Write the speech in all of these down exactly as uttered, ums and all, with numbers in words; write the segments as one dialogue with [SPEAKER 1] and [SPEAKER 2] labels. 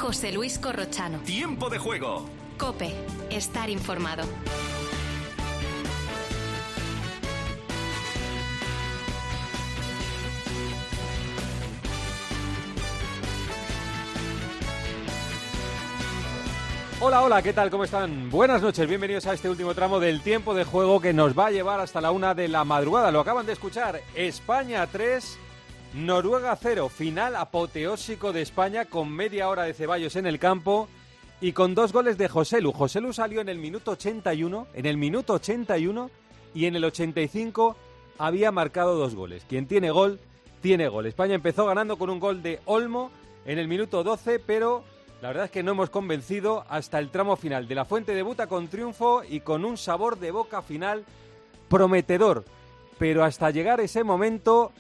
[SPEAKER 1] José Luis Corrochano.
[SPEAKER 2] Tiempo de juego.
[SPEAKER 1] COPE. Estar informado.
[SPEAKER 3] Hola, hola, ¿qué tal? ¿Cómo están? Buenas noches, bienvenidos a este último tramo del tiempo de juego que nos va a llevar hasta la una de la madrugada. Lo acaban de escuchar, España tres, Noruega cero, final apoteósico de España con media hora de Ceballos en el campo y con dos goles de Joselu. Joselu salió en el minuto ochenta y uno, en el minuto ochenta y uno y en el ochenta y cinco había marcado dos goles. Quien tiene gol, tiene gol. España empezó ganando con un gol de Olmo en el minuto doce, pero la verdad es que no hemos convencido hasta el tramo final. De la Fuente debuta con triunfo y con un sabor de boca final prometedor. Pero hasta llegar ese momento,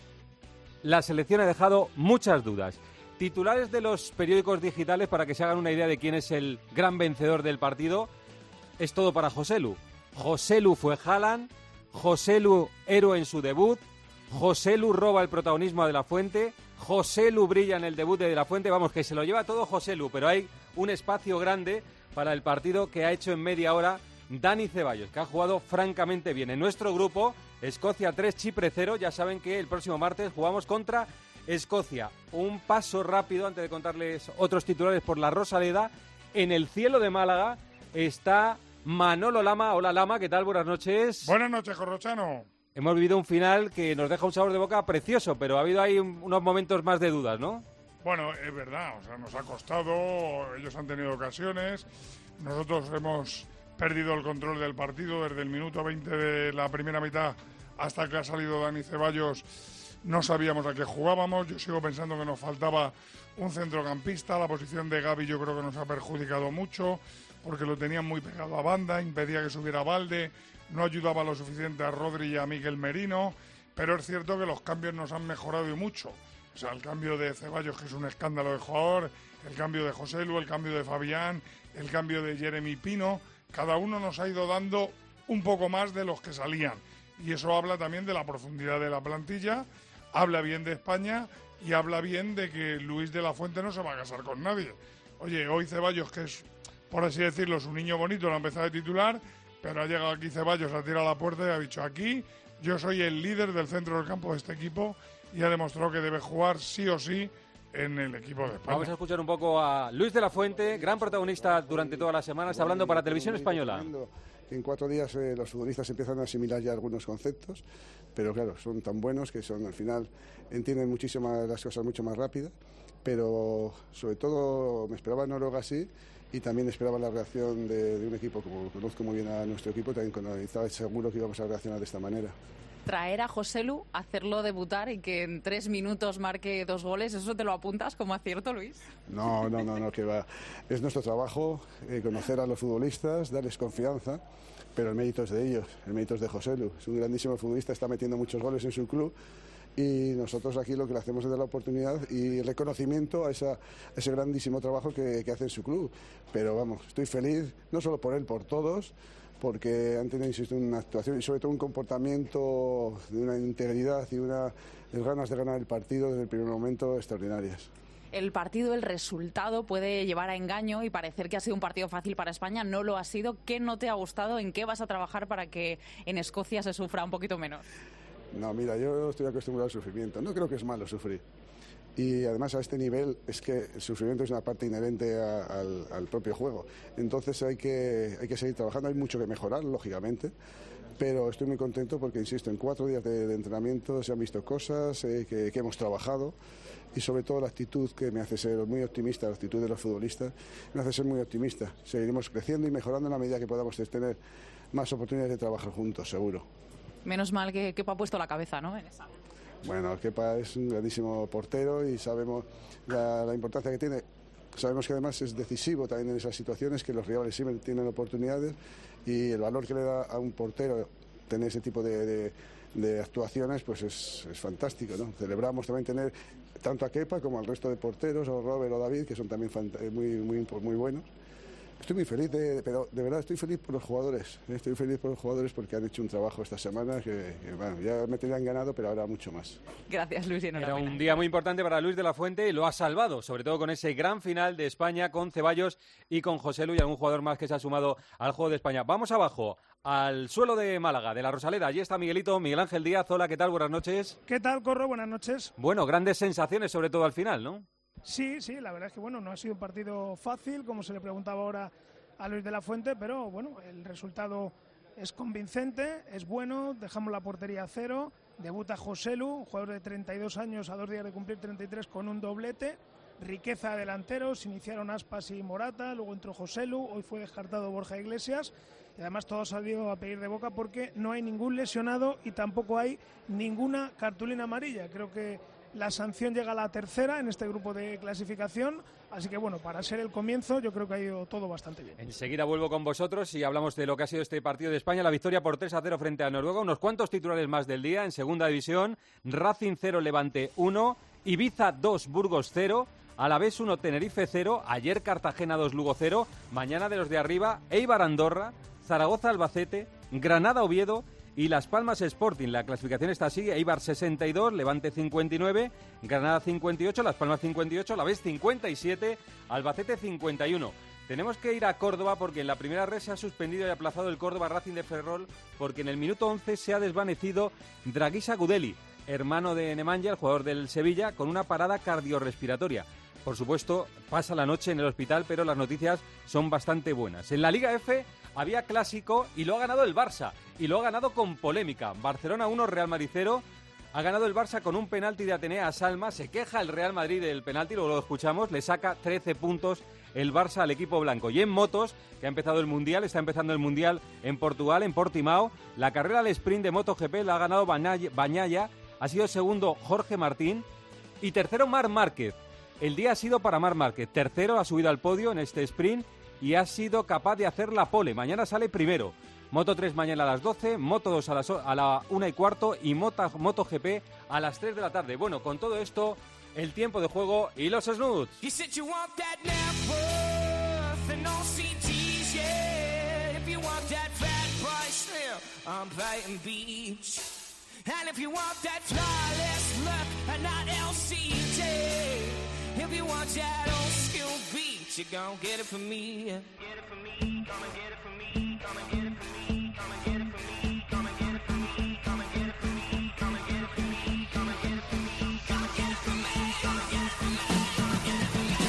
[SPEAKER 3] la selección ha dejado muchas dudas. Titulares de los periódicos digitales para que se hagan una idea de quién es el gran vencedor del partido. Es todo para Joselu. Joselu fue Haaland, Joselu héroe en su debut, Joselu roba el protagonismo a De la Fuente, Joselu brilla en el debut de De la Fuente, vamos, que se lo lleva todo Joselu, pero hay un espacio grande para el partido que ha hecho en media hora Dani Ceballos, que ha jugado francamente bien. En nuestro grupo, Escocia tres, Chipre cero, ya saben que el próximo martes jugamos contra Escocia. Un paso rápido, antes de contarles otros titulares por la Rosaleda, en el cielo de Málaga está Manolo Lama. Hola Lama, ¿qué tal? Buenas noches.
[SPEAKER 4] Buenas noches, Corrochano.
[SPEAKER 3] Hemos vivido un final que nos deja un sabor de boca precioso, pero ha habido ahí un, unos momentos más de dudas, ¿no?
[SPEAKER 4] Bueno, es verdad, o sea, nos ha costado, ellos han tenido ocasiones, nosotros hemos perdido el control del partido desde el minuto veinte de la primera mitad hasta que ha salido Dani Ceballos, no sabíamos a qué jugábamos, yo sigo pensando que nos faltaba un centrocampista, la posición de Gavi yo creo que nos ha perjudicado mucho, porque lo tenían muy pegado a banda, impedía que subiera Balde, no ayudaba lo suficiente a Rodri y a Miguel Merino, pero es cierto que los cambios nos han mejorado y mucho. O sea, el cambio de Ceballos, que es un escándalo de jugador, el cambio de Joselu, el cambio de Fabián, el cambio de Jeremy Pino, cada uno nos ha ido dando un poco más de los que salían. Y eso habla también de la profundidad de la plantilla, habla bien de España y habla bien de que Luis de la Fuente no se va a casar con nadie. Oye, hoy Ceballos, que es, por así decirlo, su niño bonito, lo ha empezado de titular, pero ha llegado aquí Ceballos, ha tirado a la puerta y ha dicho, aquí yo soy el líder del centro del campo de este equipo y ha demostrado que debe jugar sí o sí en el equipo de España.
[SPEAKER 3] Vamos a escuchar un poco a Luis de la Fuente, gran protagonista durante toda la semana, está hablando para Televisión Española.
[SPEAKER 5] En cuatro días eh, los futbolistas empiezan a asimilar ya algunos conceptos, pero claro, son tan buenos que son al final entienden muchísimo las cosas mucho más rápidas, pero sobre todo me esperaba Noruega así y también esperaba la reacción de, de un equipo, como conozco muy bien a nuestro equipo, también cuando estaba seguro que íbamos a reaccionar de esta manera.
[SPEAKER 6] Traer a Joselu, hacerlo debutar y que en tres minutos marque dos goles, ¿eso te lo apuntas como acierto, Luis?
[SPEAKER 5] No, no, no, no, que va. Es nuestro trabajo eh, conocer a los futbolistas, darles confianza, pero el mérito es de ellos, el mérito es de Joselu. Es un grandísimo futbolista, está metiendo muchos goles en su club y nosotros aquí lo que le hacemos es dar la oportunidad y el reconocimiento a, esa, a ese grandísimo trabajo que, que hace en su club. Pero vamos, estoy feliz, no solo por él, por todos, porque han tenido, insisto, una actuación y sobre todo un comportamiento de una integridad y unas ganas de ganar el partido desde el primer momento extraordinarias.
[SPEAKER 6] El partido, el resultado puede llevar a engaño y parecer que ha sido un partido fácil para España, no lo ha sido. ¿Qué no te ha gustado? ¿En qué vas a trabajar para que en Escocia se sufra un poquito menos?
[SPEAKER 5] No, mira, yo estoy acostumbrado al sufrimiento, no creo que es malo sufrir. Y además a este nivel es que el sufrimiento es una parte inherente a, al, al propio juego. Entonces hay que, hay que seguir trabajando, hay mucho que mejorar, lógicamente, pero estoy muy contento porque, insisto, en cuatro días de, de entrenamiento se han visto cosas eh, que, que hemos trabajado y sobre todo la actitud que me hace ser muy optimista, la actitud de los futbolistas me hace ser muy optimista. Seguiremos creciendo y mejorando en la medida que podamos tener más oportunidades de trabajar juntos, seguro.
[SPEAKER 6] Menos mal que Kepa ha puesto la cabeza, ¿no? En esa.
[SPEAKER 5] Bueno, Kepa es un grandísimo portero y sabemos la, la importancia que tiene. Sabemos que además es decisivo también en esas situaciones, que los rivales siempre tienen oportunidades y el valor que le da a un portero tener ese tipo de, de, de actuaciones pues es, es fantástico, ¿no? Celebramos también tener tanto a Kepa como al resto de porteros, o Robert o David, que son también muy, muy, muy buenos. Estoy muy feliz, de, pero de verdad estoy feliz por los jugadores. Estoy feliz por los jugadores porque han hecho un trabajo esta semana que, que bueno, ya me tenían ganado, pero ahora mucho más.
[SPEAKER 6] Gracias, Luis.
[SPEAKER 3] Era un día muy importante para Luis de la Fuente y lo ha salvado, sobre todo con ese gran final de España con Ceballos y con Joselu y algún jugador más que se ha sumado al juego de España. Vamos abajo, al suelo de Málaga, de la Rosaleda. Allí está Miguelito, Miguel Ángel Díaz. Hola, ¿qué tal? Buenas noches.
[SPEAKER 2] ¿Qué tal, Corro? Buenas noches.
[SPEAKER 3] Bueno, grandes sensaciones, sobre todo al final, ¿no?
[SPEAKER 2] Sí, sí, la verdad es que bueno, no ha sido un partido fácil, como se le preguntaba ahora a Luis de la Fuente, pero bueno, el resultado es convincente, es bueno, dejamos la portería a cero, debuta Joselu, un jugador de treinta y dos años a dos días de cumplir treinta y tres con un doblete, riqueza de delanteros, iniciaron Aspas y Morata, luego entró Joselu, hoy fue descartado Borja Iglesias y además todo ha salido a pedir de boca porque no hay ningún lesionado y tampoco hay ninguna cartulina amarilla. Creo que la sanción llega a la tercera en este grupo de clasificación, así que bueno, para ser el comienzo yo creo que ha ido todo bastante bien.
[SPEAKER 3] Enseguida vuelvo con vosotros y hablamos de lo que ha sido este partido de España, la victoria por tres a cero frente a Noruega, unos cuantos titulares más del día en segunda división, Racing cero, Levante uno, Ibiza dos, Burgos cero, Alavés uno, Tenerife cero, ayer Cartagena dos, Lugo cero, mañana de los de arriba, Eibar Andorra, Zaragoza Albacete, Granada Oviedo y Las Palmas Sporting. La clasificación está así: Eibar sesenta y dos, Levante cincuenta y nueve, Granada cincuenta y ocho, Las Palmas cincuenta y ocho, Alavés cincuenta y siete, Albacete cincuenta y uno. Tenemos que ir a Córdoba porque en la primera red se ha suspendido y aplazado el Córdoba Racing de Ferrol porque en el minuto once se ha desvanecido Draguisa Gudeli, hermano de Nemanja, el jugador del Sevilla, con una parada cardiorrespiratoria. Por supuesto, pasa la noche en el hospital, pero las noticias son bastante buenas. En la Liga F había clásico y lo ha ganado el Barça, y lo ha ganado con polémica. Barcelona uno, Real Madrid cero. Ha ganado el Barça con un penalti de Atenea a Salma. Se queja el Real Madrid del penalti, luego lo escuchamos. Le saca trece puntos el Barça al equipo blanco. Y en motos, que ha empezado el Mundial, está empezando el Mundial en Portugal, en Portimao. La carrera al sprint de MotoGP la ha ganado Bañaya. Ha sido segundo Jorge Martín. Y tercero Marc Márquez. El día ha sido para Marc Márquez. Tercero, ha subido al podio en este sprint y ha sido capaz de hacer la pole. Mañana sale primero. Moto tres mañana a las doce, Moto dos a, las, a la una y cuarto y Moto, MotoGP a las tres de la tarde. Bueno, con todo esto, el tiempo de juego y los snoots. And if you want that flawless look and not L C D, if you want that old school beat, you gon' get it from me. Get it from me, come and get it from me, come and get it from me, come and get it from me, come and get it from me, come and get it from me, come and get it from me, come and get it from me, come and get it from me, come and get it from me, come and get it from me.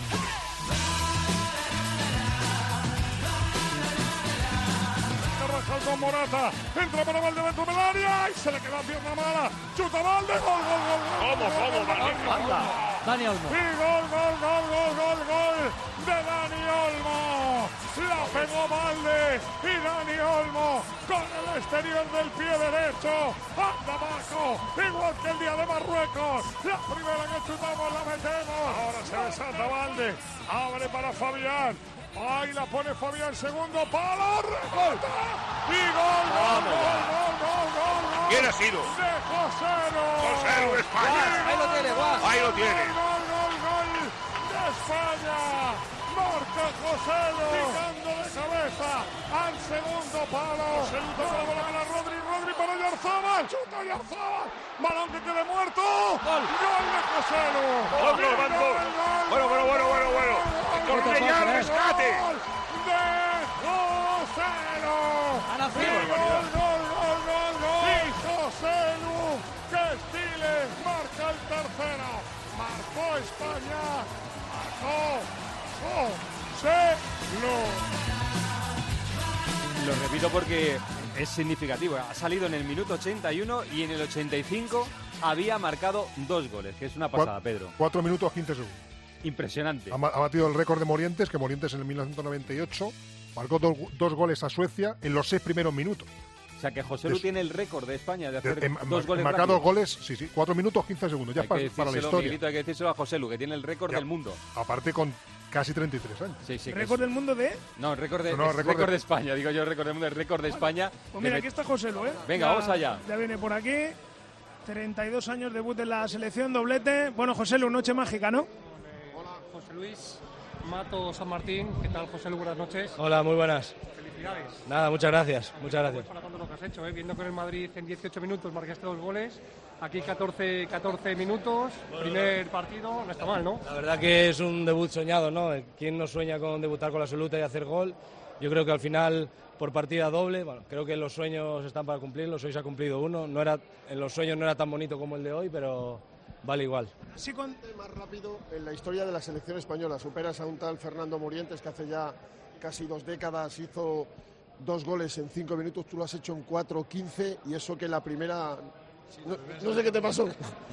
[SPEAKER 4] Con Morata, entra para Valde dentro del área y se le queda pierna mala, chuta Valde, gol, gol, gol, gol.
[SPEAKER 7] ¿Cómo, cómo, Dani? Dani Olmo.
[SPEAKER 4] Y gol, gol, gol, gol, gol, gol de Dani Olmo. La pegó Valde y Dani Olmo con el exterior del pie derecho, anda abajo, igual que el día de Marruecos. La primera que chutamos la metemos. Ahora se desata Valde, abre para Fabián. Ahí la pone Fabián, segundo palo, remata y gol, gol, gol, gol, gol, gol, gol.
[SPEAKER 7] ¿Quién ha sido?
[SPEAKER 4] De Joselu.
[SPEAKER 7] Joselu de España.
[SPEAKER 4] Ahí lo tiene, Guas.
[SPEAKER 7] Ahí lo tiene.
[SPEAKER 4] Gol, gol, gol de España. Marca Joselu, picando de cabeza al segundo palo. Joselu toca la bola para Rodri, Rodri para Yarzábal, chuta Yarzábal, balón que quede muerto. Gol, gol de Joselu.
[SPEAKER 7] Gol, gol, gol, gol. Bueno, bueno, bueno, bueno, bueno. Cornellá, rescate.
[SPEAKER 4] Gol de Joselu. Y gol, gol, gol, gol, gol. Y Joselu, que estile, marca el tercero. Marcó España, marcó Joselu.
[SPEAKER 3] Lo repito porque es significativo. Ha salido en el minuto ochenta y uno y en el ochenta y cinco había marcado dos goles, que es una pasada, Pedro.
[SPEAKER 8] Cuatro minutos, quince segundos.
[SPEAKER 3] Impresionante.
[SPEAKER 8] Ha, ha batido el récord de Morientes, que Morientes en el mil novecientos noventa y ocho marcó do, dos goles a Suecia en los seis primeros minutos.
[SPEAKER 3] O sea que José Lu tiene el récord de España de hacer
[SPEAKER 8] de, de,
[SPEAKER 3] dos goles
[SPEAKER 8] marcado
[SPEAKER 3] rápidos.
[SPEAKER 8] goles, sí, sí, cuatro minutos, quince segundos. Ya
[SPEAKER 3] hay
[SPEAKER 8] para,
[SPEAKER 3] que
[SPEAKER 8] para la historia.
[SPEAKER 3] Miguelito, hay que decírselo a José Lu, que tiene el récord
[SPEAKER 8] ya,
[SPEAKER 3] del mundo.
[SPEAKER 8] Aparte con casi treinta y tres años.
[SPEAKER 3] Sí, sí,
[SPEAKER 2] ¿Récord del mundo de...?
[SPEAKER 3] No, récord de,
[SPEAKER 8] no, no, récord
[SPEAKER 3] récord
[SPEAKER 8] de...
[SPEAKER 3] de España, digo yo, récord del mundo, el récord de España.
[SPEAKER 2] Pues mira, aquí está José Lu, ¿eh?
[SPEAKER 3] Venga,
[SPEAKER 2] ya,
[SPEAKER 3] vamos allá.
[SPEAKER 2] Ya viene por aquí. treinta y dos años, debut en la selección, doblete. Bueno, José Lu, noche mágica, ¿no?
[SPEAKER 9] Hola, José Luis. Mato San Martín. ¿Qué tal, José Lu? Buenas noches.
[SPEAKER 10] Hola, muy buenas.
[SPEAKER 9] Felicidades.
[SPEAKER 10] Nada, muchas gracias, muchas gracias.
[SPEAKER 9] Pues para todo lo que has hecho, ¿eh? Viendo que en el Madrid en dieciocho minutos marcaste dos goles, aquí catorce, catorce minutos, primer partido, no está mal, ¿no?
[SPEAKER 10] La verdad que es un debut soñado, ¿no? ¿Quién no sueña con debutar con la absoluta y hacer gol? Yo creo que al final, por partida doble, bueno, creo que los sueños están para cumplirlos, hoy se ha cumplido uno, no era, en los sueños no era tan bonito como el de hoy, pero vale igual.
[SPEAKER 11] Sí, con... más rápido en la historia de la selección española, superas a un tal Fernando Morientes que hace ya casi dos décadas hizo dos goles en cinco minutos, tú lo has hecho en cuatro, quince, y eso que la primera... No, no sé qué te pasó.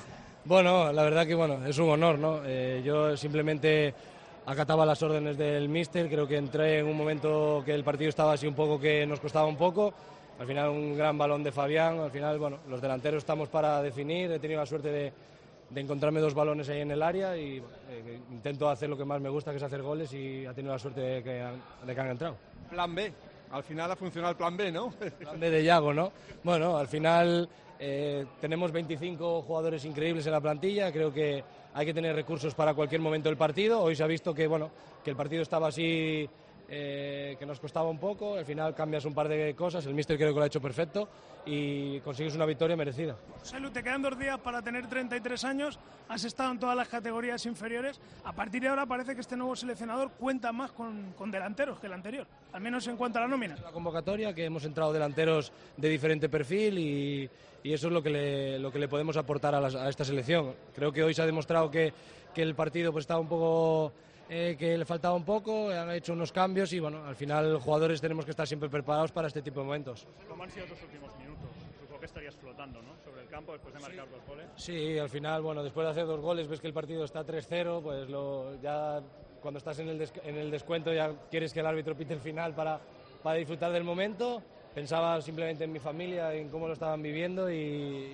[SPEAKER 10] Bueno, la verdad que bueno, es un honor, ¿no? Eh, yo simplemente acataba las órdenes del míster, creo que entré en un momento que el partido estaba así un poco que nos costaba un poco, al final un gran balón de Fabián, al final, bueno, los delanteros estamos para definir, he tenido la suerte de, de encontrarme dos balones ahí en el área y eh, intento hacer lo que más me gusta, que es hacer goles, y ha tenido la suerte de que han, de que han entrado.
[SPEAKER 12] Plan B. Al final ha funcionado el plan B, ¿no?
[SPEAKER 10] Plan B de Yago, ¿no? Bueno, al final eh, tenemos veinticinco jugadores increíbles en la plantilla, creo que hay que tener recursos para cualquier momento del partido. Hoy se ha visto que, bueno, que el partido estaba así, eh, que nos costaba un poco, al final cambias un par de cosas, el míster creo que lo ha hecho perfecto y consigues una victoria merecida.
[SPEAKER 2] José Lu, te quedan dos días para tener treinta y tres años, has estado en todas las categorías inferiores, a partir de ahora parece que este nuevo seleccionador cuenta más con, con delanteros que el anterior, al menos en cuanto a la nómina.
[SPEAKER 10] La convocatoria, que hemos entrado delanteros de diferente perfil y, y eso es lo que le, lo que le podemos aportar a, las, a esta selección. Creo que hoy se ha demostrado que, que el partido pues estaba un poco... Eh, que le faltaba un poco, han hecho unos cambios y bueno, al final los jugadores tenemos que estar siempre preparados para este tipo de momentos.
[SPEAKER 13] ¿Cómo han sido tus últimos minutos? Supongo que estarías flotando, ¿no?, sobre el campo después de marcar dos goles.
[SPEAKER 10] Sí, al final, bueno, después de hacer dos goles ves que el partido está tres cero, pues lo, ya cuando estás en el, des, en el descuento ya quieres que el árbitro pite el final para, para disfrutar del momento. Pensaba simplemente en mi familia, en cómo lo estaban viviendo y,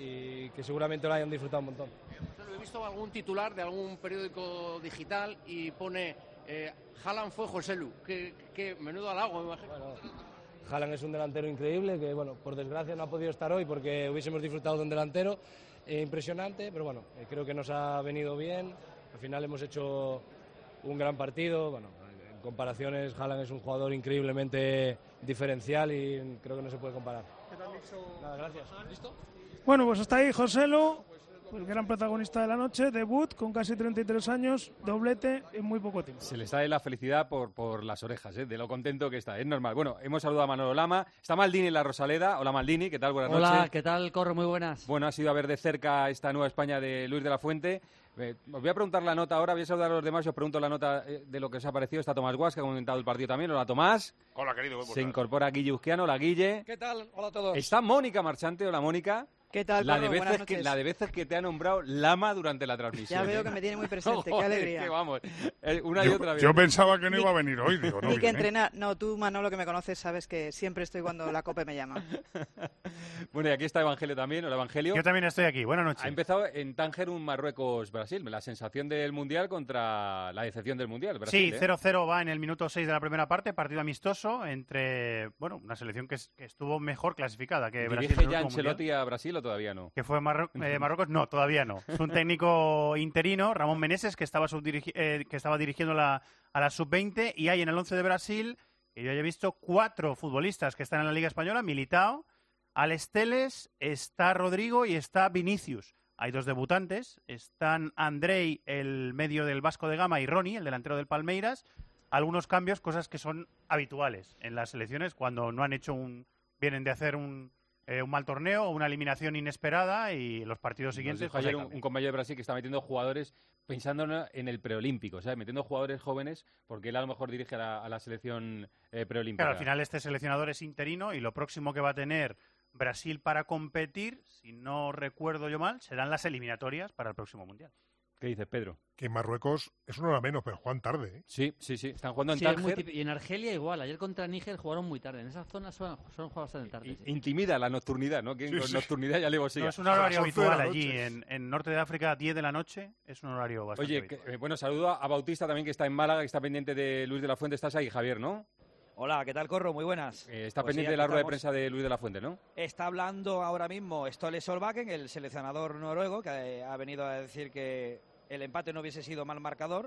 [SPEAKER 10] y que seguramente lo hayan disfrutado un montón.
[SPEAKER 14] He visto algún titular de algún periódico digital y pone eh, Haaland fue José Lu. Que, que menudo halago, me imagino. Bueno,
[SPEAKER 10] Haaland es un delantero increíble que, bueno, por desgracia no ha podido estar hoy porque hubiésemos disfrutado de un delantero eh, impresionante, pero bueno, eh, creo que nos ha venido bien. Al final hemos hecho un gran partido. Bueno, en comparaciones, Haaland es un jugador increíblemente diferencial y creo que no se puede comparar.
[SPEAKER 2] ¿Qué te han dicho?
[SPEAKER 10] Nada, gracias. ¿Listo?
[SPEAKER 2] Bueno, pues hasta ahí José Lu, el gran protagonista de la noche, debut con casi treinta y tres años, doblete en muy poco tiempo.
[SPEAKER 3] Se le sale la felicidad por, por las orejas, ¿eh? De lo contento que está, es normal. Bueno, hemos saludado a Manolo Lama, está Maldini en la Rosaleda. Hola Maldini, ¿qué tal? Buenas
[SPEAKER 15] Hola,
[SPEAKER 3] noches.
[SPEAKER 15] Hola, ¿qué tal? Corro, muy buenas.
[SPEAKER 3] Bueno, has ido a ver de cerca esta nueva España de Luis de la Fuente. Eh, os voy a preguntar la nota ahora, voy a saludar a los demás y os pregunto la nota eh, de lo que os ha parecido. Está Tomás Guas, que ha comentado el partido también. Hola Tomás.
[SPEAKER 7] Hola querido.
[SPEAKER 3] Se incorpora Guille Uzquiano. Hola Guille.
[SPEAKER 16] ¿Qué tal? Hola a todos.
[SPEAKER 3] Está Mónica Marchante. Hola Mónica.
[SPEAKER 16] ¿Qué tal,
[SPEAKER 3] la
[SPEAKER 16] Pablo?
[SPEAKER 3] de,
[SPEAKER 16] Buenas
[SPEAKER 3] veces que,
[SPEAKER 16] noches.
[SPEAKER 3] la de veces que te ha nombrado Lama durante la transmisión.
[SPEAKER 16] Ya veo
[SPEAKER 3] ¿eh?
[SPEAKER 16] que me tiene muy presente,
[SPEAKER 3] Joder,
[SPEAKER 16] qué alegría.
[SPEAKER 3] Que vamos, eh, una
[SPEAKER 4] yo,
[SPEAKER 3] y otra vez.
[SPEAKER 4] Yo pensaba que no iba a venir hoy, digo, no
[SPEAKER 16] Ni que
[SPEAKER 4] viene.
[SPEAKER 16] entrenar. No, tú, Manolo, que me conoces, sabes que siempre estoy cuando la COPE me llama.
[SPEAKER 3] Bueno, y aquí está Evangelio también. Hola, Evangelio.
[SPEAKER 17] Yo también estoy aquí. Buenas noches.
[SPEAKER 3] Ha empezado en Tánger un Marruecos-Brasil. La sensación del Mundial contra la decepción del Mundial. Brasil,
[SPEAKER 17] Sí,
[SPEAKER 3] ¿eh?
[SPEAKER 17] cero cero va en el minuto seis de la primera parte, partido amistoso entre, bueno, una selección que, es, que estuvo mejor clasificada que Brasil.
[SPEAKER 3] ¿Dirige
[SPEAKER 17] en el
[SPEAKER 3] ya
[SPEAKER 17] último
[SPEAKER 3] Ancelotti
[SPEAKER 17] Mundial.
[SPEAKER 3] a Brasil o todavía no?
[SPEAKER 17] Que fue Marro eh, Marruecos, no, todavía no. Es un técnico interino, Ramón Meneses, que estaba, eh, que estaba dirigiendo la, a la sub veinte, y hay en el once de Brasil, que yo ya he visto, cuatro futbolistas que están en la Liga Española: Militao, Alex Telles, está Rodrigo y está Vinicius. Hay dos debutantes, están Andrei, el medio del Vasco de Gama, y Ronnie, el delantero del Palmeiras. Algunos cambios, cosas que son habituales en las selecciones cuando no han hecho un... vienen de hacer un... Eh, un mal torneo o una eliminación inesperada y los partidos siguientes...
[SPEAKER 3] Nos dijo
[SPEAKER 17] pues,
[SPEAKER 3] ayer un, un compañero de Brasil que está metiendo jugadores pensando en el preolímpico, ¿sabes? Metiendo jugadores jóvenes porque él a lo mejor dirige a la, a la selección eh, preolímpica.
[SPEAKER 17] Claro, al final este seleccionador es interino y lo próximo que va a tener Brasil para competir, si no recuerdo yo mal, serán las eliminatorias para el próximo Mundial.
[SPEAKER 3] ¿Qué dices, Pedro?
[SPEAKER 8] Que en Marruecos es una hora menos, pero juegan tarde, ¿eh?
[SPEAKER 3] Sí, sí, sí. Están jugando en
[SPEAKER 15] sí,
[SPEAKER 3] Tánger.
[SPEAKER 15] Y en Argelia igual. Ayer contra Níger jugaron muy tarde. En esas zonas son, son jugados bastante tarde. Sí.
[SPEAKER 3] Intimida la nocturnidad, ¿no? Que
[SPEAKER 17] Sí,
[SPEAKER 3] con
[SPEAKER 17] sí.
[SPEAKER 3] nocturnidad ya le siga.
[SPEAKER 17] No, es un horario habitual allí. En, en Norte de África, diez de la noche, es un horario bastante
[SPEAKER 3] Oye,
[SPEAKER 17] habitual.
[SPEAKER 3] que, eh, bueno, saludo a Bautista también, que está en Málaga, que está pendiente de Luis de la Fuente. Estás ahí, Javier, ¿no?
[SPEAKER 18] Hola, ¿qué tal, Corro? Muy buenas.
[SPEAKER 3] Eh, está
[SPEAKER 18] Pues
[SPEAKER 3] pendiente
[SPEAKER 18] sí,
[SPEAKER 3] de la rueda de
[SPEAKER 18] estamos.
[SPEAKER 3] prensa de Luis de la Fuente, ¿no?
[SPEAKER 18] Está hablando ahora mismo Ståle Solbakken, el seleccionador noruego, que eh, ha venido a decir que el empate no hubiese sido mal marcador,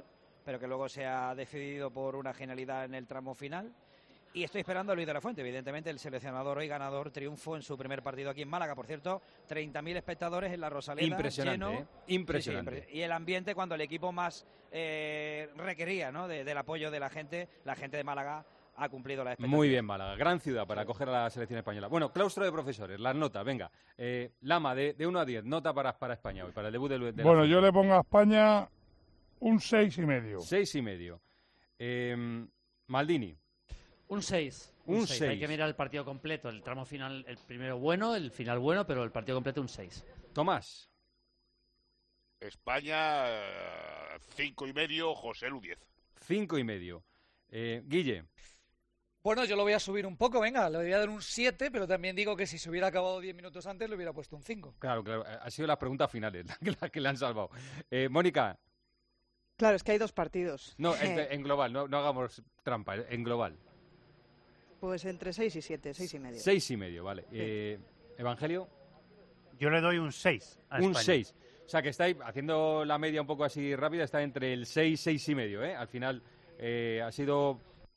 [SPEAKER 18] pero que luego se ha decidido por una genialidad en el tramo final. Y estoy esperando a Luis de la Fuente, evidentemente el seleccionador hoy ganador, triunfo en su primer partido aquí en Málaga. Por cierto, treinta mil espectadores en la Rosaleda.
[SPEAKER 3] Impresionante,
[SPEAKER 18] lleno.
[SPEAKER 3] ¿eh? Impresionante.
[SPEAKER 18] Sí, sí, y el ambiente cuando el equipo más eh, requería, ¿no? de, del apoyo de la gente, la gente de Málaga ha cumplido la expectativa.
[SPEAKER 3] Muy bien, Málaga. Gran ciudad para acoger a la selección española. Bueno, claustro de profesores, las notas, venga. Eh, Lama, de, de uno a diez, nota para, para España hoy, para el debut de, de
[SPEAKER 4] Bueno,
[SPEAKER 3] la
[SPEAKER 4] yo le pongo a España un seis y medio.
[SPEAKER 3] seis y medio. Eh, Maldini.
[SPEAKER 15] Un seis.
[SPEAKER 3] Un
[SPEAKER 15] seis.
[SPEAKER 3] seis.
[SPEAKER 15] Hay que mirar el partido completo. El tramo final, el primero bueno, el final bueno, pero el partido completo un seis.
[SPEAKER 3] Tomás.
[SPEAKER 7] España, cinco y medio, José Lu diez.
[SPEAKER 3] Cinco y medio. Eh, Guille.
[SPEAKER 19] Bueno, yo lo voy a subir un poco, venga, le voy a dar un siete, pero también digo que si se hubiera acabado diez minutos antes le hubiera puesto un cinco.
[SPEAKER 3] Claro, claro, ha sido las preguntas finales las que, la que le han salvado. Eh, Mónica.
[SPEAKER 16] Claro, es que hay dos partidos.
[SPEAKER 3] No, en, en global, no, no hagamos trampa, en global.
[SPEAKER 16] Pues entre seis y siete, seis y medio.
[SPEAKER 3] Seis y medio, vale. Eh, Evangelio.
[SPEAKER 17] Yo le doy un seis a
[SPEAKER 3] Un
[SPEAKER 17] España.
[SPEAKER 3] seis. O sea, que estáis haciendo la media un poco así rápida, está entre el seis, seis y medio, ¿eh? Al final eh, ha sido,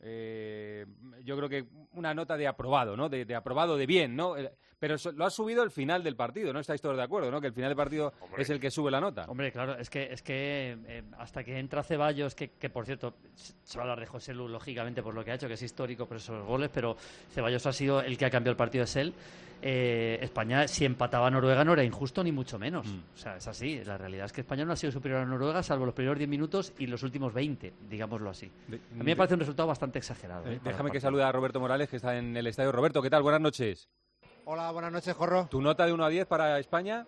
[SPEAKER 3] eh, yo creo que una nota de aprobado, ¿no? De, de aprobado de bien, ¿no? Eh, Pero eso, lo ha subido el final del partido, ¿no? Estáis todos de acuerdo, ¿no? Que el final del partido
[SPEAKER 15] Hombre.
[SPEAKER 3] es el que sube la nota.
[SPEAKER 15] Hombre, claro, es que es que eh, hasta que entra Ceballos, que, que por cierto, se va a hablar de José Lu, lógicamente, por lo que ha hecho, que es histórico por esos goles, pero Ceballos ha sido el que ha cambiado el partido, es él. Eh, España, si empataba a Noruega, no era injusto ni mucho menos. Mm. O sea, es así. La realidad es que España no ha sido superior a Noruega, salvo los primeros diez minutos y los últimos veinte, digámoslo así. De, a mí me parece un resultado bastante exagerado.
[SPEAKER 3] Eh, déjame que salude a Roberto Morales, que está en el estadio. Roberto, ¿qué tal? Buenas noches.
[SPEAKER 20] Hola, buenas noches, Jorro.
[SPEAKER 3] ¿Tu nota de uno a diez para España?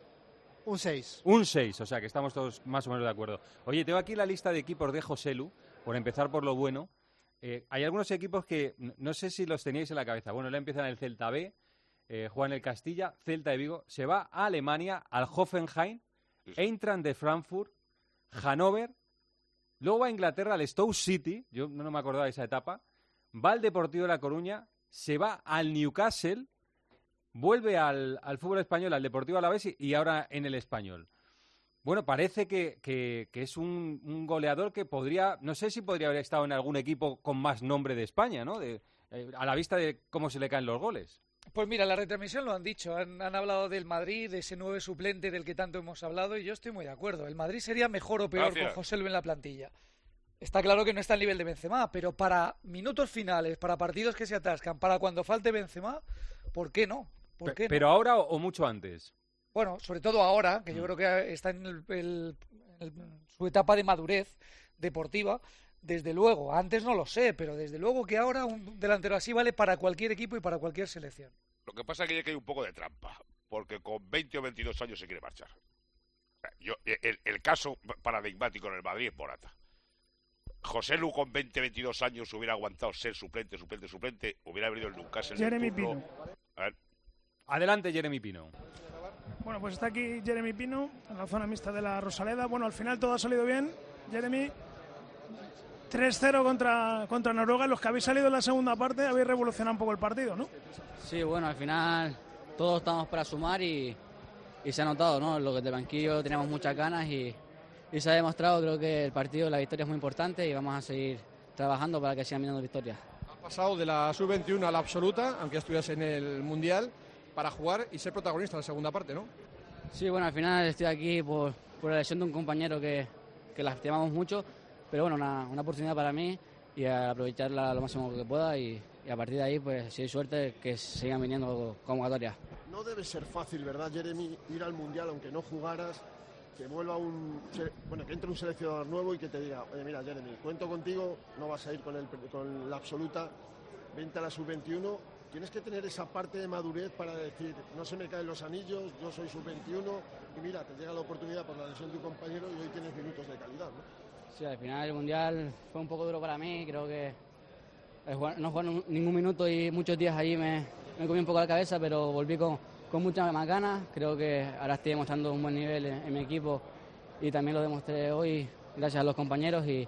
[SPEAKER 20] Un seis.
[SPEAKER 3] Un seis, o sea que estamos todos más o menos de acuerdo. Oye, tengo aquí la lista de equipos de José Lu, por empezar por lo bueno. Eh, hay algunos equipos que no sé si los teníais en la cabeza. Bueno, le empiezan el Celta B, eh, juegan el Castilla, Celta de Vigo, se va a Alemania, al Hoffenheim, Eintracht de Frankfurt, Hannover, luego va a Inglaterra al Stoke City, yo no me acordaba de esa etapa, va al Deportivo de La Coruña, se va al Newcastle, vuelve al, al fútbol español, al Deportivo Alavés y, y ahora en el Español. Bueno, parece que, que, que es un, un goleador que podría, no sé si podría haber estado en algún equipo con más nombre de España, ¿no? De, eh, a la vista de cómo se le caen los goles.
[SPEAKER 19] Pues mira, la retransmisión lo han dicho, han, han hablado del Madrid, de ese nueve suplente del que tanto hemos hablado y yo estoy muy de acuerdo. El Madrid sería mejor o peor Gracias. con José Lu en la plantilla. Está claro que no está al nivel de Benzema, pero para minutos finales, para partidos que se atascan, para cuando falte Benzema, ¿por qué no? ¿Por qué no?
[SPEAKER 3] ¿Pero ahora o, o mucho antes?
[SPEAKER 19] Bueno, sobre todo ahora, que yo creo que está en el, el, el, su etapa de madurez deportiva, desde luego. Antes no lo sé, pero desde luego que ahora un delantero así vale para cualquier equipo y para cualquier selección.
[SPEAKER 7] Lo que pasa es que hay un poco de trampa, porque con veinte o veintidós años se quiere marchar. Yo, el, el caso paradigmático en el Madrid es Morata. José Lu con veinte o veintidós años hubiera aguantado ser suplente, suplente, suplente, hubiera venido el Newcastle.
[SPEAKER 2] Jeremy Pino.
[SPEAKER 7] A ver.
[SPEAKER 3] Adelante, Jeremy Pino.
[SPEAKER 2] Bueno, pues está aquí Jeremy Pino, en la zona mixta de la Rosaleda. Bueno, al final todo ha salido bien. Jeremy, tres cero contra, contra Noruega. Los que habéis salido en la segunda parte habéis revolucionado un poco el partido, ¿no?
[SPEAKER 21] Sí, bueno, al final todos estamos para sumar y, y se ha notado, ¿no? Lo que de banquillo teníamos muchas ganas y, y se ha demostrado. Creo que el partido, la victoria es muy importante y vamos a seguir trabajando para que sigan viniendo victorias.
[SPEAKER 12] Has pasado de la sub veintiuno a la absoluta, aunque estuvieras en el Mundial, para jugar y ser protagonista en la segunda parte, ¿no?
[SPEAKER 21] Sí, bueno, al final estoy aquí por, por la lesión de un compañero que, que la estimamos mucho, pero bueno, una, una oportunidad para mí y a aprovecharla lo máximo que pueda y, y a partir de ahí, pues si hay suerte, que sigan viniendo convocatorias.
[SPEAKER 11] No debe ser fácil, ¿verdad, Jeremy, ir al Mundial aunque no jugaras, que vuelva un, bueno, que entre un seleccionador nuevo y que te diga, oye, mira, Jeremy, cuento contigo, no vas a ir con, el, con la absoluta, vente a la sub veintiuno. Tienes que tener esa parte de madurez para decir, no se me caen los anillos, yo soy sub veintiuno y mira, te llega la oportunidad por la lesión de tu compañero y hoy tienes minutos de calidad, ¿no?
[SPEAKER 21] Sí, al final el Mundial fue un poco duro para mí, creo que no jugar ningún minuto y muchos días allí me, me comí un poco la cabeza, pero volví con, con muchas más ganas. Creo que ahora estoy demostrando un buen nivel en, en mi equipo y también lo demostré hoy gracias a los compañeros y,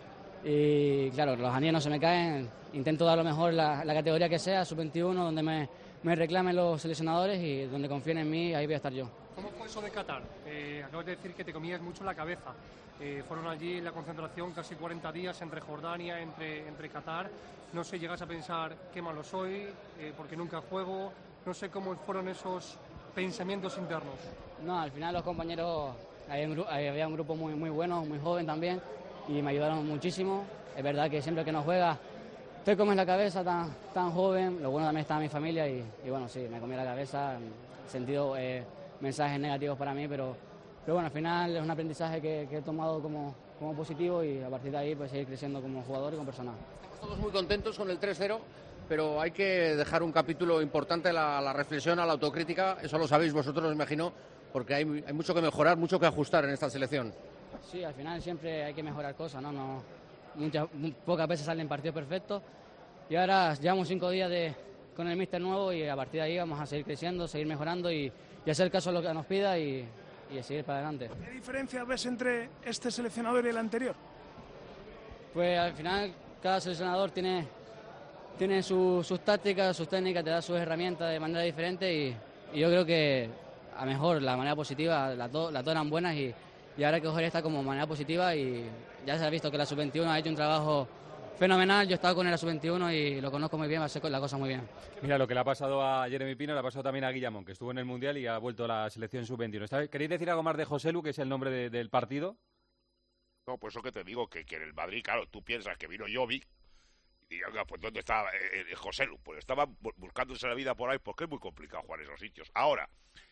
[SPEAKER 21] y claro, los anillos no se me caen, intento dar lo mejor la, la categoría que sea, sub veintiuno, donde me, me reclamen los seleccionadores y donde confíen en mí, ahí voy a estar yo.
[SPEAKER 9] ¿Cómo fue eso de Qatar? Eh, acabas de decir que te comías mucho la cabeza. Eh, fueron allí en la concentración casi cuarenta días entre Jordania, entre, entre Qatar. No sé, llegas a pensar qué malo soy, eh, porque nunca juego. No sé cómo fueron esos pensamientos internos.
[SPEAKER 21] No, al final los compañeros, había un, gru- había un grupo muy, muy bueno, muy joven también, y me ayudaron muchísimo. Es verdad que siempre que no juegas te comes la cabeza tan, tan joven. Lo bueno también está mi familia y, y bueno, sí, me comí la cabeza, en sentido eh, mensajes negativos para mí, pero, pero bueno, al final es un aprendizaje que, que he tomado como, como positivo y a partir de ahí pues seguir creciendo como jugador y como persona.
[SPEAKER 14] Estamos todos muy contentos con el tres cero, pero hay que dejar un capítulo importante a la, la reflexión, a la autocrítica. Eso lo sabéis vosotros, me imagino, porque hay, hay mucho que mejorar, mucho que ajustar en esta selección.
[SPEAKER 21] Sí, al final siempre hay que mejorar cosas, ¿no? no muchas, muy, pocas veces salen partidos perfectos y ahora llevamos cinco días de, con el míster nuevo y a partir de ahí vamos a seguir creciendo, seguir mejorando y, y hacer caso a lo que nos pida y, y seguir para adelante.
[SPEAKER 2] ¿Qué diferencia ves entre este seleccionador y el anterior?
[SPEAKER 21] Pues al final cada seleccionador tiene, tiene su, sus tácticas, sus técnicas, te da sus herramientas de manera diferente y, y yo creo que a mejor la manera positiva, las dos las dos eran buenas y, y ahora hay que coger esta como manera positiva y ya se ha visto que la sub veintiuno ha hecho un trabajo fenomenal. Yo he estado con él a sub veintiuno y lo conozco muy bien, va a ser la cosa muy bien.
[SPEAKER 3] Mira, lo que le ha pasado a Jeremy Pino le ha pasado también a Guillamón, que estuvo en el Mundial y ha vuelto a la selección sub veintiuno. ¿Queréis decir algo más de Joselu, que es el nombre de, del partido?
[SPEAKER 7] No, pues eso que te digo, que, que en el Madrid, claro, tú piensas que vino Jovic y, oiga, pues ¿dónde estaba eh, eh, Joselu? Pues estaba bu- buscándose la vida por ahí, porque es muy complicado jugar en esos sitios. Ahora,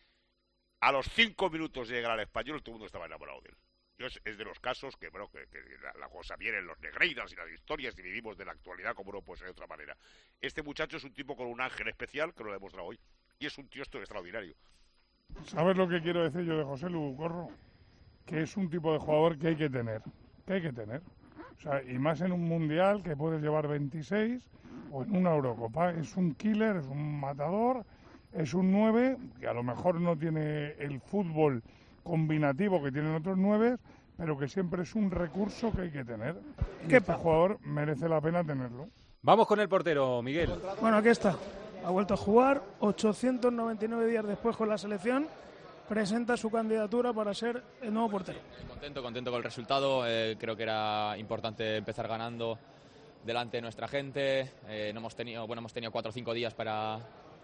[SPEAKER 7] a los cinco minutos de llegar al Español, todo el mundo estaba enamorado de él. Yo es, es de los casos que, bueno, que, que la, la cosa viene en los Negreiras y las historias y vivimos de la actualidad como no puede ser de otra manera. Este muchacho es un tipo con un ángel especial que lo ha demostrado hoy. Y es un tío esto extraordinario.
[SPEAKER 4] ¿Sabes lo que quiero decir yo de José Lu, Corro? Que es un tipo de jugador que hay que tener. Que hay que tener. O sea, y más en un mundial que puedes llevar veintiséis o en una Eurocopa. Es un killer, es un matador, es un nueve que a lo mejor no tiene el fútbol combinativo que tienen otros nueve, pero que siempre es un recurso que hay que tener. Y este jugador merece la pena tenerlo.
[SPEAKER 3] Vamos con el portero, Miguel.
[SPEAKER 2] Bueno, aquí está. Ha vuelto a jugar ochocientos noventa y nueve días después con la selección. Presenta su candidatura para ser el nuevo portero.
[SPEAKER 1] Contento, contento con el resultado. Eh, creo que era importante empezar ganando delante de nuestra gente. Eh, no hemos tenido, bueno, hemos tenido cuatro o cinco días para,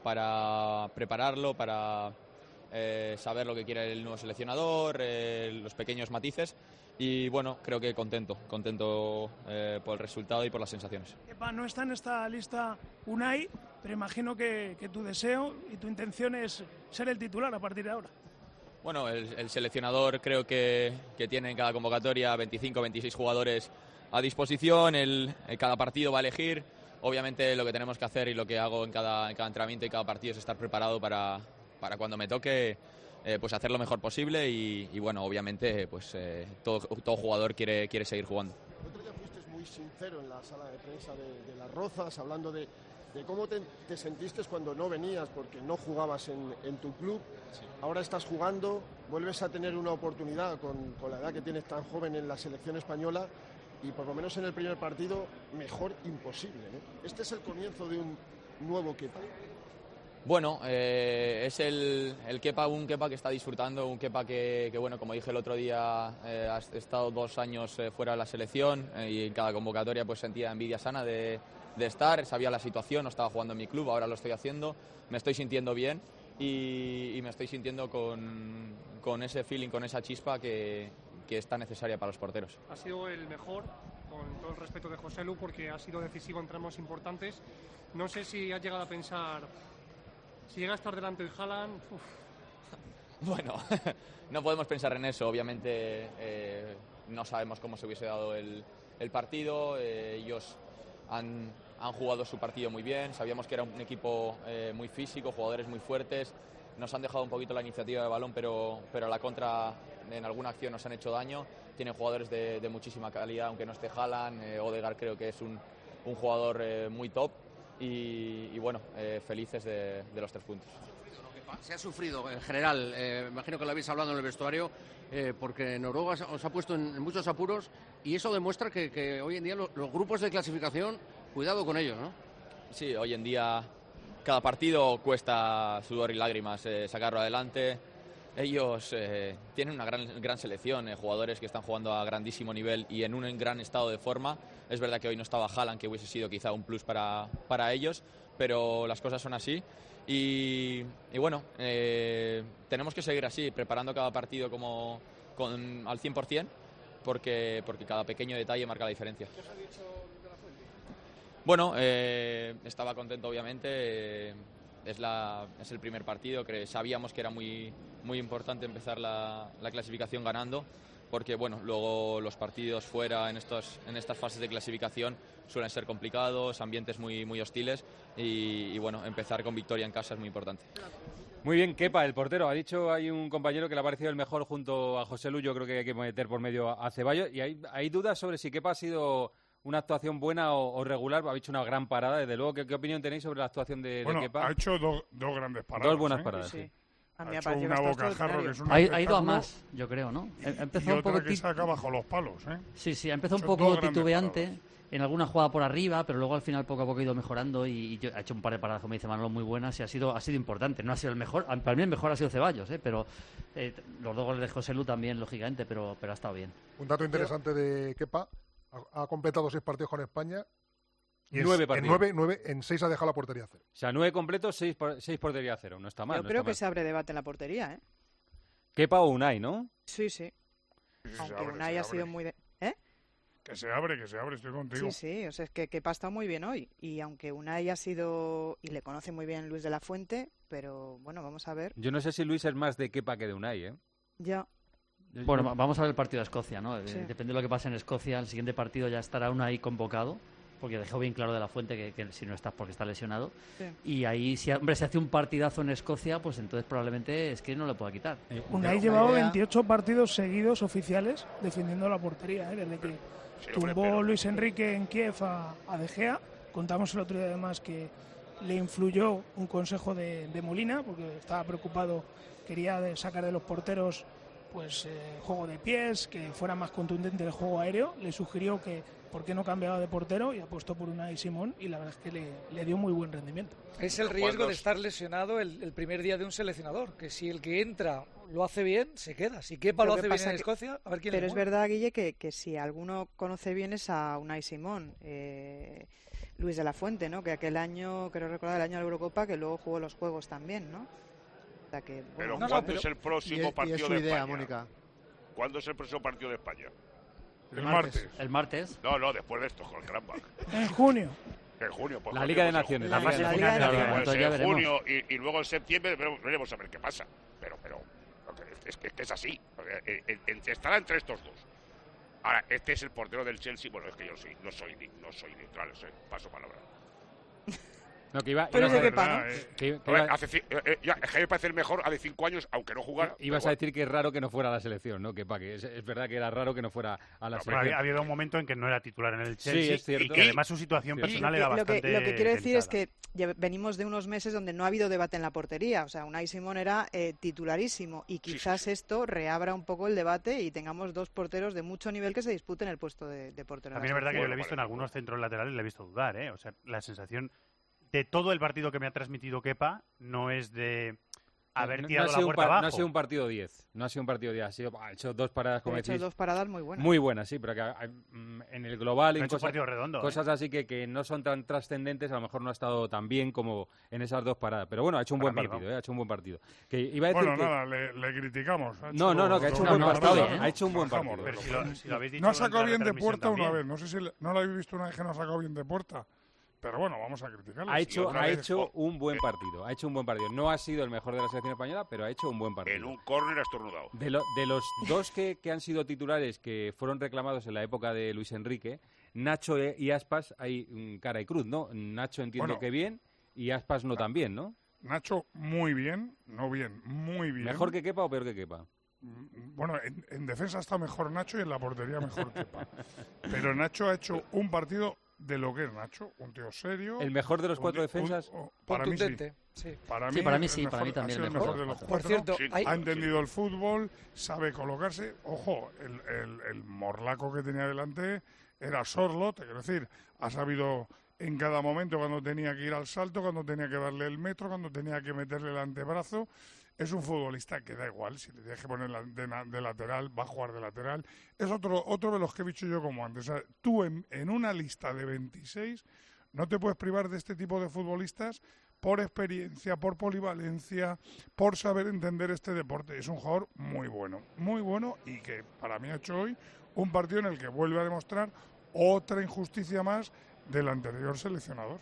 [SPEAKER 1] para prepararlo, para eh, saber lo que quiere el nuevo seleccionador, eh, los pequeños matices. Y bueno, creo que contento, contento eh, por el resultado y por las sensaciones.
[SPEAKER 2] Kepa no está en esta lista Unai, pero imagino que, que tu deseo y tu intención es ser el titular a partir de ahora.
[SPEAKER 1] Bueno, el, el seleccionador creo que, que tiene en cada convocatoria veinticinco o veintiséis jugadores a disposición, el, el cada partido va a elegir. Obviamente lo que tenemos que hacer y lo que hago en cada, en cada entrenamiento y cada partido es estar preparado para, para cuando me toque eh, pues hacer lo mejor posible y, y bueno, obviamente pues eh, todo, todo jugador quiere, quiere seguir jugando.
[SPEAKER 11] El otro día fuiste muy sincero en la sala de prensa de, de Las Rozas, hablando de, de cómo te, te sentiste cuando no venías, porque no jugabas en, en tu club. Sí. Ahora estás jugando, vuelves a tener una oportunidad con, con la edad que tienes tan joven en la selección española y por lo menos en el primer partido, mejor imposible, ¿no? Este es el comienzo de un nuevo Kepa.
[SPEAKER 1] Bueno, eh, es el, el Kepa, un Kepa que está disfrutando, un Kepa que, que bueno, como dije el otro día, eh, ha estado dos años eh, fuera de la selección eh, y en cada convocatoria pues sentía envidia sana de, de estar, sabía la situación, no estaba jugando en mi club, ahora lo estoy haciendo, me estoy sintiendo bien y, y me estoy sintiendo con, con ese feeling, con esa chispa que, que es tan necesaria para los porteros.
[SPEAKER 9] Ha sido el mejor, con todo el respeto de Joselu, porque ha sido decisivo en tramos importantes. No sé si has llegado a pensar... Si llega a estar delante de Haaland... Uf.
[SPEAKER 1] Bueno, no podemos pensar en eso. Obviamente eh, no sabemos cómo se hubiese dado el, el partido. Eh, ellos han, han jugado su partido muy bien. Sabíamos que era un equipo eh, muy físico, jugadores muy fuertes. Nos han dejado un poquito la iniciativa de balón, pero, pero a la contra en alguna acción nos han hecho daño. Tienen jugadores de, de muchísima calidad, aunque no esté Haaland. Eh, Odegaard creo que es un, un jugador eh, muy top. Y, y bueno, eh, felices de, de los tres puntos.
[SPEAKER 14] Se ha sufrido en general, eh, imagino que lo habéis hablado en el vestuario, eh, porque Noruega os ha puesto en, en muchos apuros y eso demuestra que, que hoy en día lo, los grupos de clasificación, cuidado con ellos, ¿no?
[SPEAKER 1] Sí, hoy en día cada partido cuesta sudor y lágrimas eh, sacarlo adelante. Ellos eh, tienen una gran, gran selección, eh, jugadores que están jugando a grandísimo nivel y en un gran estado de forma. Es verdad que hoy no estaba Haaland, que hubiese sido quizá un plus para, para ellos, pero las cosas son así. Y, y bueno, eh, tenemos que seguir así, preparando cada partido como con, al cien por cien, porque, porque cada pequeño detalle marca la diferencia.
[SPEAKER 9] ¿Qué os ha dicho de la Fuente?
[SPEAKER 1] Bueno, eh, estaba contento obviamente. Eh, Es, la, es el primer partido, que sabíamos que era muy, muy importante empezar la, la clasificación ganando, porque bueno, luego los partidos fuera en, estos, en estas fases de clasificación suelen ser complicados, ambientes muy, muy hostiles y, y bueno, empezar con victoria en casa es muy importante.
[SPEAKER 3] Muy bien, Kepa, el portero. Ha dicho, hay un compañero que le ha parecido el mejor junto a Joselu. Yo creo que hay que meter por medio a Ceballos. Y hay, hay dudas sobre si Kepa ha sido una actuación buena o, o regular. Ha hecho una gran parada, desde luego. ¿Qué, qué opinión tenéis sobre la actuación de,
[SPEAKER 4] bueno,
[SPEAKER 3] de Kepa?
[SPEAKER 4] Ha hecho do, dos grandes paradas.
[SPEAKER 3] Dos buenas
[SPEAKER 4] ¿eh?
[SPEAKER 3] paradas, sí.
[SPEAKER 4] sí.
[SPEAKER 16] A mí
[SPEAKER 4] Ha
[SPEAKER 16] me
[SPEAKER 4] hecho
[SPEAKER 16] pareció
[SPEAKER 4] una
[SPEAKER 16] que está
[SPEAKER 4] bocajarro que es un
[SPEAKER 15] Ha, ha ido a
[SPEAKER 4] espectáculo,
[SPEAKER 15] más, yo creo, ¿no? Ha
[SPEAKER 4] y
[SPEAKER 15] empezado un
[SPEAKER 4] otra
[SPEAKER 15] poco
[SPEAKER 4] que
[SPEAKER 15] tit-
[SPEAKER 4] saca bajo los palos, ¿eh?
[SPEAKER 15] Sí, sí, ha empezado un
[SPEAKER 4] Ha hecho
[SPEAKER 15] poco
[SPEAKER 4] dos grandes
[SPEAKER 15] titubeante
[SPEAKER 4] paradas.
[SPEAKER 15] en alguna jugada por arriba, pero luego al final poco a poco ha ido mejorando y, y yo- ha hecho un par de paradas, como dice Manolo, muy buenas y ha sido, ha sido importante. No ha sido el mejor, a- para mí el mejor ha sido Ceballos, ¿eh? Pero eh, los dos goles de José Lu también, lógicamente, pero, pero ha estado bien.
[SPEAKER 8] Un dato interesante de Kepa, ha, ha completado seis partidos con España y
[SPEAKER 3] Nueve
[SPEAKER 8] en,
[SPEAKER 3] partidos.
[SPEAKER 8] en, nueve, nueve, en seis ha dejado la portería cero.
[SPEAKER 3] O sea, nueve completos, seis, por- seis portería cero. No está mal.
[SPEAKER 16] Yo
[SPEAKER 3] no
[SPEAKER 16] creo
[SPEAKER 3] está
[SPEAKER 16] que
[SPEAKER 3] mal.
[SPEAKER 16] se abre debate en la portería, ¿eh?
[SPEAKER 3] Kepa o Unai, ¿no?
[SPEAKER 16] Sí, sí.
[SPEAKER 4] Sí, se
[SPEAKER 16] Aunque
[SPEAKER 4] abre,
[SPEAKER 16] Unai
[SPEAKER 4] se
[SPEAKER 16] ha sido
[SPEAKER 4] abre.
[SPEAKER 16] muy... De... ¿Eh?
[SPEAKER 4] Que se abre, que se abre, estoy contigo.
[SPEAKER 16] Sí, sí, o sea, es que Kepa ha estado muy bien hoy. Y aunque Unai ha sido... Y le conoce muy bien Luis de la Fuente, pero bueno, vamos a ver.
[SPEAKER 3] Yo no sé si Luis es más de Kepa que de Unai, ¿eh?
[SPEAKER 16] Ya.
[SPEAKER 15] Bueno, va- vamos a ver el partido de Escocia, ¿no? Eh,
[SPEAKER 16] Sí.
[SPEAKER 15] Depende de lo que pase en Escocia, el siguiente partido ya estará uno ahí convocado, porque dejó bien claro de la Fuente que, que si no estás porque está lesionado.
[SPEAKER 16] Sí.
[SPEAKER 15] Y ahí, si hombre, se hace un partidazo en Escocia, pues entonces probablemente es que no le pueda quitar.
[SPEAKER 2] Unai llevaba veintiocho partidos seguidos oficiales defendiendo la portería, ¿eh? Desde que
[SPEAKER 7] Sí, hombre,
[SPEAKER 2] tumbó
[SPEAKER 7] pero-
[SPEAKER 2] Luis Enrique en Kiev a, a De Gea. Contamos el otro día además que le influyó un consejo de, de Molina, porque estaba preocupado, quería de sacar de los porteros pues eh, juego de pies, que fuera más contundente el juego aéreo. Le sugirió que por qué no cambiaba de portero y apostó por Unai Simón y la verdad es que le, le dio muy buen rendimiento.
[SPEAKER 19] Es el riesgo de estar lesionado el, el primer día de un seleccionador, que si el que entra lo hace bien, se queda. Si Kepa lo,
[SPEAKER 16] Lo que
[SPEAKER 19] hace bien
[SPEAKER 16] pasa
[SPEAKER 19] en
[SPEAKER 16] que-
[SPEAKER 19] Escocia, a ver quién
[SPEAKER 16] Pero
[SPEAKER 19] le
[SPEAKER 16] es
[SPEAKER 19] mueve.
[SPEAKER 16] verdad, Guille, que, que si alguno conoce bien es a Unai Simón, eh, Luis de la Fuente, ¿no? Que aquel año, creo recordar, el año de la Eurocopa, que luego jugó los Juegos también, ¿no? O sea que,
[SPEAKER 7] Pero
[SPEAKER 16] bueno,
[SPEAKER 7] ¿cuándo es el próximo
[SPEAKER 20] Y es- y
[SPEAKER 7] partido
[SPEAKER 20] es su
[SPEAKER 7] de
[SPEAKER 20] idea,
[SPEAKER 7] España?
[SPEAKER 20] Mónica.
[SPEAKER 7] ¿Cuándo es el próximo partido de España?
[SPEAKER 4] El martes.
[SPEAKER 15] El martes.
[SPEAKER 7] No, no, después de esto, con el Cranbach.
[SPEAKER 2] En junio.
[SPEAKER 7] En junio, pues
[SPEAKER 3] La
[SPEAKER 7] coño,
[SPEAKER 3] Liga de
[SPEAKER 7] pues,
[SPEAKER 3] Naciones,
[SPEAKER 7] La
[SPEAKER 3] la
[SPEAKER 7] fase
[SPEAKER 3] Liga de
[SPEAKER 7] final.
[SPEAKER 3] Naciones.
[SPEAKER 7] Pues
[SPEAKER 15] Entonces ya
[SPEAKER 7] en
[SPEAKER 15] veremos.
[SPEAKER 7] junio y, y luego en septiembre veremos, veremos a ver qué pasa. Pero, pero, es que, es que es así. Eh, eh, eh, Estará entre estos dos. Ahora, este es el portero del Chelsea. Bueno, es que yo soy, no soy, ni- no soy neutral, soy, paso palabra.
[SPEAKER 3] No, que iba,
[SPEAKER 16] Pero
[SPEAKER 3] ibas,
[SPEAKER 16] es de
[SPEAKER 3] a,
[SPEAKER 16] Kepa, ¿no?
[SPEAKER 4] Verdad, eh.
[SPEAKER 3] que- que
[SPEAKER 7] A ver,
[SPEAKER 3] iba-
[SPEAKER 7] hace, ci- eh, eh, ya, es que me parece el mejor hace cinco años, aunque no jugara.
[SPEAKER 3] ibas
[SPEAKER 7] pero
[SPEAKER 3] a decir que es raro que no fuera a la selección, ¿no? Kepa, que es, es verdad que era raro que no fuera a la
[SPEAKER 17] Pero
[SPEAKER 3] selección.
[SPEAKER 17] había, había un momento en que no era titular en el
[SPEAKER 3] Sí,
[SPEAKER 17] Chelsea
[SPEAKER 3] es cierto.
[SPEAKER 17] y que además su situación
[SPEAKER 3] Sí.
[SPEAKER 17] personal
[SPEAKER 16] lo,
[SPEAKER 17] era
[SPEAKER 16] que, lo, que,
[SPEAKER 17] bastante
[SPEAKER 16] lo que quiero decir es
[SPEAKER 17] delicada.
[SPEAKER 16] que ya venimos de unos meses donde no ha habido debate en la portería. O sea, Unai Simón era eh, titularísimo y quizás esto reabra un poco el debate y tengamos dos porteros de mucho nivel que se disputen el puesto de, de portero. de la
[SPEAKER 17] También es verdad que yo
[SPEAKER 7] Bueno,
[SPEAKER 17] le he visto en
[SPEAKER 7] vale.
[SPEAKER 17] algunos centros laterales, le he visto dudar, ¿eh? O sea, la sensación de todo el partido que me ha transmitido Kepa no es de haber
[SPEAKER 3] No- no
[SPEAKER 17] tirado
[SPEAKER 3] ha
[SPEAKER 17] la
[SPEAKER 3] sido un
[SPEAKER 17] puerta
[SPEAKER 3] par-
[SPEAKER 17] abajo.
[SPEAKER 3] No ha sido un partido diez. No ha sido un partido diez. Ha, sido, ha hecho dos paradas, como
[SPEAKER 16] Ha hecho
[SPEAKER 3] decís.
[SPEAKER 16] dos paradas muy buenas.
[SPEAKER 3] Muy buenas, sí, pero que ah, mm, en el global,
[SPEAKER 17] No ha
[SPEAKER 3] en
[SPEAKER 17] hecho un
[SPEAKER 3] cosas,
[SPEAKER 17] partido redondo, ¿eh?
[SPEAKER 3] cosas así que, que no son tan trascendentes, a lo mejor no ha estado tan bien como en esas dos paradas. Pero bueno, ha hecho un
[SPEAKER 17] Para
[SPEAKER 3] buen
[SPEAKER 17] mí,
[SPEAKER 3] partido,
[SPEAKER 17] no.
[SPEAKER 3] eh, ha hecho un buen partido. Que iba a decir
[SPEAKER 4] Bueno,
[SPEAKER 3] que...
[SPEAKER 4] nada, le, le criticamos. Ha
[SPEAKER 3] No, no, no, que ha hecho un
[SPEAKER 4] dos
[SPEAKER 3] buen
[SPEAKER 4] buenas
[SPEAKER 3] partido,
[SPEAKER 4] paradas.
[SPEAKER 3] ha hecho un buen
[SPEAKER 4] Bajamos
[SPEAKER 3] partido.
[SPEAKER 4] de
[SPEAKER 17] Pero
[SPEAKER 4] los
[SPEAKER 17] si lo,
[SPEAKER 4] dos.
[SPEAKER 17] si lo habéis dicho
[SPEAKER 4] No ha
[SPEAKER 17] durante
[SPEAKER 4] sacado
[SPEAKER 17] la
[SPEAKER 4] bien de
[SPEAKER 17] retransmisión
[SPEAKER 4] puerta una
[SPEAKER 17] también.
[SPEAKER 4] vez. No sé si le- no lo habéis visto una vez que no ha sacado bien de puerta. Pero bueno, vamos a criticarlo.
[SPEAKER 3] Ha
[SPEAKER 4] Y
[SPEAKER 3] hecho,
[SPEAKER 4] otra
[SPEAKER 3] ha
[SPEAKER 4] vez-
[SPEAKER 3] hecho
[SPEAKER 7] oh,
[SPEAKER 3] un buen
[SPEAKER 7] eh.
[SPEAKER 3] partido, ha hecho un buen partido. No ha sido el mejor de la selección española, pero ha hecho un buen partido.
[SPEAKER 7] En un córner ha estornudado.
[SPEAKER 3] De, lo- de los dos que, que han sido titulares que fueron reclamados en la época de Luis Enrique, Nacho e- y Aspas hay mm, cara y cruz, ¿no? Nacho entiendo
[SPEAKER 4] Bueno.
[SPEAKER 3] que bien y Aspas no tan bien, ¿no?
[SPEAKER 4] Nacho muy bien, no bien, muy bien.
[SPEAKER 3] ¿Mejor que Kepa o peor que Kepa?
[SPEAKER 4] Mm, Bueno, en, en defensa está mejor Nacho y en la portería mejor Kepa. Pero Nacho ha hecho un partido de lo que es Nacho, un tío serio.
[SPEAKER 3] ¿El mejor de los
[SPEAKER 4] un
[SPEAKER 3] cuatro
[SPEAKER 4] tío- un-
[SPEAKER 3] defensas?
[SPEAKER 4] oh, para mí sí.
[SPEAKER 19] Contundente, sí.
[SPEAKER 4] Para
[SPEAKER 15] Sí,
[SPEAKER 4] mí,
[SPEAKER 15] para mí
[SPEAKER 4] el
[SPEAKER 15] sí, para
[SPEAKER 4] mejor-
[SPEAKER 15] mí también
[SPEAKER 4] ha sido
[SPEAKER 15] el
[SPEAKER 4] el mejor
[SPEAKER 15] mejor.
[SPEAKER 4] de los
[SPEAKER 19] Por
[SPEAKER 4] cuatro.
[SPEAKER 19] cierto,
[SPEAKER 7] Sí,
[SPEAKER 19] hay,
[SPEAKER 4] Ha entendido el fútbol, sabe colocarse. Ojo, el, el, el morlaco que tenía delante era Sorlo, te quiero decir, ha sabido en cada momento cuando tenía que ir al salto, cuando tenía que darle el metro, cuando tenía que meterle el antebrazo. Es un futbolista que da igual, si le tienes que poner de, de lateral, va a jugar de lateral. Es otro otro de los que he dicho yo como antes. O sea, tú en, en una lista de veintiséis no te puedes privar de este tipo de futbolistas por experiencia, por polivalencia, por saber entender este deporte. Es un jugador muy bueno, muy bueno, y que para mí ha hecho hoy un partido en el que vuelve a demostrar otra injusticia más del anterior seleccionador.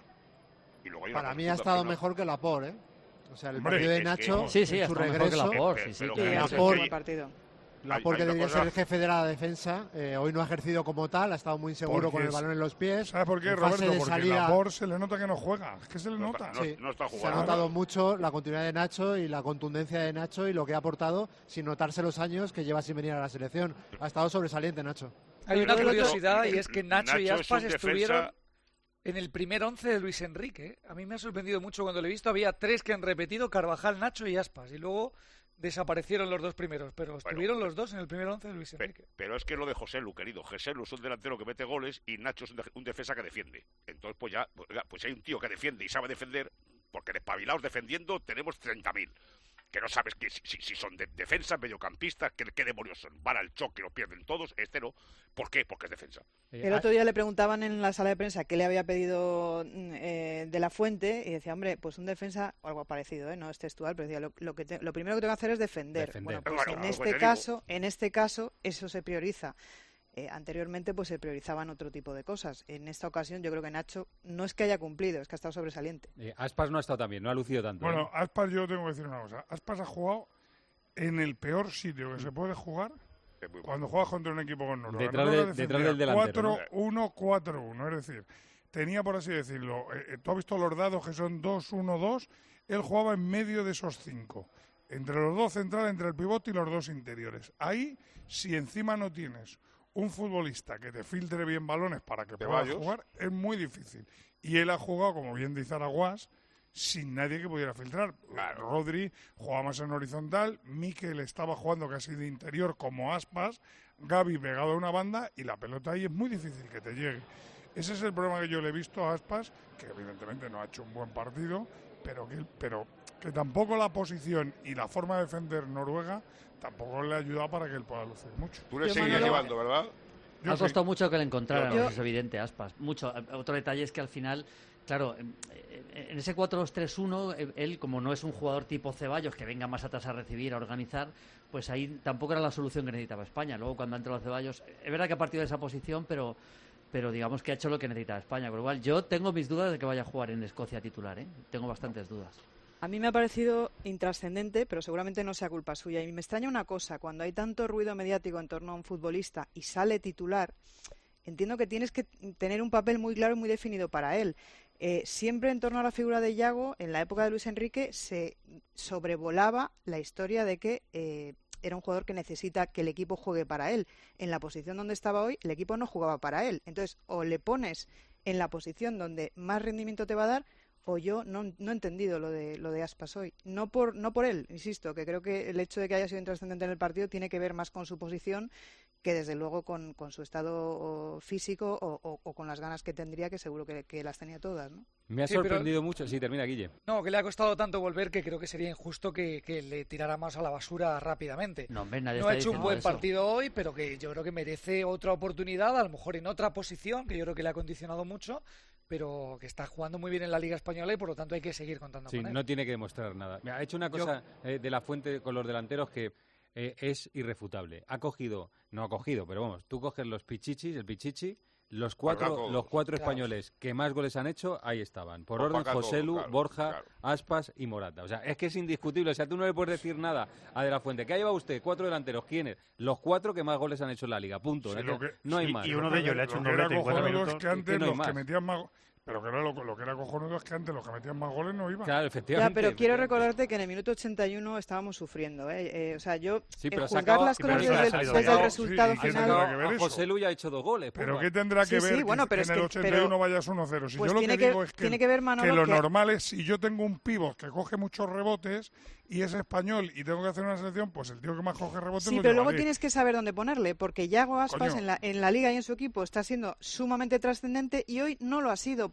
[SPEAKER 7] Y luego hay
[SPEAKER 20] Para
[SPEAKER 7] una
[SPEAKER 20] mí ha estado mejor que Laporte, ¿eh? O sea, el
[SPEAKER 4] Hombre,
[SPEAKER 20] partido de
[SPEAKER 4] es
[SPEAKER 20] Nacho,
[SPEAKER 4] que-
[SPEAKER 15] Sí, sí,
[SPEAKER 20] en
[SPEAKER 15] ha
[SPEAKER 20] su
[SPEAKER 15] estado mejor que
[SPEAKER 20] regreso,
[SPEAKER 15] Laporte, sí, sí.
[SPEAKER 7] Pero
[SPEAKER 20] que
[SPEAKER 7] que-
[SPEAKER 20] Laporte,
[SPEAKER 7] hay-
[SPEAKER 16] partido.
[SPEAKER 20] Laporte, que
[SPEAKER 7] hay una
[SPEAKER 20] debería
[SPEAKER 7] cosa-
[SPEAKER 20] ser el jefe de la defensa, eh, hoy no ha ejercido como tal, ha estado muy inseguro
[SPEAKER 4] Porque
[SPEAKER 20] con el
[SPEAKER 4] es-
[SPEAKER 20] balón en los pies.
[SPEAKER 4] ¿Sabes por qué,
[SPEAKER 20] En fase
[SPEAKER 4] Roberto?
[SPEAKER 20] de
[SPEAKER 4] Porque
[SPEAKER 20] salida-
[SPEAKER 4] Laporte se le nota que no juega. Es que se le
[SPEAKER 7] No
[SPEAKER 4] nota.
[SPEAKER 7] está- no-
[SPEAKER 20] Sí,
[SPEAKER 7] no está
[SPEAKER 20] se ha
[SPEAKER 7] jugando.
[SPEAKER 20] notado mucho la continuidad de Nacho y la contundencia de Nacho y lo que ha aportado sin notarse los años que lleva sin venir a la selección. Ha estado sobresaliente Nacho.
[SPEAKER 19] Hay una
[SPEAKER 7] Pero-
[SPEAKER 19] curiosidad y es que Nacho, y
[SPEAKER 7] Nacho es un
[SPEAKER 19] Aspas
[SPEAKER 7] defensa-
[SPEAKER 19] estuvieron en el primer once de Luis Enrique. ¿eh? A mí me ha sorprendido mucho cuando lo he visto. Había tres que han repetido, Carvajal, Nacho y Aspas. Y luego desaparecieron los dos primeros, pero estuvieron los dos en el primer once de Luis Enrique.
[SPEAKER 7] Pero es que lo de José Lu, querido. José Lu es un delantero que mete goles y Nacho es un, de- un defensa que defiende. Entonces, pues ya, pues ya, pues hay un tío que defiende y sabe defender, porque despabilados defendiendo tenemos treinta mil. Que no sabes que si, si- si son de defensa, mediocampistas, que, qué demonios son. Van al choque y los pierden todos. Este no. ¿Por qué? Porque es defensa.
[SPEAKER 16] El otro día le preguntaban en la sala de prensa qué le había pedido mm, eh, de la Fuente y decía, hombre, pues un defensa, o algo parecido, ¿eh? No es textual, pero decía, lo, lo, que te- lo primero que tengo que hacer es defender.
[SPEAKER 3] Defender.
[SPEAKER 16] Bueno, pues
[SPEAKER 7] Claro,
[SPEAKER 16] en
[SPEAKER 7] pues
[SPEAKER 16] este
[SPEAKER 7] te digo.
[SPEAKER 16] caso, en este caso, eso se prioriza. Eh, anteriormente, pues se priorizaban otro tipo de cosas. En esta ocasión, yo creo que Nacho no es que haya cumplido, es que ha estado sobresaliente.
[SPEAKER 3] Eh, Aspas no ha estado tan bien, no ha lucido tanto.
[SPEAKER 4] Bueno,
[SPEAKER 3] ¿eh?
[SPEAKER 4] Aspas, yo tengo que decir una cosa. Aspas ha jugado en el peor sitio que se puede jugar
[SPEAKER 7] Es muy bueno.
[SPEAKER 4] cuando juegas contra un equipo con Noruega.
[SPEAKER 3] Detrás
[SPEAKER 4] Noruega
[SPEAKER 3] de-
[SPEAKER 4] defendía
[SPEAKER 3] detrás del delantero, ¿no?
[SPEAKER 4] cuatro uno cuatro uno, es decir, tenía, por así decirlo, eh, eh, tú has visto los dados que son dos uno dos, él jugaba en medio de esos cinco, entre los dos centrales, entre el pivote y los dos interiores. Ahí, si encima no tienes un futbolista que te filtre bien balones para que puedas
[SPEAKER 7] Ceballos.
[SPEAKER 4] jugar, es muy difícil. Y él ha jugado, como bien dice Araguás, sin nadie que pudiera filtrar.
[SPEAKER 7] Claro.
[SPEAKER 4] Rodri jugaba más en horizontal, Mikel estaba jugando casi de interior como Aspas, Gavi pegado a una banda y la pelota ahí es muy difícil que te llegue. Ese es el problema que yo le he visto a Aspas, que evidentemente no ha hecho un buen partido, pero que, pero que tampoco la posición y la forma de defender Noruega tampoco le ha ayudado para que él pueda lucir mucho.
[SPEAKER 7] Tú le
[SPEAKER 16] Yo,
[SPEAKER 7] seguirías
[SPEAKER 16] Manolo-
[SPEAKER 7] llevando, ¿verdad?
[SPEAKER 4] Yo
[SPEAKER 15] Ha
[SPEAKER 4] sí.
[SPEAKER 15] costado mucho que le encontraran,
[SPEAKER 16] Yo-
[SPEAKER 15] es evidente, Aspas. Mucho. Eh, Otro detalle es que al final, claro, en en ese cuatro dos tres uno, eh, él, como no es un jugador tipo Ceballos, que venga más atrás a recibir, a organizar, pues ahí tampoco era la solución que necesitaba España. Luego, cuando ha entrado Ceballos, es verdad que ha partido de esa posición, pero pero digamos que ha hecho lo que necesitaba España. Con lo cual, yo tengo mis dudas de que vaya a jugar en Escocia titular, ¿eh? Tengo bastantes dudas.
[SPEAKER 16] A mí me ha parecido intrascendente, pero seguramente no sea culpa suya. Y me extraña una cosa, cuando hay tanto ruido mediático en torno a un futbolista y sale titular, entiendo que tienes que tener un papel muy claro y muy definido para él. Eh, siempre en torno a la figura de Yago, en la época de Luis Enrique, se sobrevolaba la historia de que eh, era un jugador que necesita que el equipo juegue para él. En la posición donde estaba hoy, el equipo no jugaba para él. Entonces, o le pones en la posición donde más rendimiento te va a dar, o yo no, no he entendido lo de lo de Aspas hoy. No por, no por él, insisto, que creo que el hecho de que haya sido intrascendente en el partido tiene que ver más con su posición que desde luego con, con su estado físico o, o, o con las ganas que tendría, que seguro que, que las tenía todas, ¿no?
[SPEAKER 3] Me ha
[SPEAKER 19] Sí, pero-
[SPEAKER 3] sorprendido mucho. Sí, termina, Guille.
[SPEAKER 19] No, que le ha costado tanto volver que creo que sería injusto que, que le tirara más a la basura rápidamente.
[SPEAKER 15] No, hombre, nadie
[SPEAKER 19] No ha
[SPEAKER 15] está
[SPEAKER 19] hecho un
[SPEAKER 15] diciendo
[SPEAKER 19] buen
[SPEAKER 15] eso.
[SPEAKER 19] partido hoy, pero que yo creo que merece otra oportunidad, a lo mejor en otra posición, que yo creo que le ha condicionado mucho, pero que está jugando muy bien en la Liga Española y por lo tanto hay que seguir contando
[SPEAKER 3] Sí,
[SPEAKER 19] con él.
[SPEAKER 3] no tiene que demostrar nada. Mira, ha hecho una
[SPEAKER 19] Yo-
[SPEAKER 3] cosa eh, de la Fuente con los delanteros que eh, es irrefutable. Ha cogido, no ha cogido, pero vamos, tú coges los pichichis, el pichichi, los cuatro,
[SPEAKER 7] todos.
[SPEAKER 3] los cuatro
[SPEAKER 19] Claro.
[SPEAKER 3] españoles que más goles han hecho, ahí estaban. Por
[SPEAKER 7] Pues
[SPEAKER 3] orden,
[SPEAKER 7] para acá
[SPEAKER 3] José Lu,
[SPEAKER 7] todos, claro,
[SPEAKER 3] Borja,
[SPEAKER 7] claro.
[SPEAKER 3] Aspas y Morata. O sea, es que es indiscutible. O sea, tú no le puedes decir nada a De la Fuente. ¿Qué ha llevado usted? Cuatro delanteros. ¿Quiénes? Los cuatro que más goles han hecho en la Liga. Punto.
[SPEAKER 4] Sí,
[SPEAKER 3] Es
[SPEAKER 4] lo
[SPEAKER 3] que
[SPEAKER 4] que-
[SPEAKER 3] no hay
[SPEAKER 17] y-
[SPEAKER 3] más.
[SPEAKER 17] y uno de ellos le ha hecho
[SPEAKER 4] Lo
[SPEAKER 17] un
[SPEAKER 4] que era
[SPEAKER 17] doblete en cuatro
[SPEAKER 4] cojonudo
[SPEAKER 17] minutos.
[SPEAKER 4] es que antes
[SPEAKER 3] Es que no hay
[SPEAKER 4] los que
[SPEAKER 3] más.
[SPEAKER 4] metían más... Pero que era lo, lo que era cojonudo es que antes los que metían más goles no iban.
[SPEAKER 3] Claro,
[SPEAKER 16] Ya,
[SPEAKER 3] efectivamente.
[SPEAKER 16] pero quiero
[SPEAKER 3] efectivamente.
[SPEAKER 16] recordarte que en el minuto ochenta y uno estábamos sufriendo, ¿eh? Eh, o sea, yo
[SPEAKER 3] Sí,
[SPEAKER 16] eh,
[SPEAKER 3] pero se
[SPEAKER 16] juzgar
[SPEAKER 3] acaba-
[SPEAKER 16] las
[SPEAKER 3] y
[SPEAKER 16] cosas
[SPEAKER 17] pero
[SPEAKER 16] desde,
[SPEAKER 17] se ha
[SPEAKER 16] el-
[SPEAKER 17] salido
[SPEAKER 16] desde
[SPEAKER 17] ya.
[SPEAKER 16] el resultado
[SPEAKER 4] Sí, y que
[SPEAKER 16] final.
[SPEAKER 4] tendrá que ver
[SPEAKER 3] A
[SPEAKER 4] eso.
[SPEAKER 3] José Lu ya ha hecho dos goles.
[SPEAKER 4] Pero
[SPEAKER 3] pumba.
[SPEAKER 4] ¿qué tendrá
[SPEAKER 16] Sí,
[SPEAKER 4] que
[SPEAKER 16] sí,
[SPEAKER 4] ver que
[SPEAKER 16] bueno, pero
[SPEAKER 4] en
[SPEAKER 16] es
[SPEAKER 4] el
[SPEAKER 16] que-
[SPEAKER 4] ochenta y uno
[SPEAKER 16] pero-
[SPEAKER 4] vayas uno cero? Si
[SPEAKER 16] pues
[SPEAKER 4] yo lo
[SPEAKER 16] tiene
[SPEAKER 4] que
[SPEAKER 16] que-
[SPEAKER 4] digo es que,
[SPEAKER 16] tiene que ver, Manolo,
[SPEAKER 4] que lo
[SPEAKER 16] que-
[SPEAKER 4] normal es, si yo tengo un pívot que coge muchos rebotes y es español y tengo que hacer una selección, pues el tío que más coge rebotes
[SPEAKER 16] Sí,
[SPEAKER 4] lo
[SPEAKER 16] pero luego
[SPEAKER 4] llevaré.
[SPEAKER 16] tienes que saber dónde ponerle, porque Yago Aspas
[SPEAKER 4] Coño.
[SPEAKER 16] en la, en la Liga y en su equipo está siendo sumamente trascendente y hoy no lo ha sido.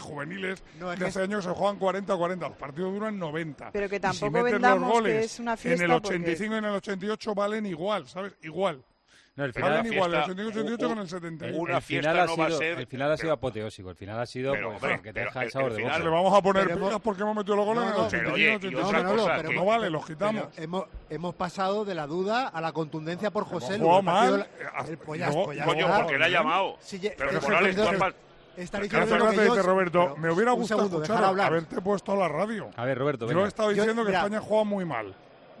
[SPEAKER 4] juveniles
[SPEAKER 16] No, es
[SPEAKER 4] de
[SPEAKER 16] que
[SPEAKER 4] hace años que se juegan cuarenta a cuarenta, los partidos duran noventa.
[SPEAKER 16] Pero que
[SPEAKER 4] Y si
[SPEAKER 16] tampoco
[SPEAKER 4] metes los
[SPEAKER 16] vendamos
[SPEAKER 4] goles
[SPEAKER 16] que es una fiesta
[SPEAKER 4] en el ochenta y cinco
[SPEAKER 16] porque-
[SPEAKER 4] y en el ochenta y ocho valen igual, ¿sabes? Igual.
[SPEAKER 3] No, el
[SPEAKER 4] Valen
[SPEAKER 3] final,
[SPEAKER 4] igual el
[SPEAKER 7] fiesta-
[SPEAKER 4] ochenta y cinco y ochenta y ocho con el setenta y uno.
[SPEAKER 3] el final ha sido, el final ha sido apoteósico. El final ha sido
[SPEAKER 7] Pero,
[SPEAKER 3] pues,
[SPEAKER 7] hombre,
[SPEAKER 3] que te
[SPEAKER 7] pero
[SPEAKER 3] deja
[SPEAKER 7] el-
[SPEAKER 3] el sabor
[SPEAKER 7] el
[SPEAKER 3] de
[SPEAKER 7] final-
[SPEAKER 3] boca.
[SPEAKER 4] Le vamos a poner
[SPEAKER 20] Pero hemos-
[SPEAKER 4] picas porque hemos metido los goles
[SPEAKER 20] No,
[SPEAKER 4] en el
[SPEAKER 20] no,
[SPEAKER 4] ochenta y
[SPEAKER 7] pero
[SPEAKER 4] cinco,
[SPEAKER 7] oye, y
[SPEAKER 4] ochenta y
[SPEAKER 7] otra
[SPEAKER 4] ocho.
[SPEAKER 7] cosa,
[SPEAKER 20] pero
[SPEAKER 7] que-
[SPEAKER 4] no vale, los quitamos.
[SPEAKER 20] Pero hemos, hemos pasado de la duda a la contundencia por José Lu.
[SPEAKER 4] jugado
[SPEAKER 20] El partido
[SPEAKER 4] mal,
[SPEAKER 20] de la-
[SPEAKER 4] eh,
[SPEAKER 20] el- pues ya-
[SPEAKER 4] luego-
[SPEAKER 20] pues ya
[SPEAKER 7] Coño,
[SPEAKER 20] está.
[SPEAKER 7] porque le ha llamado.
[SPEAKER 20] Sí, ya-
[SPEAKER 7] Pero que
[SPEAKER 20] eso
[SPEAKER 7] Morales,
[SPEAKER 20] es-
[SPEAKER 7] tú has mal-
[SPEAKER 20] Estar
[SPEAKER 4] Gracias,
[SPEAKER 20] diciendo lo que
[SPEAKER 4] gracias,
[SPEAKER 20] yo-
[SPEAKER 4] dice Roberto.
[SPEAKER 20] pero
[SPEAKER 4] Me hubiera
[SPEAKER 20] un
[SPEAKER 4] gustado
[SPEAKER 20] segundo,
[SPEAKER 4] escuchar
[SPEAKER 20] dejar hablar.
[SPEAKER 4] haberte puesto la radio.
[SPEAKER 3] A ver, Roberto,
[SPEAKER 4] Yo
[SPEAKER 3] venga.
[SPEAKER 4] he estado
[SPEAKER 20] Yo-
[SPEAKER 4] diciendo que
[SPEAKER 20] mira,
[SPEAKER 4] España juega muy mal.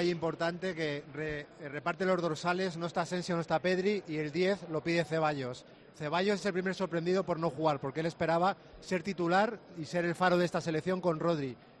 [SPEAKER 20] detalle importante que re, reparte los dorsales, no está Asensio, no está Pedri y el diez lo pide Ceballos. Ceballos es el primer sorprendido por no jugar, porque él esperaba ser titular y ser el faro de esta selección con Rodri.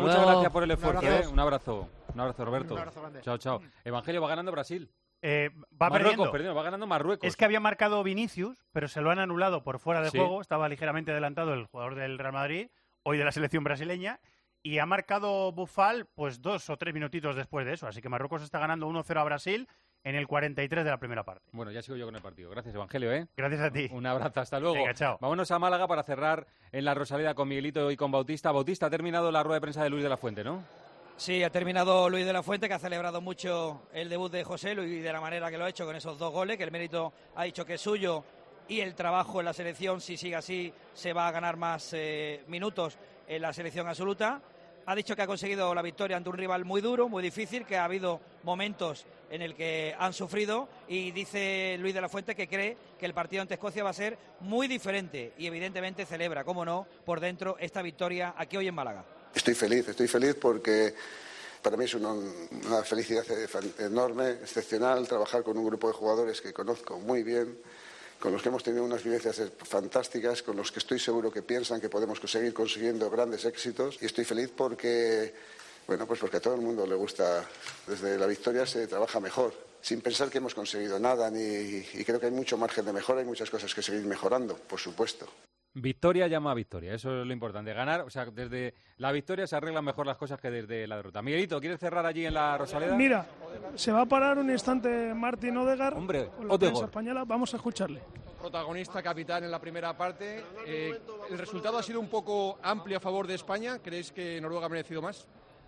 [SPEAKER 3] muchas
[SPEAKER 15] luego.
[SPEAKER 3] gracias por el esfuerzo.
[SPEAKER 15] Un abrazo.
[SPEAKER 3] ¿eh? Un abrazo. Un abrazo, Roberto.
[SPEAKER 17] Un abrazo grande.
[SPEAKER 3] Chao, chao. Evangelio, va ganando Brasil.
[SPEAKER 17] Eh, va
[SPEAKER 3] Marruecos,
[SPEAKER 17] perdiendo.
[SPEAKER 3] perdiendo, va ganando Marruecos.
[SPEAKER 17] Es que había marcado Vinicius, pero se lo han anulado por fuera de
[SPEAKER 3] Sí.
[SPEAKER 17] juego. Estaba ligeramente adelantado el jugador del Real Madrid, hoy de la selección brasileña. y ha marcado Boufal pues dos o tres minutitos después de eso. Así que Marruecos está ganando uno cero a Brasil en el cuarenta y tres de la primera parte.
[SPEAKER 3] Bueno, ya sigo yo con el partido. Gracias, Evangelio, ¿eh?
[SPEAKER 17] Gracias a ti.
[SPEAKER 3] Un abrazo, hasta luego.
[SPEAKER 17] Venga, chao.
[SPEAKER 3] Vámonos a Málaga para cerrar en la Rosaleda con Miguelito y con Bautista. Bautista, ha terminado la rueda de prensa de Luis de la Fuente, ¿no?
[SPEAKER 18] Sí, ha terminado Luis de la Fuente, que ha celebrado mucho el debut de José Lu y de la manera que lo ha hecho con esos dos goles, que el mérito ha dicho que es suyo y el trabajo en la selección, si sigue así, se va a ganar más eh, minutos en la selección absoluta. Ha dicho que ha conseguido la victoria ante un rival muy duro, muy difícil, que ha habido momentos en el que han sufrido, y dice Luis de la Fuente que cree que el partido ante Escocia va a ser muy diferente y evidentemente celebra, cómo no, por dentro esta victoria aquí hoy en Málaga.
[SPEAKER 5] Estoy feliz, estoy feliz porque para mí es una, una felicidad enorme, excepcional, trabajar con un grupo de jugadores que conozco muy bien, con los que hemos tenido unas vivencias fantásticas, con los que estoy seguro que piensan que podemos seguir consiguiendo grandes éxitos. Y estoy feliz porque, bueno, pues porque a todo el mundo le gusta, desde la victoria se trabaja mejor, sin pensar que hemos conseguido nada, ni, y creo que hay mucho margen de mejora y muchas cosas que seguir mejorando, por supuesto.
[SPEAKER 3] Victoria llama a victoria, eso es lo importante, ganar, o sea, desde la victoria se arreglan mejor las cosas que desde la derrota. Miguelito, ¿quieres cerrar allí en la Rosaleda?
[SPEAKER 2] Mira, se va a parar un instante Martín Odegaard,
[SPEAKER 3] Hombre,
[SPEAKER 2] con la prensa española, vamos a escucharle.
[SPEAKER 12] Protagonista, capitán en la primera parte. Eh, ¿El resultado ha sido un poco amplio a favor de España? ¿Creéis que Noruega ha merecido más?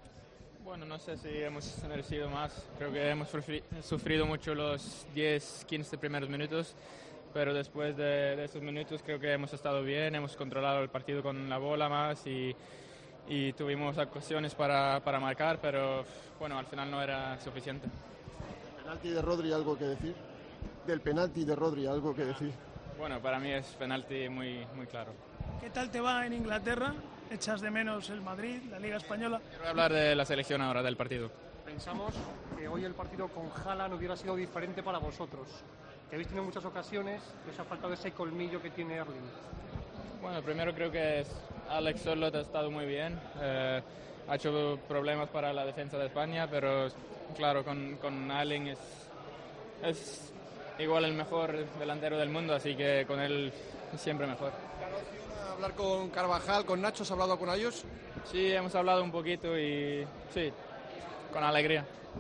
[SPEAKER 22] Bueno, no sé si hemos merecido más. Creo que hemos sufrido mucho los diez, quince primeros minutos. Pero después de, de esos minutos creo que hemos estado bien, hemos controlado el partido con la bola más y, y tuvimos ocasiones para, para marcar, pero bueno, al final no era suficiente.
[SPEAKER 11] ¿Del penalti de Rodri algo que decir? ¿Del penalti de Rodri algo que decir?
[SPEAKER 22] Bueno, para mí es penalti muy, muy claro.
[SPEAKER 2] ¿Qué tal te va en Inglaterra? ¿Echas de menos el Madrid, la Liga Española?
[SPEAKER 22] Quiero hablar de la selección ahora, del partido.
[SPEAKER 9] Pensamos que hoy el partido con Haaland hubiera sido diferente para vosotros. Que habéis tenido muchas ocasiones, que os ha faltado ese colmillo que tiene Erling.
[SPEAKER 22] Bueno, primero creo que es Alex Sörloth ha estado muy bien. Eh, ha hecho problemas para la defensa de España, pero claro, con, con Erling es, es igual el mejor delantero del mundo, así que con él es siempre mejor.
[SPEAKER 12] Hablar con Carvajal, con Nacho, ¿has hablado con ellos?
[SPEAKER 22] Sí, hemos hablado un poquito y sí, con alegría.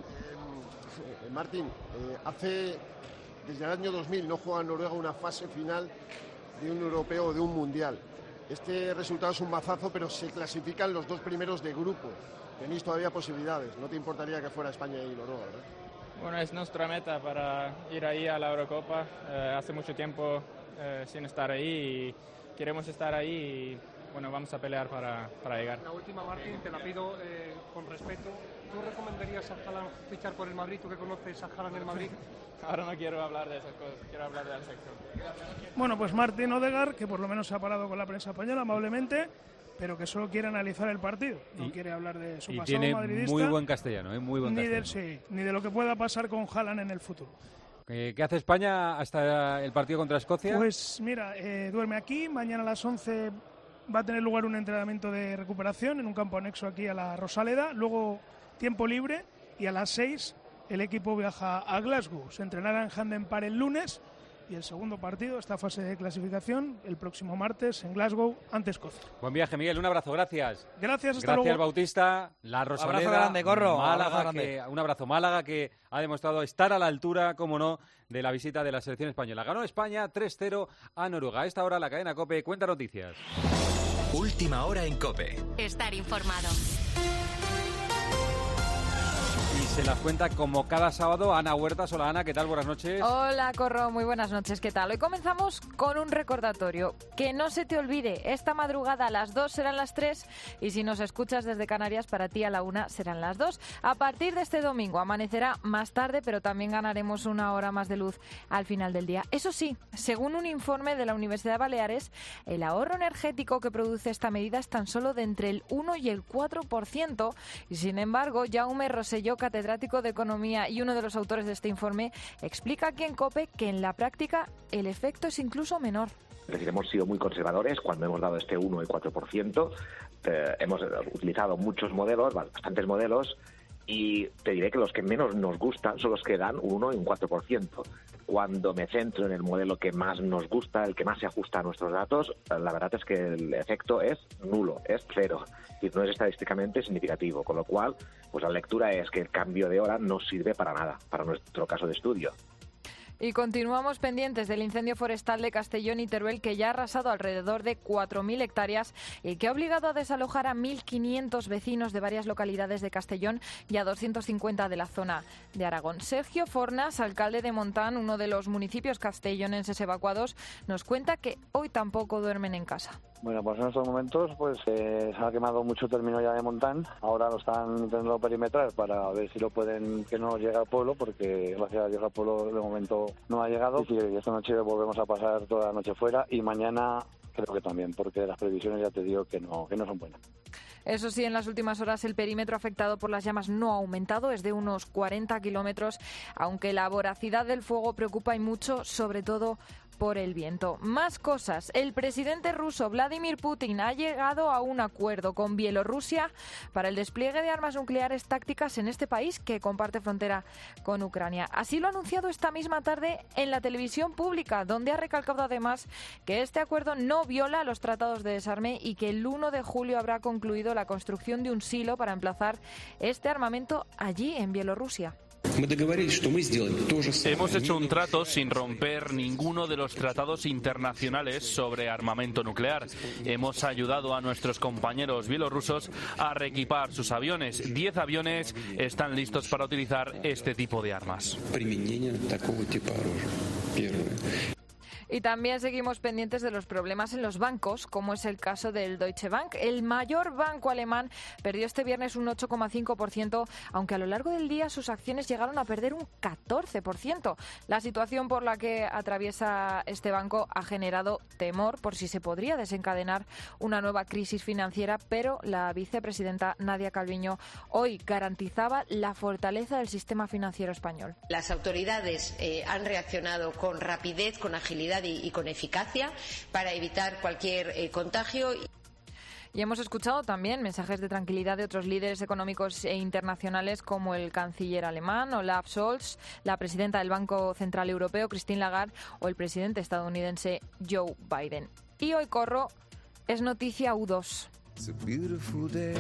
[SPEAKER 11] Eh, Martín, eh, hace... Desde el año dos mil no juega Noruega una fase final de un europeo o de un mundial. Este resultado es un mazazo, pero se clasifican los dos primeros de grupo. Tenéis todavía posibilidades. No te importaría que fuera España y Noruega, ¿verdad?
[SPEAKER 22] Bueno, es nuestra meta para ir ahí a la Eurocopa. Eh, hace mucho tiempo eh, sin estar ahí y queremos estar ahí y bueno, vamos a pelear para, para llegar.
[SPEAKER 9] La última, Martín, te la pido eh, con respeto. ¿Tú recomendarías a Haaland fichar por el Madrid? ¿Tú que conoces a Haaland en el Madrid?
[SPEAKER 22] Ahora no quiero hablar de esas cosas, quiero hablar de la sección.
[SPEAKER 2] Bueno, pues Martín Odegaard, que por lo menos se ha parado con la prensa española amablemente, pero que solo quiere analizar el partido, no y, quiere hablar de su
[SPEAKER 3] y
[SPEAKER 2] pasado
[SPEAKER 3] tiene
[SPEAKER 2] madridista.
[SPEAKER 3] Muy buen castellano, ¿eh? Muy buen
[SPEAKER 2] ni
[SPEAKER 3] castellano.
[SPEAKER 2] De, sí, ni de lo que pueda pasar con Haaland en el futuro.
[SPEAKER 3] Eh, ¿Qué hace España hasta el partido contra Escocia?
[SPEAKER 2] Pues mira, eh, duerme aquí, mañana a las once va a tener lugar un entrenamiento de recuperación en un campo anexo aquí a la Rosaleda, luego tiempo libre y a las seis el equipo viaja a Glasgow. Se entrenará en Hampden Park el lunes y el segundo partido, esta fase de clasificación, el próximo martes en Glasgow ante Escocia.
[SPEAKER 3] Buen viaje, Miguel. Un abrazo. Gracias.
[SPEAKER 2] Gracias, hasta
[SPEAKER 3] Gracias,
[SPEAKER 2] luego.
[SPEAKER 3] Bautista. La Rosaleda.
[SPEAKER 18] Un abrazo grande, Corro.
[SPEAKER 3] Málaga,
[SPEAKER 18] abrazo grande.
[SPEAKER 3] Que, un abrazo. Málaga, que ha demostrado estar a la altura, como no, de la visita de la selección española. Ganó España tres cero a Noruega. A esta hora la cadena COPE cuenta noticias.
[SPEAKER 23] Última hora en COPE.
[SPEAKER 24] Estar informado.
[SPEAKER 3] Y se las cuenta como cada sábado Ana Huertas. Hola Ana, ¿qué tal? Buenas noches.
[SPEAKER 25] Hola Corro, muy buenas noches, ¿qué tal? Hoy comenzamos con un recordatorio. Que no se te olvide, esta madrugada a las dos serán las tres y si nos escuchas desde Canarias, para ti a la una serán las dos. A partir de este domingo amanecerá más tarde, pero también ganaremos una hora más de luz al final del día. Eso sí, según un informe de la Universidad de Baleares, el ahorro energético que produce esta medida es tan solo de entre el uno y el cuatro por ciento y sin embargo, Jaume Rosselló, catedrático de Economía y uno de los autores de este informe, explica aquí en COPE que en la práctica el efecto es incluso menor.
[SPEAKER 26] Es decir, hemos sido muy conservadores cuando hemos dado este uno y cuatro por ciento. Eh, hemos utilizado muchos modelos, bastantes modelos, y te diré que los que menos nos gustan son los que dan un uno y un cuatro por ciento. Cuando me centro en el modelo que más nos gusta, el que más se ajusta a nuestros datos, la verdad es que el efecto es nulo, es cero. Y no es estadísticamente significativo, con lo cual, pues la lectura es que el cambio de hora no sirve para nada, para nuestro caso de estudio.
[SPEAKER 25] Y continuamos pendientes del incendio forestal de Castellón y Teruel, que ya ha arrasado alrededor de cuatro mil hectáreas y que ha obligado a desalojar a mil quinientos vecinos de varias localidades de Castellón y a doscientos cincuenta de la zona de Aragón. Sergio Fornas, alcalde de Montán, uno de los municipios castellonenses evacuados, nos cuenta que hoy tampoco duermen en casa.
[SPEAKER 6] Bueno, pues en estos momentos pues eh, se ha quemado mucho término ya de Montán. Ahora lo están intentando perimetrar para ver si lo pueden, que no llegue al pueblo, porque gracias a Dios al pueblo de momento no ha llegado. Y esta noche volvemos a pasar toda la noche fuera y mañana creo que también, porque las previsiones ya te digo que no, que no son buenas.
[SPEAKER 25] Eso sí, en las últimas horas el perímetro afectado por las llamas no ha aumentado, es de unos cuarenta kilómetros, aunque la voracidad del fuego preocupa y mucho, sobre todo por el viento. Más cosas. El presidente ruso Vladimir Putin ha llegado a un acuerdo con Bielorrusia para el despliegue de armas nucleares tácticas en este país que comparte frontera con Ucrania. Así lo ha anunciado esta misma tarde en la televisión pública, donde ha recalcado además que este acuerdo no viola los tratados de desarme y que el uno de julio habrá concluido la construcción de un silo para emplazar este armamento allí en Bielorrusia.
[SPEAKER 10] Hemos hecho un trato sin romper ninguno de los tratados internacionales sobre armamento nuclear. Hemos ayudado a nuestros compañeros bielorrusos a reequipar sus aviones. Diez aviones están listos para utilizar este tipo de armas.
[SPEAKER 25] Y también seguimos pendientes de los problemas en los bancos, como es el caso del Deutsche Bank. El mayor banco alemán perdió este viernes un ocho coma cinco por ciento, aunque a lo largo del día sus acciones llegaron a perder un catorce por ciento. La situación por la que atraviesa este banco ha generado temor por si se podría desencadenar una nueva crisis financiera, pero la vicepresidenta Nadia Calviño hoy garantizaba la fortaleza del sistema financiero español.
[SPEAKER 13] Las autoridades eh, han reaccionado con rapidez, con agilidad y, y con eficacia para evitar cualquier eh, contagio.
[SPEAKER 25] Y hemos escuchado también mensajes de tranquilidad de otros líderes económicos e internacionales como el canciller alemán Olaf Scholz, la presidenta del Banco Central Europeo Christine Lagarde o el presidente estadounidense Joe Biden. Y hoy corro, es noticia U dos. It's a beautiful day.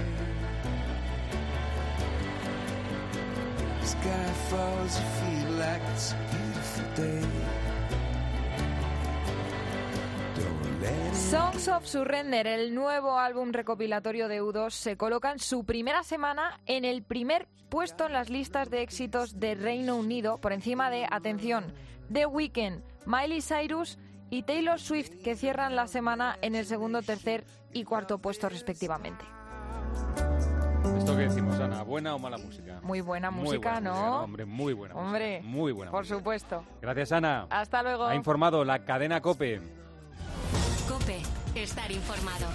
[SPEAKER 25] The sky falls, you feel like it's a beautiful day. Songs of Surrender, el nuevo álbum recopilatorio de U dos, se coloca en su primera semana en el primer puesto en las listas de éxitos de Reino Unido, por encima de, atención, The Weeknd, Miley Cyrus y Taylor Swift, que cierran la semana en el segundo, tercer y cuarto puesto respectivamente.
[SPEAKER 3] ¿Esto qué decimos, Ana? ¿Buena o mala música?
[SPEAKER 25] Muy buena
[SPEAKER 3] muy
[SPEAKER 25] música,
[SPEAKER 3] buena
[SPEAKER 25] ¿no?
[SPEAKER 3] Música, ¿no? Hombre, muy buena
[SPEAKER 25] Hombre,
[SPEAKER 3] música. Muy buena
[SPEAKER 25] por
[SPEAKER 3] música.
[SPEAKER 25] supuesto.
[SPEAKER 3] Gracias, Ana.
[SPEAKER 25] Hasta luego.
[SPEAKER 3] Ha informado la cadena COPE.
[SPEAKER 14] COPE, estar informado.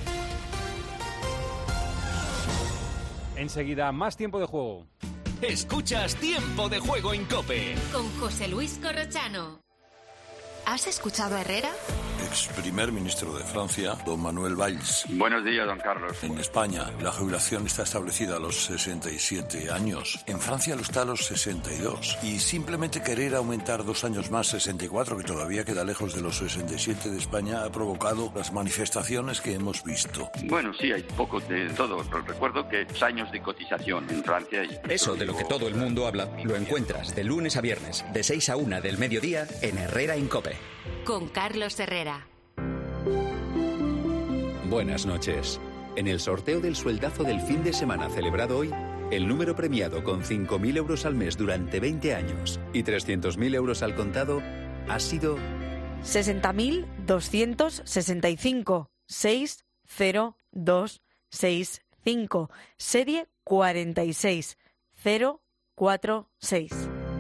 [SPEAKER 3] Enseguida, más tiempo de juego.
[SPEAKER 23] Escuchas Tiempo de Juego en COPE.
[SPEAKER 14] Con José Luis Corrochano. ¿Has escuchado a Herrera?
[SPEAKER 21] Ex primer ministro de Francia, don Manuel Valls.
[SPEAKER 24] Buenos días, don Carlos.
[SPEAKER 21] En España, la jubilación está establecida a los sesenta y siete años. En Francia lo está a los sesenta y dos. Y simplemente querer aumentar dos años más, sesenta y cuatro, que todavía queda lejos de los sesenta y siete de España, ha provocado las manifestaciones que hemos visto.
[SPEAKER 24] Bueno, sí, hay poco de todo. Recuerdo que años de cotización en Francia. Y...
[SPEAKER 23] Eso de lo que todo el mundo habla, lo encuentras de lunes a viernes, de seis a una del mediodía, en Herrera en COPE.
[SPEAKER 14] Con Carlos Herrera.
[SPEAKER 27] Buenas noches. En el sorteo del sueldazo del fin de semana celebrado hoy, el número premiado con cinco mil euros al mes durante veinte años y trescientos mil euros al contado ha sido
[SPEAKER 28] sesenta mil doscientos sesenta y cinco, seis cero dos seis cinco, serie cuarenta y seis cero cuatro seis.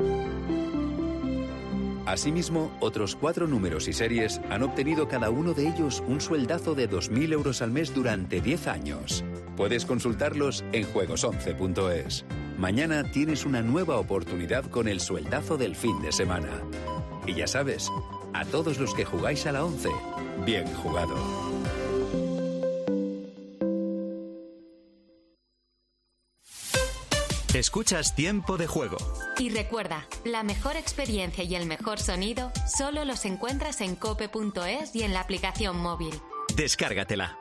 [SPEAKER 27] Asimismo, otros cuatro números y series han obtenido cada uno de ellos un sueldazo de dos mil euros al mes durante diez años. Puedes consultarlos en juegos once punto es. Mañana tienes una nueva oportunidad con el sueldazo del fin de semana. Y ya sabes, a todos los que jugáis a la once, bien jugado. Escuchas Tiempo de Juego.
[SPEAKER 14] Y recuerda, la mejor experiencia y el mejor sonido solo los encuentras en cope punto es y en la aplicación móvil.
[SPEAKER 27] Descárgatela.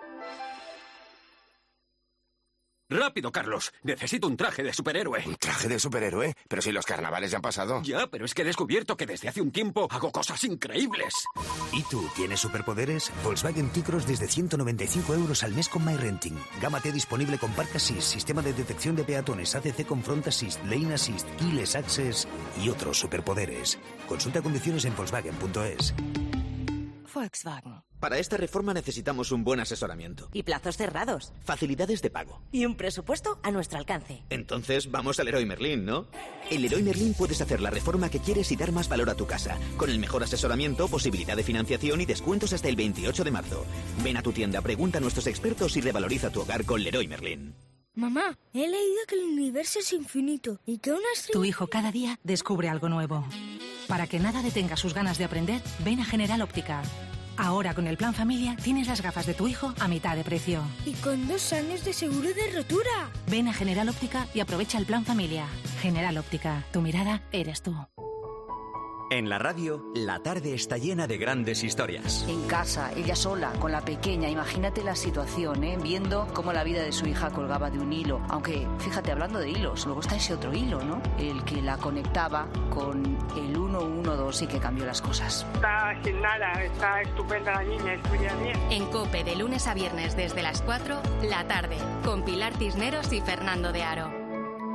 [SPEAKER 1] ¡Rápido, Carlos! Necesito un traje de superhéroe.
[SPEAKER 4] ¿Un traje de superhéroe? Pero si los carnavales ya han pasado.
[SPEAKER 1] Ya, pero es que he descubierto que desde hace un tiempo hago cosas increíbles.
[SPEAKER 7] ¿Y tú tienes superpoderes? Volkswagen T-Cross desde ciento noventa y cinco euros al mes con MyRenting. Gama T disponible con Park Assist, sistema de detección de peatones, A C C con Front Assist, Lane Assist, Keyless Access y otros superpoderes. Consulta condiciones en volkswagen punto es.
[SPEAKER 8] Volkswagen.
[SPEAKER 15] Para esta reforma necesitamos un buen asesoramiento.
[SPEAKER 8] Y plazos cerrados.
[SPEAKER 15] Facilidades de pago.
[SPEAKER 8] Y un presupuesto a nuestro alcance.
[SPEAKER 15] Entonces vamos al Leroy Merlin, ¿no? En Leroy Merlin puedes hacer la reforma que quieres y dar más valor a tu casa. Con el mejor asesoramiento, posibilidad de financiación y descuentos hasta el veintiocho de marzo. Ven a tu tienda, pregunta a nuestros expertos y revaloriza tu hogar con Leroy Merlin.
[SPEAKER 16] Mamá, he leído que el universo es infinito y que una estrella...
[SPEAKER 19] Tu hijo cada día descubre algo nuevo. Para que nada detenga sus ganas de aprender, ven a General Óptica. Ahora con el Plan Familia tienes las gafas de tu hijo a mitad de precio.
[SPEAKER 16] Y con dos años de seguro de rotura.
[SPEAKER 19] Ven a General Óptica y aprovecha el Plan Familia. General Óptica, tu mirada eres tú.
[SPEAKER 23] En la radio, la tarde está llena de grandes historias.
[SPEAKER 20] En casa, ella sola, con la pequeña. Imagínate la situación, ¿eh? Viendo cómo la vida de su hija colgaba de un hilo. Aunque, fíjate, hablando de hilos, luego está ese otro hilo, ¿no? El que la conectaba con el ciento doce y que cambió las cosas.
[SPEAKER 29] Está sin nada, está estupenda la niña, estudia bien.
[SPEAKER 14] En COPE, de lunes a viernes desde las cuatro, la tarde, con Pilar Cisneros y Fernando de Aro.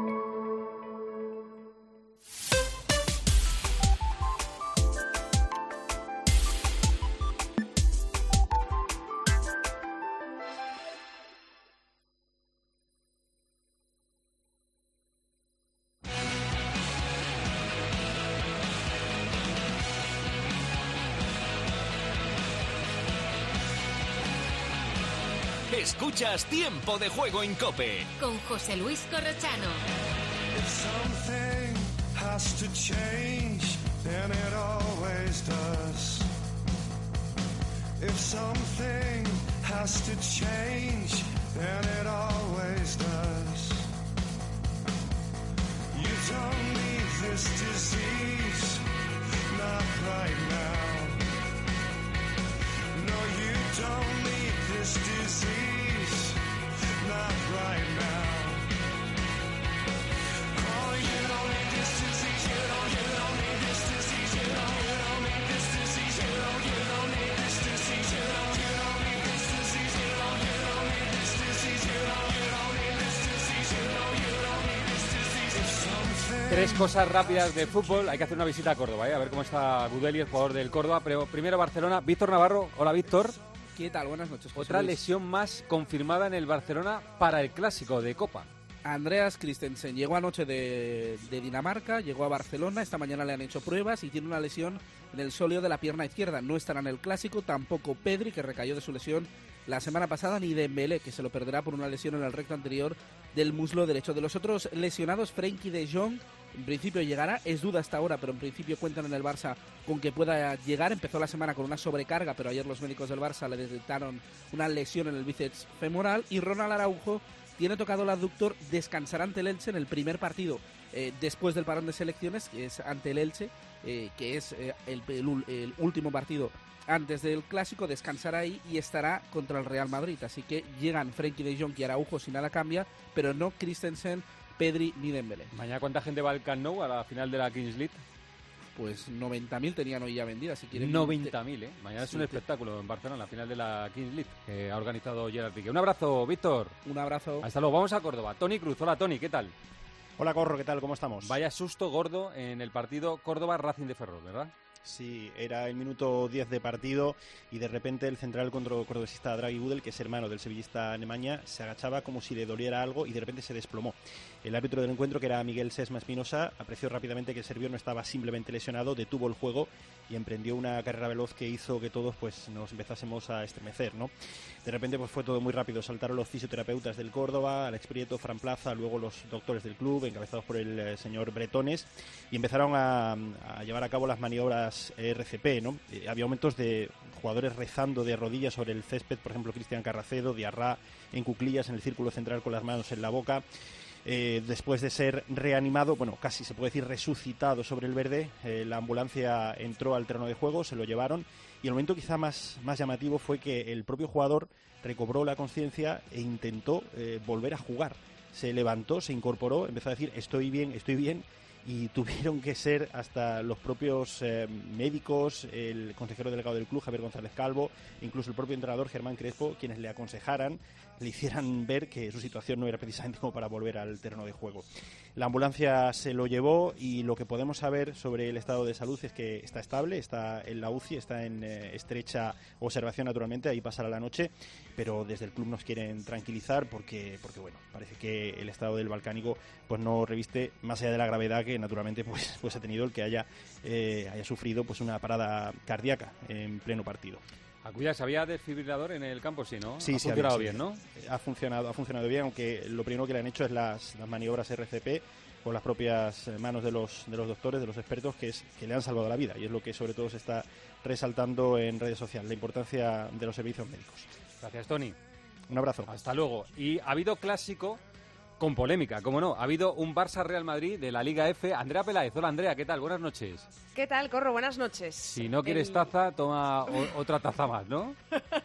[SPEAKER 27] Escuchas Tiempo de Juego en COPE.
[SPEAKER 14] Con José Luis Corrochano.
[SPEAKER 30] If something has to change, then it always does. If something has to change, then it always does. You don't need this disease, not right now. No, you don't need this disease, not right now. Oh, you don't need this disease, you don't, you don't need this disease, you don't, you don't need this disease, you don't, you don't need this disease, you don't, you don't need this disease, you don't, you don't need this disease, you don't, you don't need this disease, you don't, you don't need this disease. If something...
[SPEAKER 3] Tres cosas rápidas de fútbol. Hay que hacer una visita a Córdoba, ¿eh? A ver cómo está Gudeli, el jugador del Córdoba. Pero primero Barcelona. Víctor Navarro. Hola, Víctor.
[SPEAKER 31] ¿Qué tal? Buenas noches. José
[SPEAKER 3] Otra
[SPEAKER 31] Luis.
[SPEAKER 3] lesión más confirmada en el Barcelona para el Clásico de Copa.
[SPEAKER 31] Andreas Christensen llegó anoche de, de Dinamarca, llegó a Barcelona, esta mañana le han hecho pruebas y tiene una lesión en el sóleo de la pierna izquierda. No estará en el Clásico, tampoco Pedri, que recayó de su lesión la semana pasada, ni Dembélé, que se lo perderá por una lesión en el recto anterior del muslo derecho. De los otros lesionados, Frenkie de Jong en principio llegará, es duda hasta ahora, pero en principio cuentan en el Barça con que pueda llegar. Empezó la semana con una sobrecarga, pero ayer los médicos del Barça le detectaron una lesión en el bíceps femoral. Y Ronald Araujo tiene tocado el aductor, descansará ante el Elche en el primer partido eh, después del parón de selecciones, que es ante el Elche, eh, que es eh, el, el, el último partido antes del Clásico. Descansará ahí y estará contra el Real Madrid. Así que llegan Frenkie de Jong y Araujo si nada cambia, pero no Christensen, Pedri ni Dembélé.
[SPEAKER 3] ¿Mañana cuánta gente va al Camp Nou a la final de la Kings League?
[SPEAKER 31] Pues noventa mil tenían hoy ya vendidas. Si quieren
[SPEAKER 3] noventa mil, ¿eh? Mañana sí, es un espectáculo en Barcelona, la final de la Kings League, que ha organizado Gerard Piqué. Un abrazo, Víctor.
[SPEAKER 31] Un abrazo.
[SPEAKER 3] Hasta luego. Vamos a Córdoba. Toni Cruz. Hola, Toni, ¿qué tal?
[SPEAKER 32] Hola, Corro, ¿qué tal? ¿Cómo estamos?
[SPEAKER 3] Vaya susto gordo en el partido Córdoba-Racing de Ferrol, ¿verdad?
[SPEAKER 32] Sí, era el minuto diez de partido y de repente el central cordobesista Draghi Gudel, que es hermano del sevillista Nemanja, se agachaba como si le doliera algo y de repente se desplomó. El árbitro del encuentro, que era Miguel Sesma Espinosa, apreció rápidamente que el serbio no estaba simplemente lesionado, detuvo el juego y emprendió una carrera veloz que hizo que todos pues nos empezásemos a estremecer, ¿no? De repente pues fue todo muy rápido. Saltaron los fisioterapeutas del Córdoba, Alex Prieto, Fran Plaza, luego los doctores del club, encabezados por el eh, señor Bretones, y empezaron a, a llevar a cabo las maniobras R C P, ¿no? Eh, había momentos de jugadores rezando de rodillas sobre el césped, por ejemplo Cristian Carracedo, Diarra en cuclillas en el círculo central con las manos en la boca. Eh, después de ser reanimado, bueno, casi se puede decir resucitado sobre el verde, eh, la ambulancia entró al terreno de juego, se lo llevaron, y el momento quizá más, más llamativo fue que el propio jugador recobró la conciencia e intentó eh, volver a jugar. Se levantó, se incorporó, empezó a decir estoy bien, estoy bien, y tuvieron que ser hasta los propios eh, médicos, el consejero delegado del club, Javier González Calvo, incluso el propio entrenador, Germán Crespo, quienes le aconsejaran, le hicieran ver que su situación no era precisamente como para volver al terreno de juego. La ambulancia se lo llevó y lo que podemos saber sobre el estado de salud es que está estable, está en la U C I, está en eh, estrecha observación naturalmente, ahí pasará la noche, pero desde el club nos quieren tranquilizar porque, porque bueno, parece que el estado del balcánico pues no reviste, más allá de la gravedad que naturalmente pues, pues ha tenido el que haya, eh, haya sufrido pues una parada cardíaca en pleno partido.
[SPEAKER 3] A cuidarse, ¿había desfibrilador en el campo? Sí, ¿no?
[SPEAKER 32] Sí,
[SPEAKER 3] ha
[SPEAKER 32] sí,
[SPEAKER 3] funcionado
[SPEAKER 32] había,
[SPEAKER 3] bien,
[SPEAKER 32] sí.
[SPEAKER 3] ¿no?
[SPEAKER 32] Ha funcionado, ha funcionado bien, aunque lo primero que le han hecho es las, las maniobras R C P con las propias manos de los, de los doctores, de los expertos, que, es, que le han salvado la vida. Y es lo que sobre todo se está resaltando en redes sociales, la importancia de los servicios médicos.
[SPEAKER 3] Gracias, Tony.
[SPEAKER 32] Un abrazo.
[SPEAKER 3] Hasta luego. Y ha habido clásico con polémica, como no. Ha habido un Barça-Real Madrid de la Liga F. Andrea Peláez. Hola, Andrea, ¿qué tal? Buenas noches.
[SPEAKER 2] ¿Qué tal, Corro? Buenas noches.
[SPEAKER 3] Si no quieres
[SPEAKER 2] el...
[SPEAKER 3] taza, toma o, otra taza más, ¿no?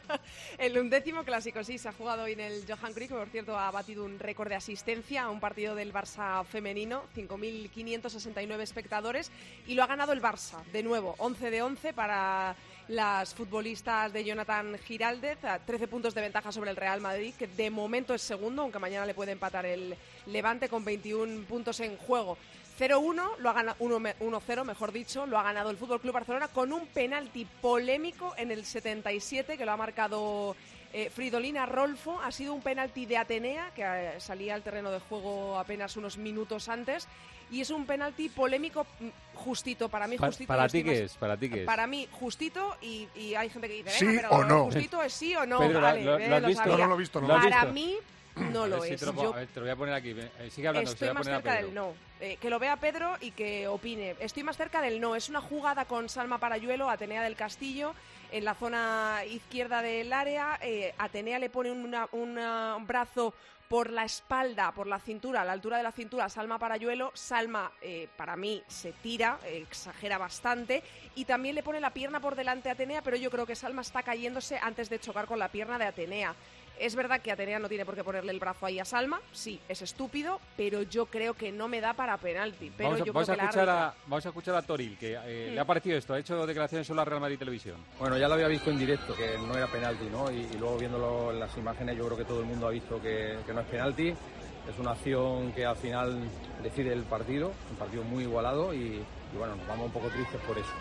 [SPEAKER 2] El undécimo clásico, sí, se ha jugado hoy en el Johan Cruyff, que por cierto ha batido un récord de asistencia a un partido del Barça femenino, cinco mil quinientos sesenta y nueve espectadores, y lo ha ganado el Barça, de nuevo, once de once para las futbolistas de Jonathan Giraldez, a trece puntos de ventaja sobre el Real Madrid, que de momento es segundo, aunque mañana le puede empatar el Levante con veintiún puntos en juego. cero uno, lo ha ganado uno cero, mejor dicho, lo ha ganado el F C Barcelona con un penalti polémico en el setenta y siete que lo ha marcado eh, Fridolina Rolfo. Ha sido un penalti de Atenea que eh, salía al terreno de juego apenas unos minutos antes y es un penalti polémico justito, para mí justito.
[SPEAKER 3] ¿Para ti qué es? ¿Para ti qué es?
[SPEAKER 2] Para mí justito y, y hay gente que dice,
[SPEAKER 5] ¿Sí
[SPEAKER 2] pero
[SPEAKER 5] o no?
[SPEAKER 2] Justito es sí o no.
[SPEAKER 3] Pedro,
[SPEAKER 2] vale,
[SPEAKER 3] ¿lo,
[SPEAKER 2] eh,
[SPEAKER 3] lo has
[SPEAKER 2] lo
[SPEAKER 3] visto?
[SPEAKER 2] sabía.
[SPEAKER 5] No, no lo he visto. No.
[SPEAKER 3] ¿Lo has
[SPEAKER 2] Para
[SPEAKER 3] visto?
[SPEAKER 2] mí no lo
[SPEAKER 3] si
[SPEAKER 2] es.
[SPEAKER 3] te, lo,
[SPEAKER 2] Yo
[SPEAKER 3] a ver, te lo voy a poner aquí. Eh, sigue hablando.
[SPEAKER 2] estoy
[SPEAKER 3] se
[SPEAKER 2] más
[SPEAKER 3] voy a poner
[SPEAKER 2] cerca
[SPEAKER 3] a Pedro.
[SPEAKER 2] del no. Eh, que lo vea Pedro y que opine. Estoy más cerca del no. Es una jugada con Salma Parayuelo, Atenea del Castillo, en la zona izquierda del área. Eh, Atenea le pone una, una, un brazo por la espalda, por la cintura, a la altura de la cintura a Salma Parayuelo. Salma, eh, para mí, se tira, eh, exagera bastante, y también le pone la pierna por delante a Atenea, pero yo creo que Salma está cayéndose antes de chocar con la pierna de Atenea. Es verdad que Atenea no tiene por qué ponerle el brazo ahí a Salma, sí, es estúpido, pero yo creo que no me da para penalti. Pero
[SPEAKER 3] vamos a,
[SPEAKER 2] yo
[SPEAKER 3] vamos,
[SPEAKER 2] creo
[SPEAKER 3] a
[SPEAKER 2] que
[SPEAKER 3] escuchar
[SPEAKER 2] la
[SPEAKER 3] a, vamos a escuchar a Toril, que eh,
[SPEAKER 2] Mm.
[SPEAKER 3] le ha parecido esto, ha hecho declaraciones sobre la Real Madrid Televisión.
[SPEAKER 6] Bueno, ya lo había visto en directo, que no era penalti, ¿no? Y, y luego viéndolo en las imágenes, yo creo que todo el mundo ha visto que, que no es penalti. Es una acción que al final decide el partido, un partido muy igualado y, y bueno, nos vamos un poco tristes por eso.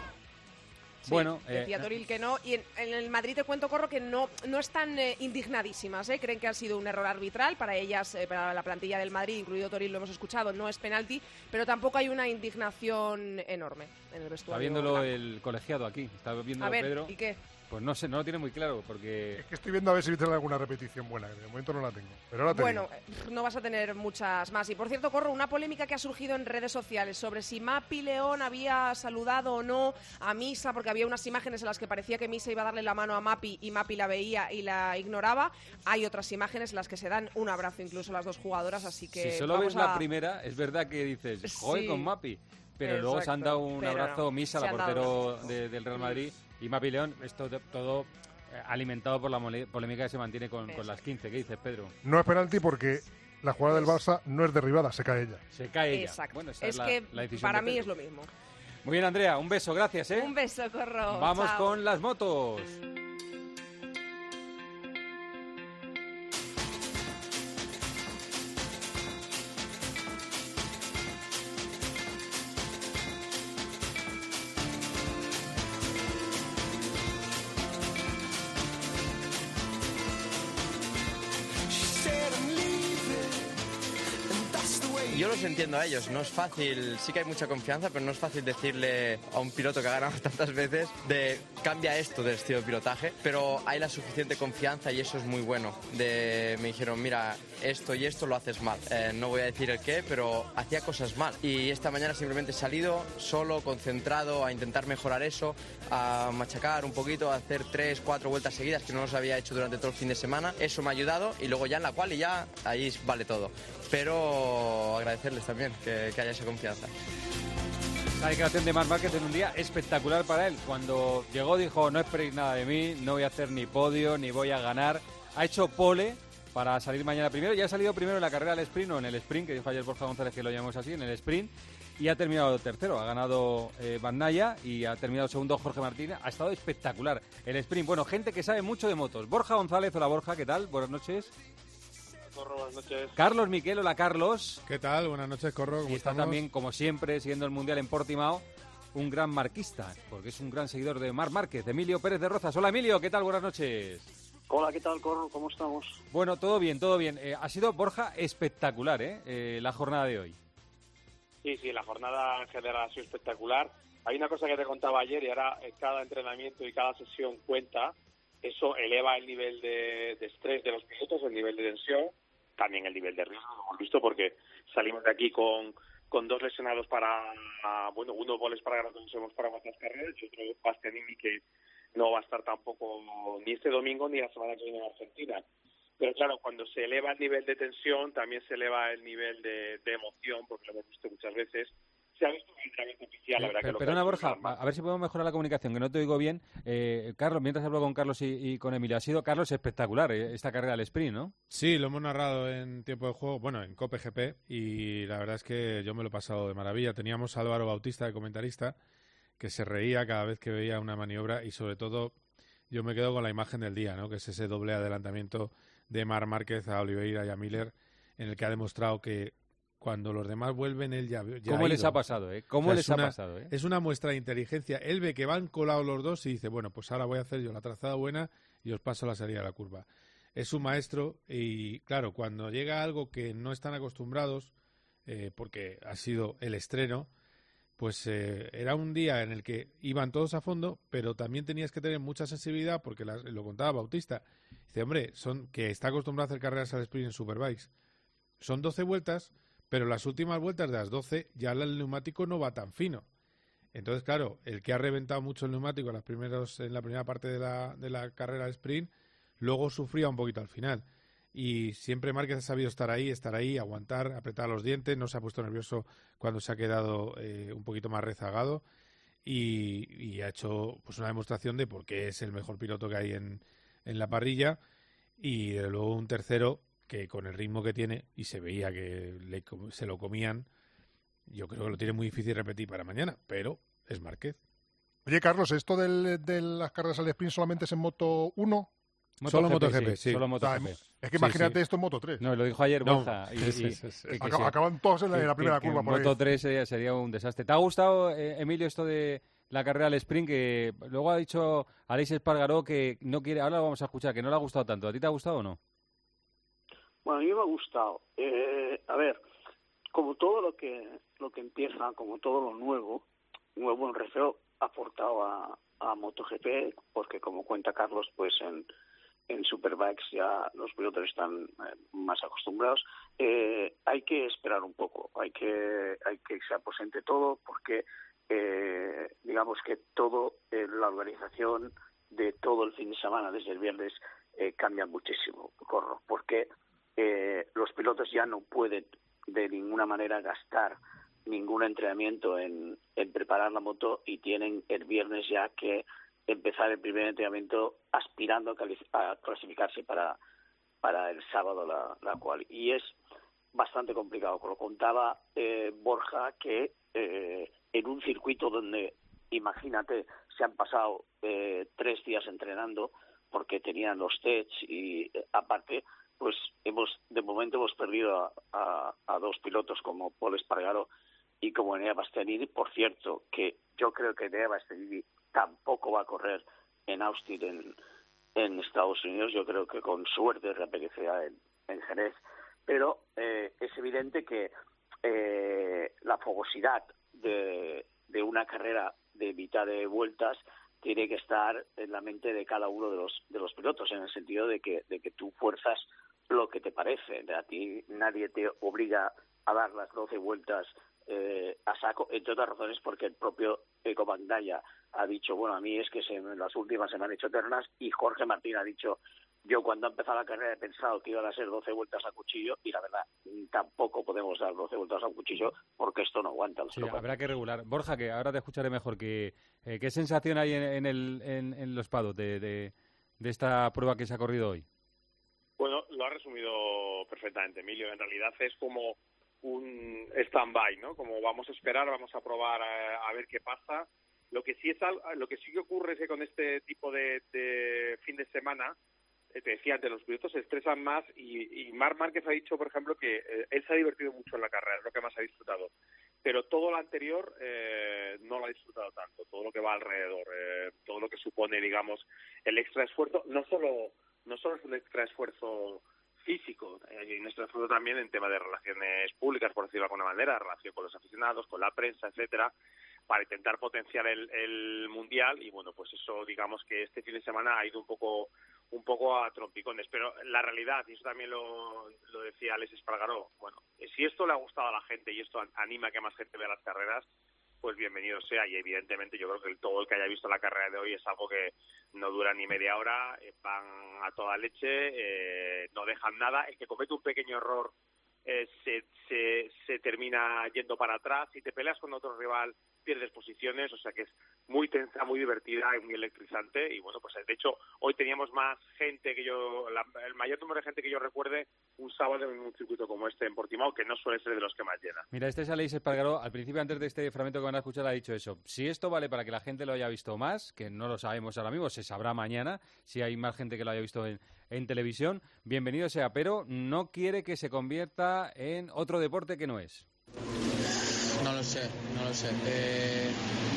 [SPEAKER 2] Sí,
[SPEAKER 3] bueno,
[SPEAKER 2] decía
[SPEAKER 3] eh,
[SPEAKER 2] Toril que no, y en, en el Madrid te cuento, Corro, que no, no están eh, indignadísimas, ¿eh? Creen que ha sido un error arbitral para ellas, eh, para la plantilla del Madrid, incluido Toril, lo hemos escuchado, no es penalti, pero tampoco hay una indignación enorme en el vestuario.
[SPEAKER 3] está viéndolo
[SPEAKER 2] blanco.
[SPEAKER 3] el colegiado aquí, está viendo
[SPEAKER 2] A ver,
[SPEAKER 3] Pedro.
[SPEAKER 2] ¿y qué?
[SPEAKER 3] Pues no sé, no lo tiene muy claro, porque...
[SPEAKER 5] Es que estoy viendo a ver si tiene alguna repetición buena, que de momento no la tengo. Pero ahora te
[SPEAKER 2] Bueno,
[SPEAKER 5] digo.
[SPEAKER 2] eh, no vas a tener muchas más. Y por cierto, Corro, una polémica que ha surgido en redes sociales sobre si Mapi León había saludado o no a Misa, porque había unas imágenes en las que parecía que Misa iba a darle la mano a Mapi y Mapi la veía y la ignoraba. Hay otras imágenes en las que se dan un abrazo incluso las dos jugadoras, así que
[SPEAKER 3] si solo
[SPEAKER 2] vamos
[SPEAKER 3] ves
[SPEAKER 2] a...
[SPEAKER 3] la primera, es verdad que dices, joder,
[SPEAKER 2] Sí.
[SPEAKER 3] con Mapi. Pero luego se han
[SPEAKER 2] Exacto,
[SPEAKER 3] dado un
[SPEAKER 2] pero
[SPEAKER 3] abrazo
[SPEAKER 2] no,
[SPEAKER 3] Misa,
[SPEAKER 2] se
[SPEAKER 3] la
[SPEAKER 2] han dado
[SPEAKER 3] portero
[SPEAKER 2] un abrazo.
[SPEAKER 3] de- del Real Madrid, y Mapi León. Esto de- todo eh, alimentado por la mole- polémica que se mantiene con, con las quince. ¿Qué dices, Pedro?
[SPEAKER 5] No es penalti porque la jugada del Barça no es derribada, se cae ella.
[SPEAKER 3] Se cae ella.
[SPEAKER 2] Exacto.
[SPEAKER 3] Bueno, esa
[SPEAKER 2] es
[SPEAKER 3] es la,
[SPEAKER 2] que
[SPEAKER 3] la decisión
[SPEAKER 2] para
[SPEAKER 3] de
[SPEAKER 2] mí
[SPEAKER 3] Pedro.
[SPEAKER 2] es lo mismo.
[SPEAKER 3] Muy bien, Andrea, un beso, gracias, ¿eh?
[SPEAKER 2] Un beso, Corro.
[SPEAKER 3] Vamos
[SPEAKER 2] Chao.
[SPEAKER 3] con las motos.
[SPEAKER 9] Yo los entiendo a ellos, no es fácil, sí que hay mucha confianza, pero no es fácil decirle a un piloto que ha ganado tantas veces de cambia esto del estilo de pilotaje, pero hay la suficiente confianza y eso es muy bueno. De, me dijeron, mira, esto y esto lo haces mal. Eh, no voy a decir el qué, pero hacía cosas mal. Y esta mañana simplemente he salido solo, concentrado, a intentar mejorar eso, a machacar un poquito, a hacer tres, cuatro vueltas seguidas que no los había hecho durante todo el fin de semana. Eso me ha ayudado y luego ya en la cual y ya ahí vale todo. Pero agradecerles también que, que haya esa confianza.
[SPEAKER 3] La declaración de Marc Márquez en un día espectacular para él. Cuando llegó dijo, no esperéis nada de mí, no voy a hacer ni podio, ni voy a ganar. Ha hecho pole para salir mañana primero. Ya ha salido primero en la carrera del sprint o en el sprint, que dijo ayer Borja González que lo llamamos así, en el sprint. Y ha terminado tercero. Ha ganado eh, Bagnaia y ha terminado segundo Jorge Martínez. Ha estado espectacular el sprint. Bueno, gente que sabe mucho de motos. Borja González, hola Borja, ¿qué tal? Buenas noches.
[SPEAKER 10] Corro, buenas noches.
[SPEAKER 3] Carlos Miquel, hola Carlos.
[SPEAKER 11] ¿Qué tal? Buenas noches, Corro, ¿cómo
[SPEAKER 3] y está
[SPEAKER 11] estamos?
[SPEAKER 3] también, como siempre, siguiendo el Mundial en Portimao, un gran marquista, porque es un gran seguidor de Marc Márquez, Emilio Pérez de Rozas. Hola Emilio, ¿qué tal? Buenas noches.
[SPEAKER 10] Hola, ¿qué tal, Corro? ¿Cómo estamos?
[SPEAKER 3] Bueno, todo bien, todo bien. Eh, ha sido, Borja, espectacular, ¿eh? Eh, la jornada de hoy.
[SPEAKER 10] Sí, sí, la jornada en general ha sido espectacular. Hay una cosa que te contaba ayer y ahora cada entrenamiento y cada sesión cuenta. Eso eleva el nivel de, de estrés de los pilotos, el nivel de tensión, también el nivel de riesgo, lo hemos visto porque salimos de aquí con, con dos lesionados para, bueno, uno goles para ganar para cuatro carreras y otro Bastianini que no va a estar tampoco ni este domingo ni la semana que viene en Argentina. Pero claro, cuando se eleva el nivel de tensión, también se eleva el nivel de, de emoción, porque lo hemos visto muchas veces. Se ha visto un entrenamiento oficial, la verdad.
[SPEAKER 3] Pero,
[SPEAKER 10] que
[SPEAKER 3] perdona, Borja, a ver si podemos mejorar la comunicación, que no te oigo bien. Eh, Carlos, mientras hablo con Carlos y, y con Emilio, ha sido, Carlos, espectacular eh, esta carrera del sprint, ¿no?
[SPEAKER 11] Sí, lo hemos narrado en tiempo de juego, bueno, en Cope G P, y la verdad es que yo me lo he pasado de maravilla. Teníamos a Álvaro Bautista de comentarista, que se reía cada vez que veía una maniobra, y sobre todo yo me quedo con la imagen del día, ¿no? Que es ese doble adelantamiento de Marc Márquez a Oliveira y a Miller, en el que ha demostrado que cuando los demás vuelven, él ya, ya
[SPEAKER 3] ¿Cómo
[SPEAKER 11] ha
[SPEAKER 3] les
[SPEAKER 11] ido.
[SPEAKER 3] ha pasado, eh? ¿Cómo
[SPEAKER 11] O sea,
[SPEAKER 3] les
[SPEAKER 11] es
[SPEAKER 3] ha
[SPEAKER 11] una,
[SPEAKER 3] pasado, eh?
[SPEAKER 11] Es una muestra de inteligencia. Él ve que van colados los dos y dice, bueno, pues ahora voy a hacer yo la trazada buena y os paso la salida de la curva. Es un maestro y, claro, cuando llega algo que no están acostumbrados, eh, porque ha sido el estreno, pues eh, era un día en el que iban todos a fondo, pero también tenías que tener mucha sensibilidad, porque la, lo contaba Bautista. Dice, hombre, son que está acostumbrado a hacer carreras al sprint en Superbikes. Son doce vueltas, pero las últimas vueltas de las doce ya el neumático no va tan fino. Entonces, claro, el que ha reventado mucho el neumático en, las primeros, en la primera parte de la, de la carrera de sprint, luego sufría un poquito al final. Y siempre Márquez ha sabido estar ahí, estar ahí, aguantar, apretar los dientes, no se ha puesto nervioso cuando se ha quedado eh, un poquito más rezagado y, y ha hecho pues una demostración de por qué es el mejor piloto que hay en, en la parrilla y desde luego un tercero que con el ritmo que tiene, y se veía que le, se lo comían, yo creo que lo tiene muy difícil repetir para mañana, pero es Márquez.
[SPEAKER 5] Oye, Carlos, ¿esto del, de las carreras al sprint solamente es en Moto uno?
[SPEAKER 11] Moto Solo MotoGP, sí. sí.
[SPEAKER 3] Solo MotoGP.
[SPEAKER 5] O sea, es que imagínate
[SPEAKER 3] sí, sí.
[SPEAKER 5] esto en Moto tres.
[SPEAKER 3] No, lo dijo ayer Borja.
[SPEAKER 11] No,
[SPEAKER 3] y,
[SPEAKER 11] es,
[SPEAKER 3] y,
[SPEAKER 11] es, es,
[SPEAKER 3] que, que
[SPEAKER 5] acab
[SPEAKER 3] sí.
[SPEAKER 5] Acaban todos en la, en la primera
[SPEAKER 3] que,
[SPEAKER 5] curva.
[SPEAKER 3] Que
[SPEAKER 5] por
[SPEAKER 3] Moto
[SPEAKER 5] ahí.
[SPEAKER 3] tres sería, sería un desastre. ¿Te ha gustado, eh, Emilio, esto de la carrera al sprint? Que luego ha dicho Aleix Espargaró que no quiere, ahora lo vamos a escuchar, que no le ha gustado tanto. ¿A ti te ha gustado o no?
[SPEAKER 12] Bueno, a mí me ha gustado. Eh, a ver, como todo lo que lo que empieza, como todo lo nuevo, nuevo en Refeo ha aportado a, a MotoGP, porque como cuenta Carlos, pues en, en Superbikes ya los pilotos están eh, más acostumbrados. Eh, hay que esperar un poco, hay que hay que se aposente todo, porque eh, digamos que todo eh, la organización de todo el fin de semana, desde el viernes, eh, cambia muchísimo, corro, porque Eh, los pilotos ya no pueden de ninguna manera gastar ningún entrenamiento en, en preparar la moto y tienen el viernes ya que empezar el primer entrenamiento aspirando a, cali- a clasificarse para, para el sábado la, la cual. Y es bastante complicado. Como contaba eh, Borja, que eh, en un circuito donde, imagínate, se han pasado eh, tres días entrenando porque tenían los tests y eh, aparte pues hemos de momento hemos perdido a, a, a dos pilotos como Pol Espargaró y como Enea Bastianini. Por cierto, que yo creo que Enea Bastianini tampoco va a correr en Austin en, en Estados Unidos. Yo creo que con suerte reaparecerá en, en Jerez, pero eh, es evidente que eh, la fogosidad de, de una carrera de mitad de vueltas tiene que estar en la mente de cada uno de los de los pilotos, en el sentido de que de que tú fuerzas lo que te parece. A ti nadie te obliga a dar las doce vueltas eh, a saco, entre otras razones porque el propio Eco Bagnaia ha dicho, bueno, a mí es que se, las últimas se me han hecho eternas, y Jorge Martín ha dicho, yo cuando ha empezado la carrera he pensado que iban a ser doce vueltas a cuchillo, y la verdad, tampoco podemos dar doce vueltas a cuchillo porque esto no aguanta.
[SPEAKER 3] Sí, habrá que regular. Borja, que ahora te escucharé mejor, que eh, ¿qué sensación hay en, en, el, en, en los pados de, de, de esta prueba que se ha corrido hoy?
[SPEAKER 10] Bueno, lo ha resumido perfectamente, Emilio. En realidad es como un stand-by, ¿no? Como vamos a esperar, vamos a probar a, a ver qué pasa. Lo que sí es algo, lo que sí que ocurre es que con este tipo de, de fin de semana, eh, te decía antes, los pilotos se estresan más, y, y Marc Márquez ha dicho, por ejemplo, que eh, él se ha divertido mucho en la carrera, es lo que más ha disfrutado. Pero todo lo anterior eh, no lo ha disfrutado tanto, todo lo que va alrededor, eh, todo lo que supone, digamos, el extra esfuerzo, no solo no solo es un extra esfuerzo físico, hay un extra esfuerzo también en tema de relaciones públicas, por decirlo de alguna manera, relación con los aficionados, con la prensa, etcétera, para intentar potenciar el, el mundial. Y bueno, pues eso, digamos que este fin de semana ha ido un poco un poco a trompicones, pero la realidad, y eso también lo, lo decía Alex Espargaró, bueno, si esto le ha gustado a la gente y esto anima a que más gente vea las carreras, pues bienvenido sea. Y evidentemente yo creo que todo el que haya visto la carrera de hoy es algo que no dura ni media hora, eh, van a toda leche, eh, no dejan nada. El que comete un pequeño error eh, se, se, se termina yendo para atrás. Si te peleas con otro rival, pierdes posiciones, o sea que es muy tensa, muy divertida y muy electrizante. Y bueno, pues de hecho hoy teníamos más gente que yo, la, el mayor número de gente que yo recuerde un sábado en un circuito como este en Portimao, que no suele ser de los que más llena.
[SPEAKER 3] Mira, este es Alex Espargaró. Al principio, antes de este fragmento que van a escuchar, ha dicho eso. Si esto vale para que la gente lo haya visto más, que no lo sabemos ahora mismo, se sabrá mañana si hay más gente que lo haya visto en, en televisión, bienvenido sea, pero no quiere que se convierta en otro deporte que no es.
[SPEAKER 1] No lo sé, no lo sé. Eh,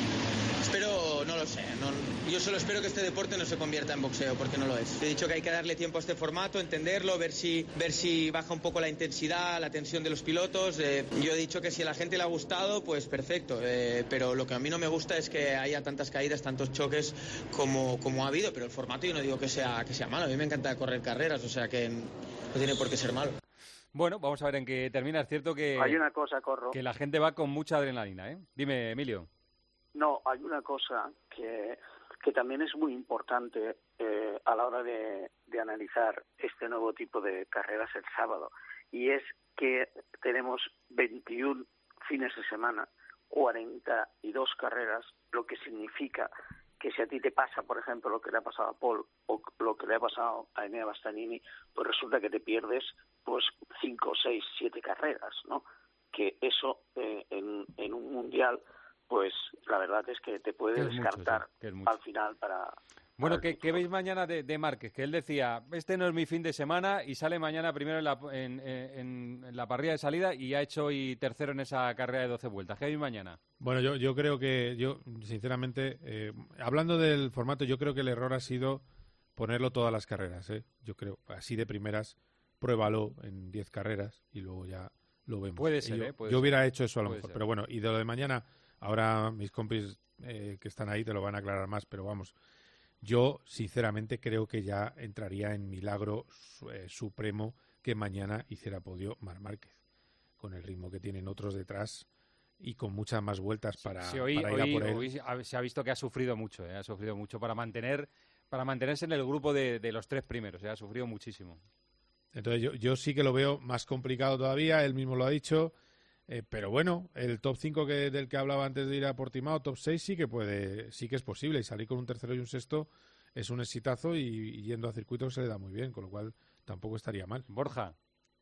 [SPEAKER 1] espero, no lo sé. No, yo solo espero que este deporte no se convierta en boxeo, porque no lo es. He dicho que hay que darle tiempo a este formato, entenderlo, ver si, ver si baja un poco la intensidad, la tensión de los pilotos. Eh, yo he dicho que si a la gente le ha gustado, pues perfecto. Eh, pero lo que a mí no me gusta es que haya tantas caídas, tantos choques como, como ha habido. Pero el formato yo no digo que sea, que sea malo. A mí me encanta correr carreras, o sea que no tiene por qué ser malo.
[SPEAKER 3] Bueno, vamos a ver en qué termina. Es cierto que,
[SPEAKER 12] hay una cosa, Corro,
[SPEAKER 3] que la gente va con mucha adrenalina, ¿eh? Dime, Emilio.
[SPEAKER 12] No, hay una cosa que, que también es muy importante eh, a la hora de, de analizar este nuevo tipo de carreras el sábado, y es que tenemos veintiún fines de semana, cuarenta y dos carreras, lo que significa que si a ti te pasa, por ejemplo, lo que le ha pasado a Paul o lo que le ha pasado a Enea Bastianini, pues resulta que te pierdes pues cinco, seis, siete carreras, ¿no? Que eso eh, en, en un mundial, pues la verdad es que te puede descartar mucho, sí, es mucho. Al final para...
[SPEAKER 3] Bueno, ¿qué, ¿qué veis mañana de, de Márquez? Que él decía, este no es mi fin de semana, y sale mañana primero en la, en, en, en la parrilla de salida, y ha hecho hoy tercero en esa carrera de doce vueltas. ¿Qué veis mañana?
[SPEAKER 11] Bueno, yo, yo creo que, yo sinceramente, eh, hablando del formato, yo creo que el error ha sido ponerlo todas las carreras, ¿eh? Yo creo, así de primeras, pruébalo en diez carreras y luego ya lo vemos.
[SPEAKER 3] Puede ser,
[SPEAKER 11] yo,
[SPEAKER 3] ¿eh? Puede
[SPEAKER 11] yo
[SPEAKER 3] ser.
[SPEAKER 11] hubiera hecho eso a lo
[SPEAKER 3] Puede
[SPEAKER 11] mejor,
[SPEAKER 3] ser.
[SPEAKER 11] Pero bueno, y de lo de mañana, ahora mis compis eh, que están ahí te lo van a aclarar más, pero vamos... Yo, sinceramente, creo que ya entraría en milagro eh, supremo que mañana hiciera podio Marc Márquez, con el ritmo que tienen otros detrás y con muchas más vueltas para,
[SPEAKER 3] sí, hoy,
[SPEAKER 11] para ir
[SPEAKER 3] hoy,
[SPEAKER 11] a por él.
[SPEAKER 3] Hoy se ha visto que ha sufrido mucho, eh, ha sufrido mucho para mantener para mantenerse en el grupo de, de los tres primeros, eh, ha sufrido muchísimo.
[SPEAKER 11] Entonces yo, yo sí que lo veo más complicado todavía, él mismo lo ha dicho. Eh, pero bueno, el top cinco que, del que hablaba antes de ir a Portimao, top seis, sí que puede, sí que es posible, y salir con un tercero y un sexto es un exitazo, y, y yendo a circuitos se le da muy bien, con lo cual tampoco estaría mal.
[SPEAKER 3] Borja.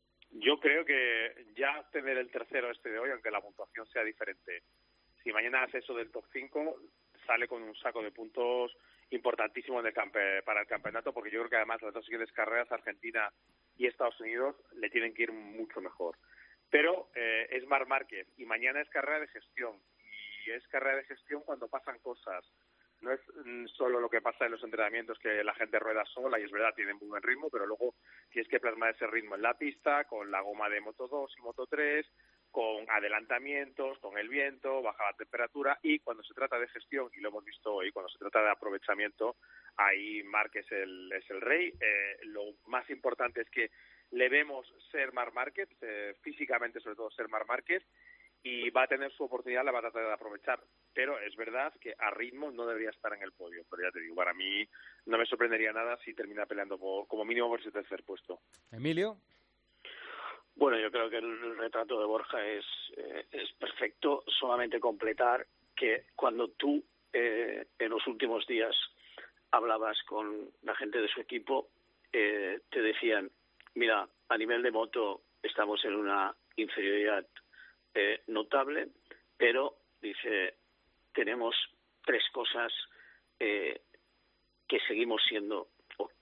[SPEAKER 10] Yo creo que ya tener el tercero este de hoy, aunque la puntuación sea diferente, si mañana hace eso del top cinco, sale con un saco de puntos importantísimo en el campe, para el campeonato, porque yo creo que además las dos siguientes carreras, Argentina y Estados Unidos, le tienen que ir mucho mejor. Pero eh, es Marc Márquez, y mañana es carrera de gestión, y es carrera de gestión cuando pasan cosas. No es mm, solo lo que pasa en los entrenamientos, que la gente rueda sola, y es verdad, tienen muy buen ritmo, pero luego tienes que plasmar ese ritmo en la pista, con la goma de Moto dos y Moto tres, con adelantamientos, con el viento, baja la temperatura, y cuando se trata de gestión, y lo hemos visto hoy, cuando se trata de aprovechamiento, ahí Marc es el, es el rey. Eh, lo más importante es que le vemos ser Marc Márquez, eh, físicamente sobre todo ser Marc Márquez, y va a tener su oportunidad, la va a tratar de aprovechar. Pero es verdad que a ritmo no debería estar en el podio, pero ya te digo, para mí no me sorprendería nada si termina peleando por, como mínimo por ese tercer puesto.
[SPEAKER 3] Emilio.
[SPEAKER 12] Bueno, yo creo que el retrato de Borja es, eh, es perfecto. Solamente completar que cuando tú eh, en los últimos días hablabas con la gente de su equipo, eh, te decían, mira, a nivel de moto estamos en una inferioridad eh, notable, pero, dice, tenemos tres cosas eh, que seguimos siendo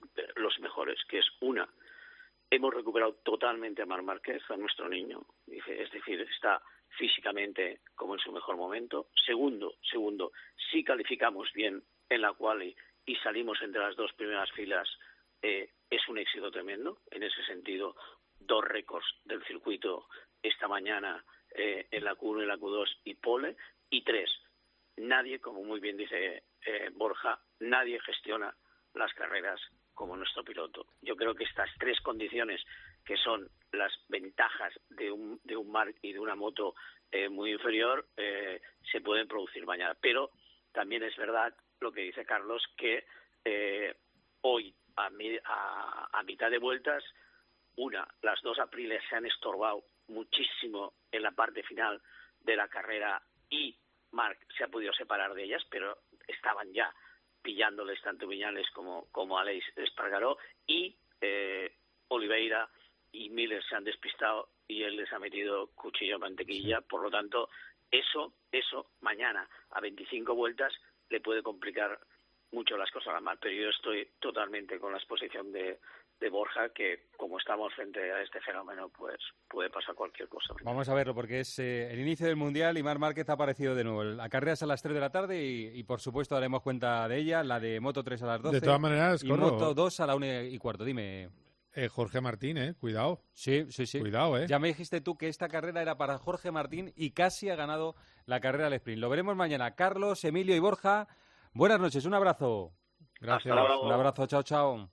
[SPEAKER 12] los mejores, que es una, hemos recuperado totalmente a Marc Márquez, a nuestro niño, dice, es decir, está físicamente como en su mejor momento. Segundo, segundo, si calificamos bien en la quali y salimos entre las dos primeras filas, eh, es un éxito tremendo. En ese sentido, dos récords del circuito esta mañana eh, en la Q uno y la Q dos y pole. Y tres, nadie, como muy bien dice eh, Borja, nadie gestiona las carreras como nuestro piloto. Yo creo que estas tres condiciones, que son las ventajas de un, de un Marc y de una moto eh, muy inferior, eh, se pueden producir mañana. Pero también es verdad lo que dice Carlos, que eh, hoy, a, a, a mitad de vueltas, una, las dos apriles se han estorbado muchísimo en la parte final de la carrera y Marc se ha podido separar de ellas, pero estaban ya pillándoles tanto Viñales como, como Aleix Espargaró, y eh, Oliveira y Miller se han despistado y él les ha metido cuchillo a mantequilla. Por lo tanto, eso, eso mañana a veinticinco vueltas le puede complicar mucho las cosas a Marc, pero yo estoy totalmente con la exposición de, de Borja, que como estamos frente a este fenómeno, pues puede pasar cualquier cosa.
[SPEAKER 3] Vamos a verlo, porque es eh, el inicio del Mundial y Marc Márquez ha aparecido de nuevo. La carrera es a las tres de la tarde y, y por supuesto daremos cuenta de ella, la de Moto tres a las doce.
[SPEAKER 11] De todas maneras,
[SPEAKER 3] y
[SPEAKER 11] corro.
[SPEAKER 3] Moto dos a la una y cuarto. Dime.
[SPEAKER 11] Eh, Jorge Martín, eh, cuidado.
[SPEAKER 3] Sí, sí, sí.
[SPEAKER 11] Cuidado, eh.
[SPEAKER 3] Ya me dijiste tú que esta carrera era para Jorge Martín y casi ha ganado la carrera al sprint. Lo veremos mañana. Carlos, Emilio y Borja, buenas noches, un abrazo.
[SPEAKER 11] Gracias.
[SPEAKER 3] Un abrazo, chao, chao.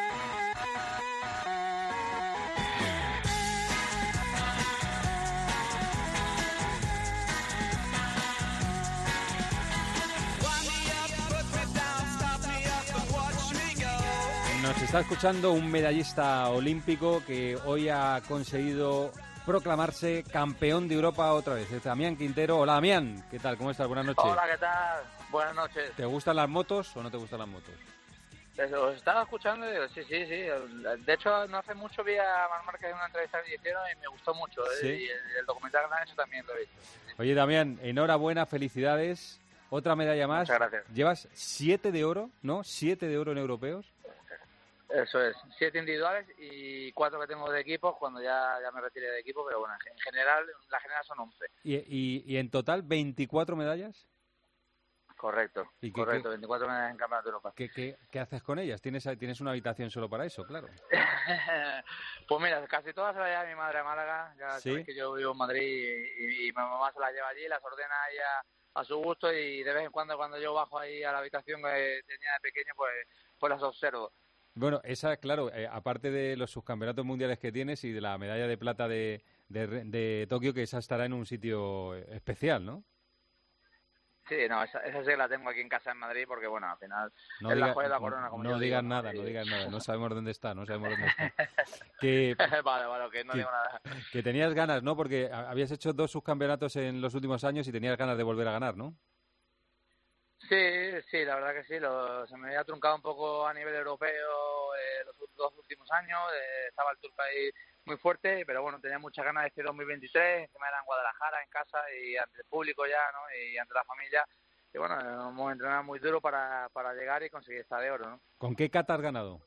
[SPEAKER 3] Nos está escuchando un medallista olímpico que hoy ha conseguido proclamarse campeón de Europa otra vez. Es Damián Quintero. Hola, Damián. ¿Qué tal? ¿Cómo estás? Buenas noches.
[SPEAKER 4] Hola, ¿qué tal? Buenas noches.
[SPEAKER 3] ¿Te gustan las motos o no te gustan las motos?
[SPEAKER 4] Os estaba escuchando y digo, sí, sí, sí. De hecho, no hace mucho vi a Marc Márquez en una entrevista que hicieron y me gustó mucho. ¿eh?
[SPEAKER 3] ¿Sí?
[SPEAKER 4] Y el, el documental que han hecho también lo he visto. Sí, sí.
[SPEAKER 3] Oye, Damián, enhorabuena, felicidades. Otra medalla más.
[SPEAKER 4] Muchas gracias.
[SPEAKER 3] Llevas siete de oro, ¿no? Siete de oro en europeos.
[SPEAKER 4] Eso es, siete individuales y cuatro que tengo de equipo cuando ya, ya me retiré de equipo, pero bueno, en general, la general son once.
[SPEAKER 3] ¿Y, y, y en total veinticuatro medallas?
[SPEAKER 4] Correcto,
[SPEAKER 3] ¿Y qué,
[SPEAKER 4] correcto,
[SPEAKER 3] qué,
[SPEAKER 4] veinticuatro medallas en Campeonato de Europa.
[SPEAKER 3] ¿qué, qué, ¿Qué haces con ellas? ¿Tienes, ¿Tienes una habitación solo para eso? Claro.
[SPEAKER 4] Pues mira, casi todas se las lleva mi madre a Málaga, ya
[SPEAKER 3] ¿Sí?
[SPEAKER 4] sabes que yo vivo en Madrid y, y, y mi mamá se las lleva allí, las ordena ahí a, a su gusto y de vez en cuando cuando yo bajo ahí a la habitación que tenía de pequeño, pues, pues las observo.
[SPEAKER 3] Bueno, esa, claro, eh, aparte de los subcampeonatos mundiales que tienes y de la medalla de plata de, de, de Tokio, que esa estará en un sitio especial, ¿no?
[SPEAKER 4] Sí, no, esa, esa sí la tengo aquí en casa en Madrid porque, bueno, al final
[SPEAKER 3] no
[SPEAKER 4] es
[SPEAKER 3] diga,
[SPEAKER 4] la joya de la corona. Como
[SPEAKER 3] no
[SPEAKER 4] yo
[SPEAKER 3] digas
[SPEAKER 4] digo,
[SPEAKER 3] nada,
[SPEAKER 4] ¿no?
[SPEAKER 3] no digas nada, no sabemos dónde está, no sabemos dónde está. que,
[SPEAKER 4] vale, vale, ok, no
[SPEAKER 3] que,
[SPEAKER 4] digo nada.
[SPEAKER 3] Que tenías ganas, ¿no? Porque habías hecho dos subcampeonatos en los últimos años y tenías ganas de volver a ganar, ¿no?
[SPEAKER 4] Sí, sí, la verdad que sí, lo, se me había truncado un poco a nivel europeo eh, los dos últimos años, eh, estaba el Turco ahí muy fuerte, pero bueno, tenía muchas ganas de este dos mil veintitrés, encima era en Guadalajara, en casa y ante el público ya, ¿no? Y ante la familia, y bueno, hemos entrenado muy duro para, para llegar y conseguir esta de oro, ¿no?
[SPEAKER 3] ¿Con qué kata has ganado?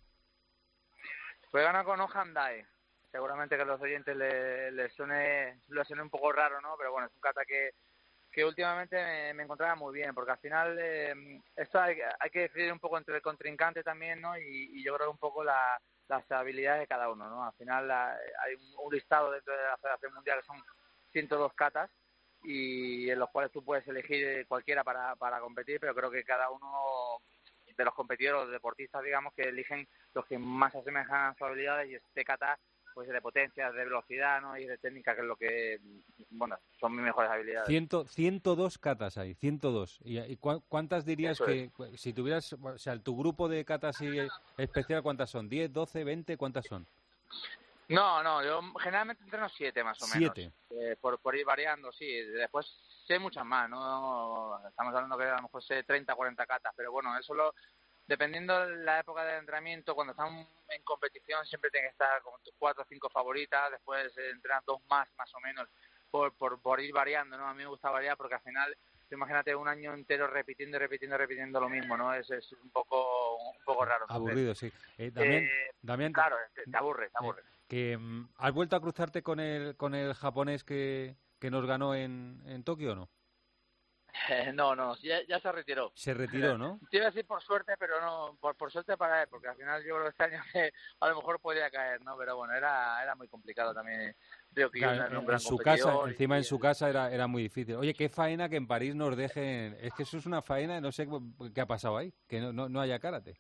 [SPEAKER 4] Pues gana con Hyundai, seguramente que a los oyentes les le suene, le suene un poco raro, ¿no? Pero bueno, es un kata que que últimamente me, me encontraba muy bien, porque al final eh, esto hay, hay que decidir un poco entre el contrincante también, ¿no? Y, y yo creo un poco la, las habilidades de cada uno, ¿no? Al final la, hay un, un listado dentro de la Federación Mundial que son ciento dos catas y en los cuales tú puedes elegir cualquiera para, para competir, pero creo que cada uno de los competidores, los deportistas, digamos, que eligen los que más se asemejan a sus habilidades, y este kata pues de potencia, de velocidad, ¿no? Y de técnica, que es lo que, bueno, son mis mejores habilidades.
[SPEAKER 3] Ciento, ciento dos catas hay, ciento dos. ¿Y, y cu cuántas dirías
[SPEAKER 4] Eso
[SPEAKER 3] que, es. si tuvieras, o sea, tu grupo de catas y especial, cuántas son? ¿diez, doce, veinte? ¿Cuántas son?
[SPEAKER 4] No, no, yo generalmente entreno siete más o menos.
[SPEAKER 3] Siete.
[SPEAKER 4] Eh, por, por ir variando, sí. Después sé muchas más, ¿no? Estamos hablando que a lo mejor sé treinta, cuarenta catas, pero bueno, eso lo... Dependiendo de la época de entrenamiento, cuando estamos en competición siempre tienes que estar con tus cuatro o cinco favoritas, después eh, entrenas dos más, más o menos, por, por, por ir variando, ¿no? A mí me gusta variar porque al final, imagínate un año entero repitiendo y repitiendo y repitiendo lo mismo, ¿no? Es, es un poco un poco raro.
[SPEAKER 3] Aburrido, sí. Eh, Damián,
[SPEAKER 4] eh,
[SPEAKER 3] Damián,
[SPEAKER 4] claro, te, te aburre, te aburre.
[SPEAKER 3] Eh, que, um, ¿has vuelto a cruzarte con el con el japonés que, que nos ganó en, en Tokio o no?
[SPEAKER 4] Eh, no, no, ya, ya se retiró.
[SPEAKER 3] Se retiró, ¿no?
[SPEAKER 4] Te iba a decir por suerte, pero no, por, por suerte para él, porque al final yo creo que este año que a lo mejor podía caer, ¿no? Pero bueno, era era muy complicado también. Creo que
[SPEAKER 3] claro,
[SPEAKER 4] yo
[SPEAKER 3] en,
[SPEAKER 4] un
[SPEAKER 3] en
[SPEAKER 4] gran
[SPEAKER 3] su casa,
[SPEAKER 4] competidor
[SPEAKER 3] encima
[SPEAKER 4] y,
[SPEAKER 3] en su casa era, era muy difícil. Oye, qué faena que en París nos dejen... Es que eso es una faena, no sé qué ha pasado ahí, que no, no, no haya karate.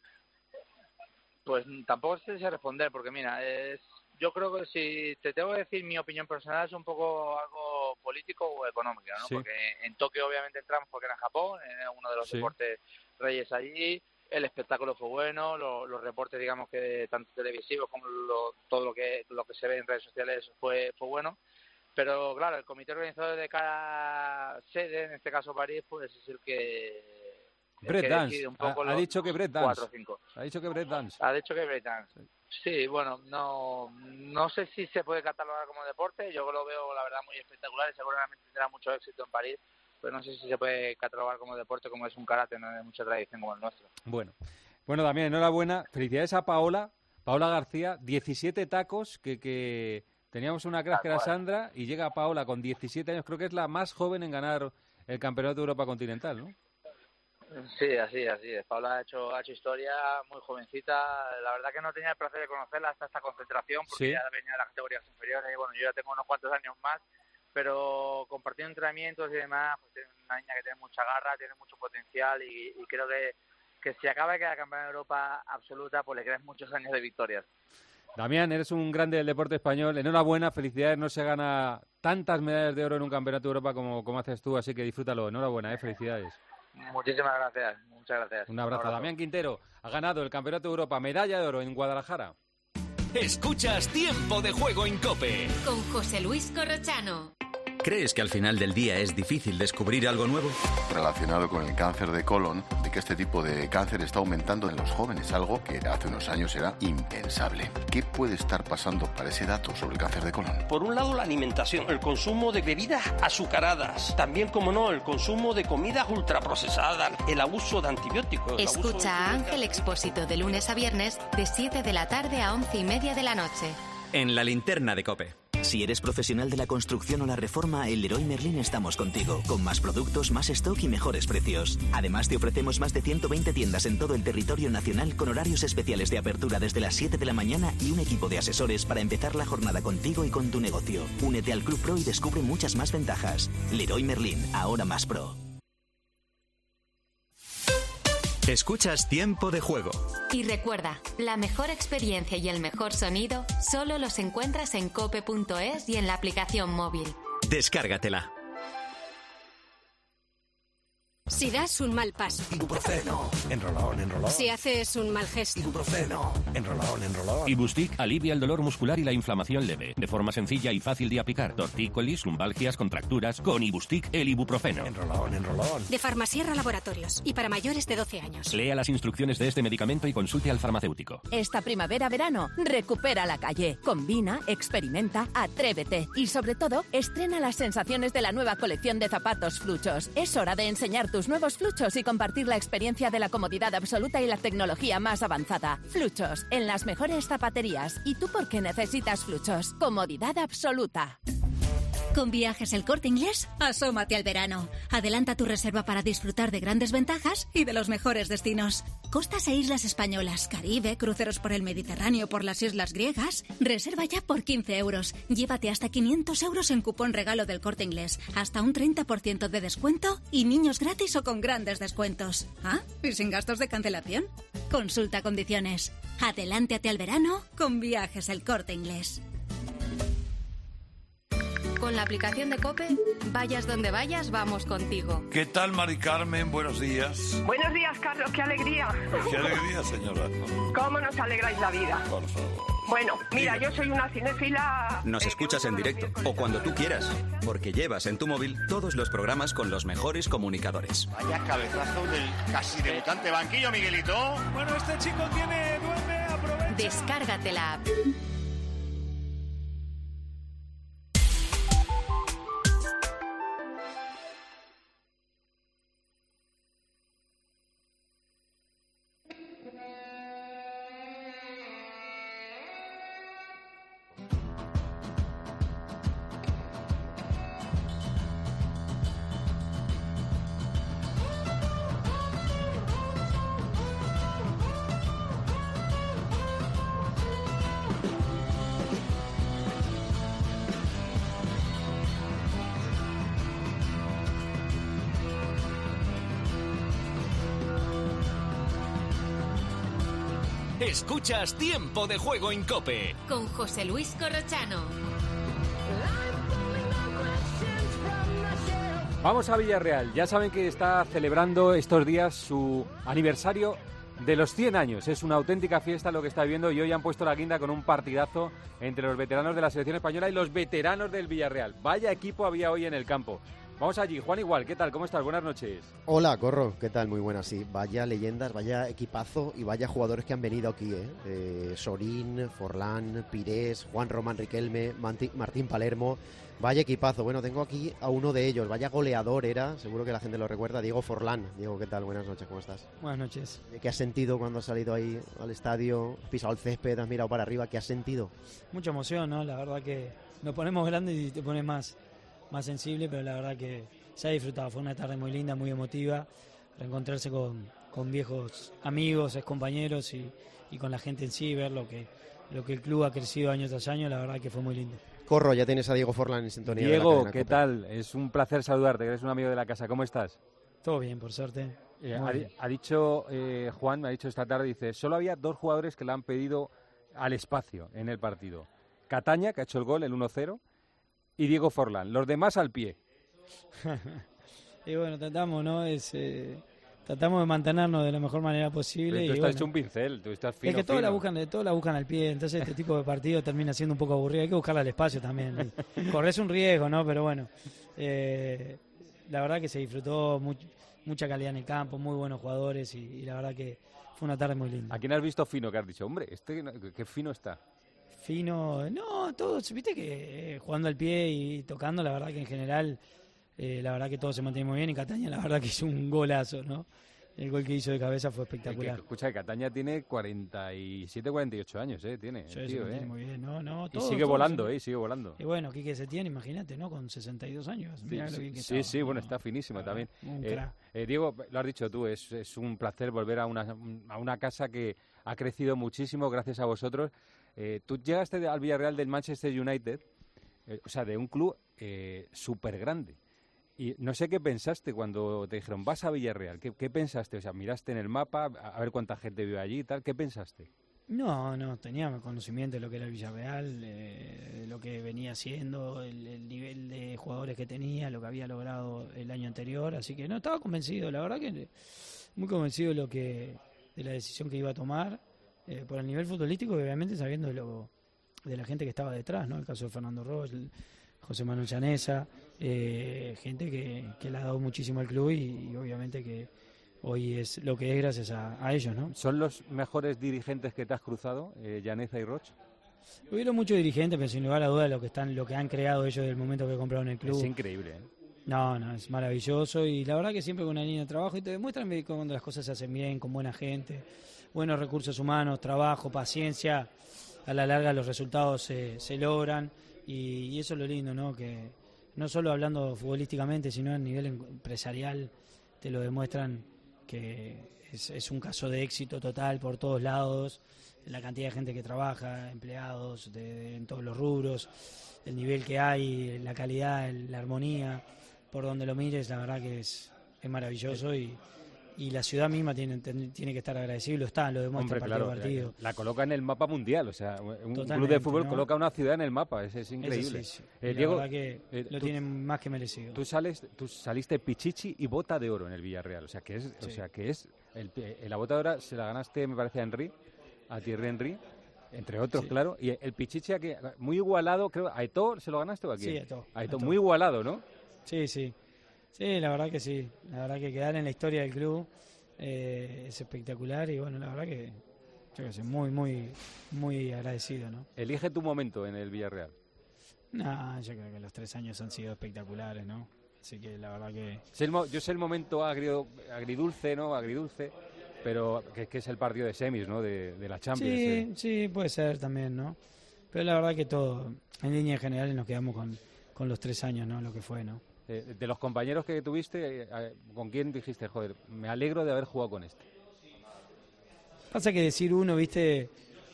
[SPEAKER 4] Pues tampoco sé si responder, porque mira, es... Yo creo que si te tengo que decir mi opinión personal es un poco algo político o económico, ¿no?
[SPEAKER 3] Sí.
[SPEAKER 4] Porque en Tokio obviamente entramos porque era en Japón, era uno de los
[SPEAKER 3] Sí.
[SPEAKER 4] deportes reyes allí, el espectáculo fue bueno, lo, los reportes, digamos, que tanto televisivos como lo, todo lo que lo que se ve en redes sociales fue fue bueno, pero claro, el comité organizador de cada sede, en este caso París, pues es el que... el
[SPEAKER 3] Brett
[SPEAKER 4] que
[SPEAKER 3] Dance,
[SPEAKER 4] decide un
[SPEAKER 3] ha,
[SPEAKER 4] poco
[SPEAKER 3] ha
[SPEAKER 4] los
[SPEAKER 3] dicho que Brett Dance.
[SPEAKER 4] cuatro o cinco.
[SPEAKER 3] Ha dicho que Brett Dance.
[SPEAKER 4] Ha dicho que breakdance. Sí, bueno, no no sé si se puede catalogar como deporte. Yo lo veo, la verdad, muy espectacular y seguramente tendrá mucho éxito en París, pero no sé si se puede catalogar como deporte, como es un karate, no de mucha tradición como el nuestro.
[SPEAKER 3] Bueno, bueno, también enhorabuena. Felicidades a Paola, Paola García, diecisiete tacos, que, que teníamos una crack que era Sandra, y llega Paola con diecisiete años, creo que es la más joven en ganar el Campeonato de Europa Continental, ¿no?
[SPEAKER 4] Sí, así, así es. Paula ha hecho, ha hecho historia, muy jovencita. La verdad que no tenía el placer de conocerla hasta esta concentración, porque
[SPEAKER 3] Sí.
[SPEAKER 4] ya venía de las categorías inferiores. Y bueno, yo ya tengo unos cuantos años más, pero compartiendo entrenamientos y demás, pues es una niña que tiene mucha garra, tiene mucho potencial y, y creo que, que si acaba de quedar campeona de Europa absoluta, pues le crees muchos años de victorias.
[SPEAKER 3] Damián, eres un grande del deporte español. Enhorabuena, felicidades. No se gana tantas medallas de oro en un Campeonato de Europa como, como haces tú, así que disfrútalo. Enhorabuena, eh, felicidades.
[SPEAKER 4] Muchísimas gracias, muchas gracias.
[SPEAKER 3] Un abrazo. Damián Quintero ha ganado el Campeonato de Europa, medalla de oro en Guadalajara.
[SPEAKER 7] Escuchas Tiempo de Juego en COPE.
[SPEAKER 14] Con José Luis Corrochano.
[SPEAKER 23] ¿Crees que al final del día es difícil descubrir algo nuevo?
[SPEAKER 8] Relacionado con el cáncer de colon, de que este tipo de cáncer está aumentando en los jóvenes, algo que hace unos años era impensable. ¿Qué puede estar pasando para ese dato sobre el cáncer de colon?
[SPEAKER 13] Por un lado, la alimentación, el consumo de bebidas azucaradas, también, como no, el consumo de comidas ultraprocesadas, el abuso de antibióticos. el abuso de
[SPEAKER 14] Escucha a Ángel Expósito de lunes a viernes de siete de la tarde a once y media de la noche.
[SPEAKER 23] En la linterna de COPE.
[SPEAKER 15] Si eres profesional de la construcción o la reforma, en Leroy Merlin estamos contigo, con más productos, más stock y mejores precios. Además, te ofrecemos más de ciento veinte tiendas en todo el territorio nacional con horarios especiales de apertura desde las siete de la mañana y un equipo de asesores para empezar la jornada contigo y con tu negocio. Únete al Club Pro y descubre muchas más ventajas. Leroy Merlin, ahora más pro.
[SPEAKER 23] Escuchas Tiempo de Juego.
[SPEAKER 14] Y recuerda, la mejor experiencia y el mejor sonido solo los encuentras en cope punto es y en la aplicación móvil.
[SPEAKER 23] Descárgatela.
[SPEAKER 17] Si das un mal paso.
[SPEAKER 18] Ibuprofeno. Enrolón, enrolón.
[SPEAKER 17] Si haces un mal gesto.
[SPEAKER 18] Ibuprofeno. Enrolón, enrolón.
[SPEAKER 7] Ibustic alivia el dolor muscular y la inflamación leve, de forma sencilla y fácil de aplicar. Tortícolis, lumbalgias, contracturas, con Ibustic el ibuprofeno.
[SPEAKER 18] Enrolón, enrolón.
[SPEAKER 17] De Farmasierra Laboratorios y para mayores de doce años.
[SPEAKER 7] Lea las instrucciones de este medicamento y consulte al farmacéutico.
[SPEAKER 21] Esta primavera-verano, recupera la calle. Combina, experimenta, atrévete. Y sobre todo, estrena las sensaciones de la nueva colección de zapatos Fluchos. Es hora de enseñar tus nuevos Fluchos y compartir la experiencia de la comodidad absoluta y la tecnología más avanzada. Fluchos, en las mejores zapaterías. ¿Y tú por qué necesitas Fluchos? Comodidad absoluta.
[SPEAKER 17] Con Viajes El Corte Inglés, asómate al verano. Adelanta tu reserva para disfrutar de grandes ventajas y de los mejores destinos. costas e islas españolas, Caribe, cruceros por el Mediterráneo, por las islas griegas. Reserva ya por quince euros. Llévate hasta quinientos euros en cupón regalo del Corte Inglés, hasta un treinta por ciento de descuento y niños gratis o con grandes descuentos. ¿Ah? ¿Y sin gastos de cancelación? Consulta condiciones. Adelántate al verano con Viajes El Corte Inglés.
[SPEAKER 14] Con la aplicación de COPE, vayas donde vayas, vamos contigo.
[SPEAKER 16] ¿Qué tal, Mari Carmen? Buenos días.
[SPEAKER 19] Buenos días, Carlos. ¡Qué alegría!
[SPEAKER 16] Qué alegría, señora.
[SPEAKER 19] ¿Cómo nos alegráis la vida?
[SPEAKER 16] Por favor.
[SPEAKER 19] Bueno, mira, yo soy una cinéfila...
[SPEAKER 23] Nos escuchas en directo o cuando tú quieras, porque llevas en tu móvil todos los programas con los mejores comunicadores.
[SPEAKER 20] Vaya cabezazo del casi debutante banquillo, Miguelito.
[SPEAKER 22] Bueno, este chico tiene... duerme, aprovecha.
[SPEAKER 14] Descárgate la app.
[SPEAKER 7] Escuchas Tiempo de Juego en COPE.
[SPEAKER 14] Con José Luis Corrochano.
[SPEAKER 3] Vamos a Villarreal. Ya saben que está celebrando estos días su aniversario de los cien años. Es una auténtica fiesta lo que está viviendo y hoy han puesto la guinda con un partidazo entre los veteranos de la selección española y los veteranos del Villarreal. Vaya equipo había hoy en el campo. Vamos allí. Juan Igual, ¿qué tal? ¿Cómo estás? Buenas noches.
[SPEAKER 24] Hola, Corro. ¿Qué tal? Muy buenas, sí. Vaya leyendas, vaya equipazo y vaya jugadores que han venido aquí, ¿eh? eh Sorín, Forlán, Pires, Juan Román Riquelme, Manti, Martín Palermo. Vaya equipazo. Bueno, tengo aquí a uno de ellos. Vaya goleador era, seguro que la gente lo recuerda, Diego Forlán. Diego, ¿qué tal? Buenas noches, ¿cómo estás?
[SPEAKER 25] Buenas noches.
[SPEAKER 24] ¿Qué has sentido cuando has salido ahí al estadio, pisado el césped, has mirado para arriba? ¿Qué has sentido?
[SPEAKER 25] Mucha emoción, ¿no? La verdad que nos ponemos grandes y te pones más, más sensible, pero la verdad que se ha disfrutado. Fue una tarde muy linda, muy emotiva, reencontrarse con, con viejos amigos, ex compañeros y, y con la gente en sí, ver lo que, lo que el club ha crecido año tras año, la verdad que fue muy lindo.
[SPEAKER 24] Corro, ya tienes a Diego Forlán en sintonía.
[SPEAKER 3] Diego, ¿qué tal? Es un placer saludarte, eres un amigo de la casa. ¿Cómo estás?
[SPEAKER 25] Todo bien, por suerte.
[SPEAKER 3] Eh, ha, ha dicho eh, Juan, me ha dicho esta tarde, dice, solo había dos jugadores que le han pedido al espacio en el partido. Cataña, que ha hecho el gol, el uno cero, y Diego Forlán. Los demás al pie.
[SPEAKER 25] Y bueno, tratamos, ¿no? Es, eh, tratamos de mantenernos de la mejor manera posible.
[SPEAKER 3] Pero tú
[SPEAKER 25] y
[SPEAKER 3] estás
[SPEAKER 25] bueno,
[SPEAKER 3] hecho un pincel, tú estás fino,
[SPEAKER 25] es que todos
[SPEAKER 3] fino.
[SPEAKER 25] la buscan, de todos la buscan al pie, entonces este tipo de partido termina siendo un poco aburrido. Hay que buscarle al espacio también. Corres un riesgo, ¿no? Pero bueno, eh, la verdad que se disfrutó much, mucha calidad en el campo, muy buenos jugadores y, y la verdad que fue una tarde muy linda.
[SPEAKER 3] ¿A quién has visto fino que has dicho? Hombre, este qué fino está.
[SPEAKER 25] Fino, no, todos, viste que eh, jugando al pie y tocando, la verdad que en general, eh, la verdad que todo se mantiene muy bien y Cataña la verdad que hizo un golazo, ¿no? El gol que hizo de cabeza fue espectacular.
[SPEAKER 3] Que, escucha, Cataña tiene cuarenta y siete, cuarenta y ocho años, ¿eh? Tiene,
[SPEAKER 25] sí,
[SPEAKER 3] el tío,
[SPEAKER 25] se
[SPEAKER 3] ¿eh?
[SPEAKER 25] Muy bien, no, no,
[SPEAKER 3] y
[SPEAKER 25] todo,
[SPEAKER 3] sigue
[SPEAKER 25] todo,
[SPEAKER 3] volando,
[SPEAKER 25] sí.
[SPEAKER 3] ¿eh? Sigue volando.
[SPEAKER 25] Y bueno, Quique Setién, imagínate, ¿no? Con sesenta y dos años. Mirá
[SPEAKER 3] Sí,
[SPEAKER 25] lo bien que
[SPEAKER 3] sí,
[SPEAKER 25] estaba.
[SPEAKER 3] sí, bueno, está finísima ah, también.
[SPEAKER 25] Eh,
[SPEAKER 3] eh, Diego, lo has dicho tú, es, es un placer volver a una, a una casa que ha crecido muchísimo gracias a vosotros. Eh, tú llegaste al Villarreal del Manchester United, eh, o sea, de un club eh, súper grande. Y no sé qué pensaste cuando te dijeron, vas a Villarreal. ¿Qué, ¿Qué pensaste? O sea, miraste en el mapa, a ver cuánta gente vive allí y tal. ¿Qué pensaste?
[SPEAKER 25] No, no, tenía conocimiento de lo que era el Villarreal, eh, de lo que venía haciendo, el, el nivel de jugadores que tenía, lo que había logrado el año anterior. Así que no, estaba convencido, la verdad que muy convencido de, lo que, de la decisión que iba a tomar. Eh, por el nivel futbolístico y obviamente sabiendo de, lo, de la gente que estaba detrás, ¿no? El caso de Fernando Ross, José Manuel Llanesa, eh, gente que, que le ha dado muchísimo al club y, y obviamente que hoy es lo que es gracias a, a ellos, ¿no?
[SPEAKER 3] ¿Son los mejores dirigentes que te has cruzado, eh, Llanesa y Roch?
[SPEAKER 25] Hubieron muchos dirigentes, pero sin lugar a dudas lo que están, lo que han creado ellos desde el momento que compraron el club.
[SPEAKER 3] Es increíble, ¿eh?
[SPEAKER 25] No, no, es maravilloso y la verdad que siempre con una línea de trabajo y te demuestran cuando las cosas se hacen bien, con buena gente, buenos recursos humanos, trabajo, paciencia, a la larga los resultados se, se logran y, y eso es lo lindo, ¿no? Que no solo hablando futbolísticamente, sino a nivel empresarial te lo demuestran que es, es un caso de éxito total por todos lados, la cantidad de gente que trabaja, empleados de, de, en todos los rubros, el nivel que hay, la calidad, la armonía, por donde lo mires, la verdad que es, es maravilloso y, y la ciudad misma tiene, tiene que estar agradecida y lo está, lo demuestra
[SPEAKER 3] Hombre,
[SPEAKER 25] partido
[SPEAKER 3] claro,
[SPEAKER 25] a partido.
[SPEAKER 3] La, la coloca en el mapa mundial, o sea, un
[SPEAKER 25] Totalmente,
[SPEAKER 3] club de fútbol
[SPEAKER 25] ¿no?
[SPEAKER 3] coloca una ciudad en el mapa, es, es increíble.
[SPEAKER 25] Eso sí, sí.
[SPEAKER 3] Eh,
[SPEAKER 25] la
[SPEAKER 3] Diego,
[SPEAKER 25] verdad que
[SPEAKER 3] eh,
[SPEAKER 25] lo
[SPEAKER 3] tú,
[SPEAKER 25] tienen más que merecido.
[SPEAKER 3] Tú sales, tú saliste pichichi y bota de oro en el Villarreal, o sea que es,
[SPEAKER 25] Sí.
[SPEAKER 3] o sea que es el, el, la bota de oro se la ganaste, me parece, a Henry, a Thierry Henry, entre otros,
[SPEAKER 25] Sí.
[SPEAKER 3] claro, y el pichichi aquí, muy igualado, creo, ¿a Eto'o se lo ganaste o a quién?
[SPEAKER 25] Sí, a Eto'o,
[SPEAKER 3] A Eto'o,
[SPEAKER 25] a Eto'o.
[SPEAKER 3] muy igualado, ¿no?
[SPEAKER 25] Sí, sí. Sí, la verdad que sí. La verdad que quedar en la historia del club eh, es espectacular y bueno, la verdad que yo qué sé, muy, muy, muy agradecido, ¿no?
[SPEAKER 3] Elige tu momento en el Villarreal.
[SPEAKER 25] No, yo creo que los tres años han sido espectaculares, ¿no? Así que la verdad que...
[SPEAKER 3] Sé el mo- yo sé el momento agrio- agridulce, ¿no? Agridulce, pero que, que es el partido de semis, ¿no? De, de la Champions.
[SPEAKER 25] Sí,
[SPEAKER 3] eh.
[SPEAKER 25] sí, puede ser también, ¿no? Pero la verdad que todo, en líneas generales nos quedamos con, con los tres años, ¿no? Lo que fue, ¿no?
[SPEAKER 3] Eh, de los compañeros que tuviste, eh, ¿con quién dijiste, joder, me alegro de haber jugado con este?
[SPEAKER 25] Pasa que decir uno, viste,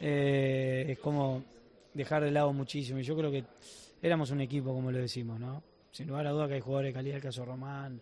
[SPEAKER 25] eh, es como dejar de lado muchísimo. Y yo creo que éramos un equipo, como lo decimos, ¿no? Sin lugar a duda que hay jugadores de calidad, el caso Román,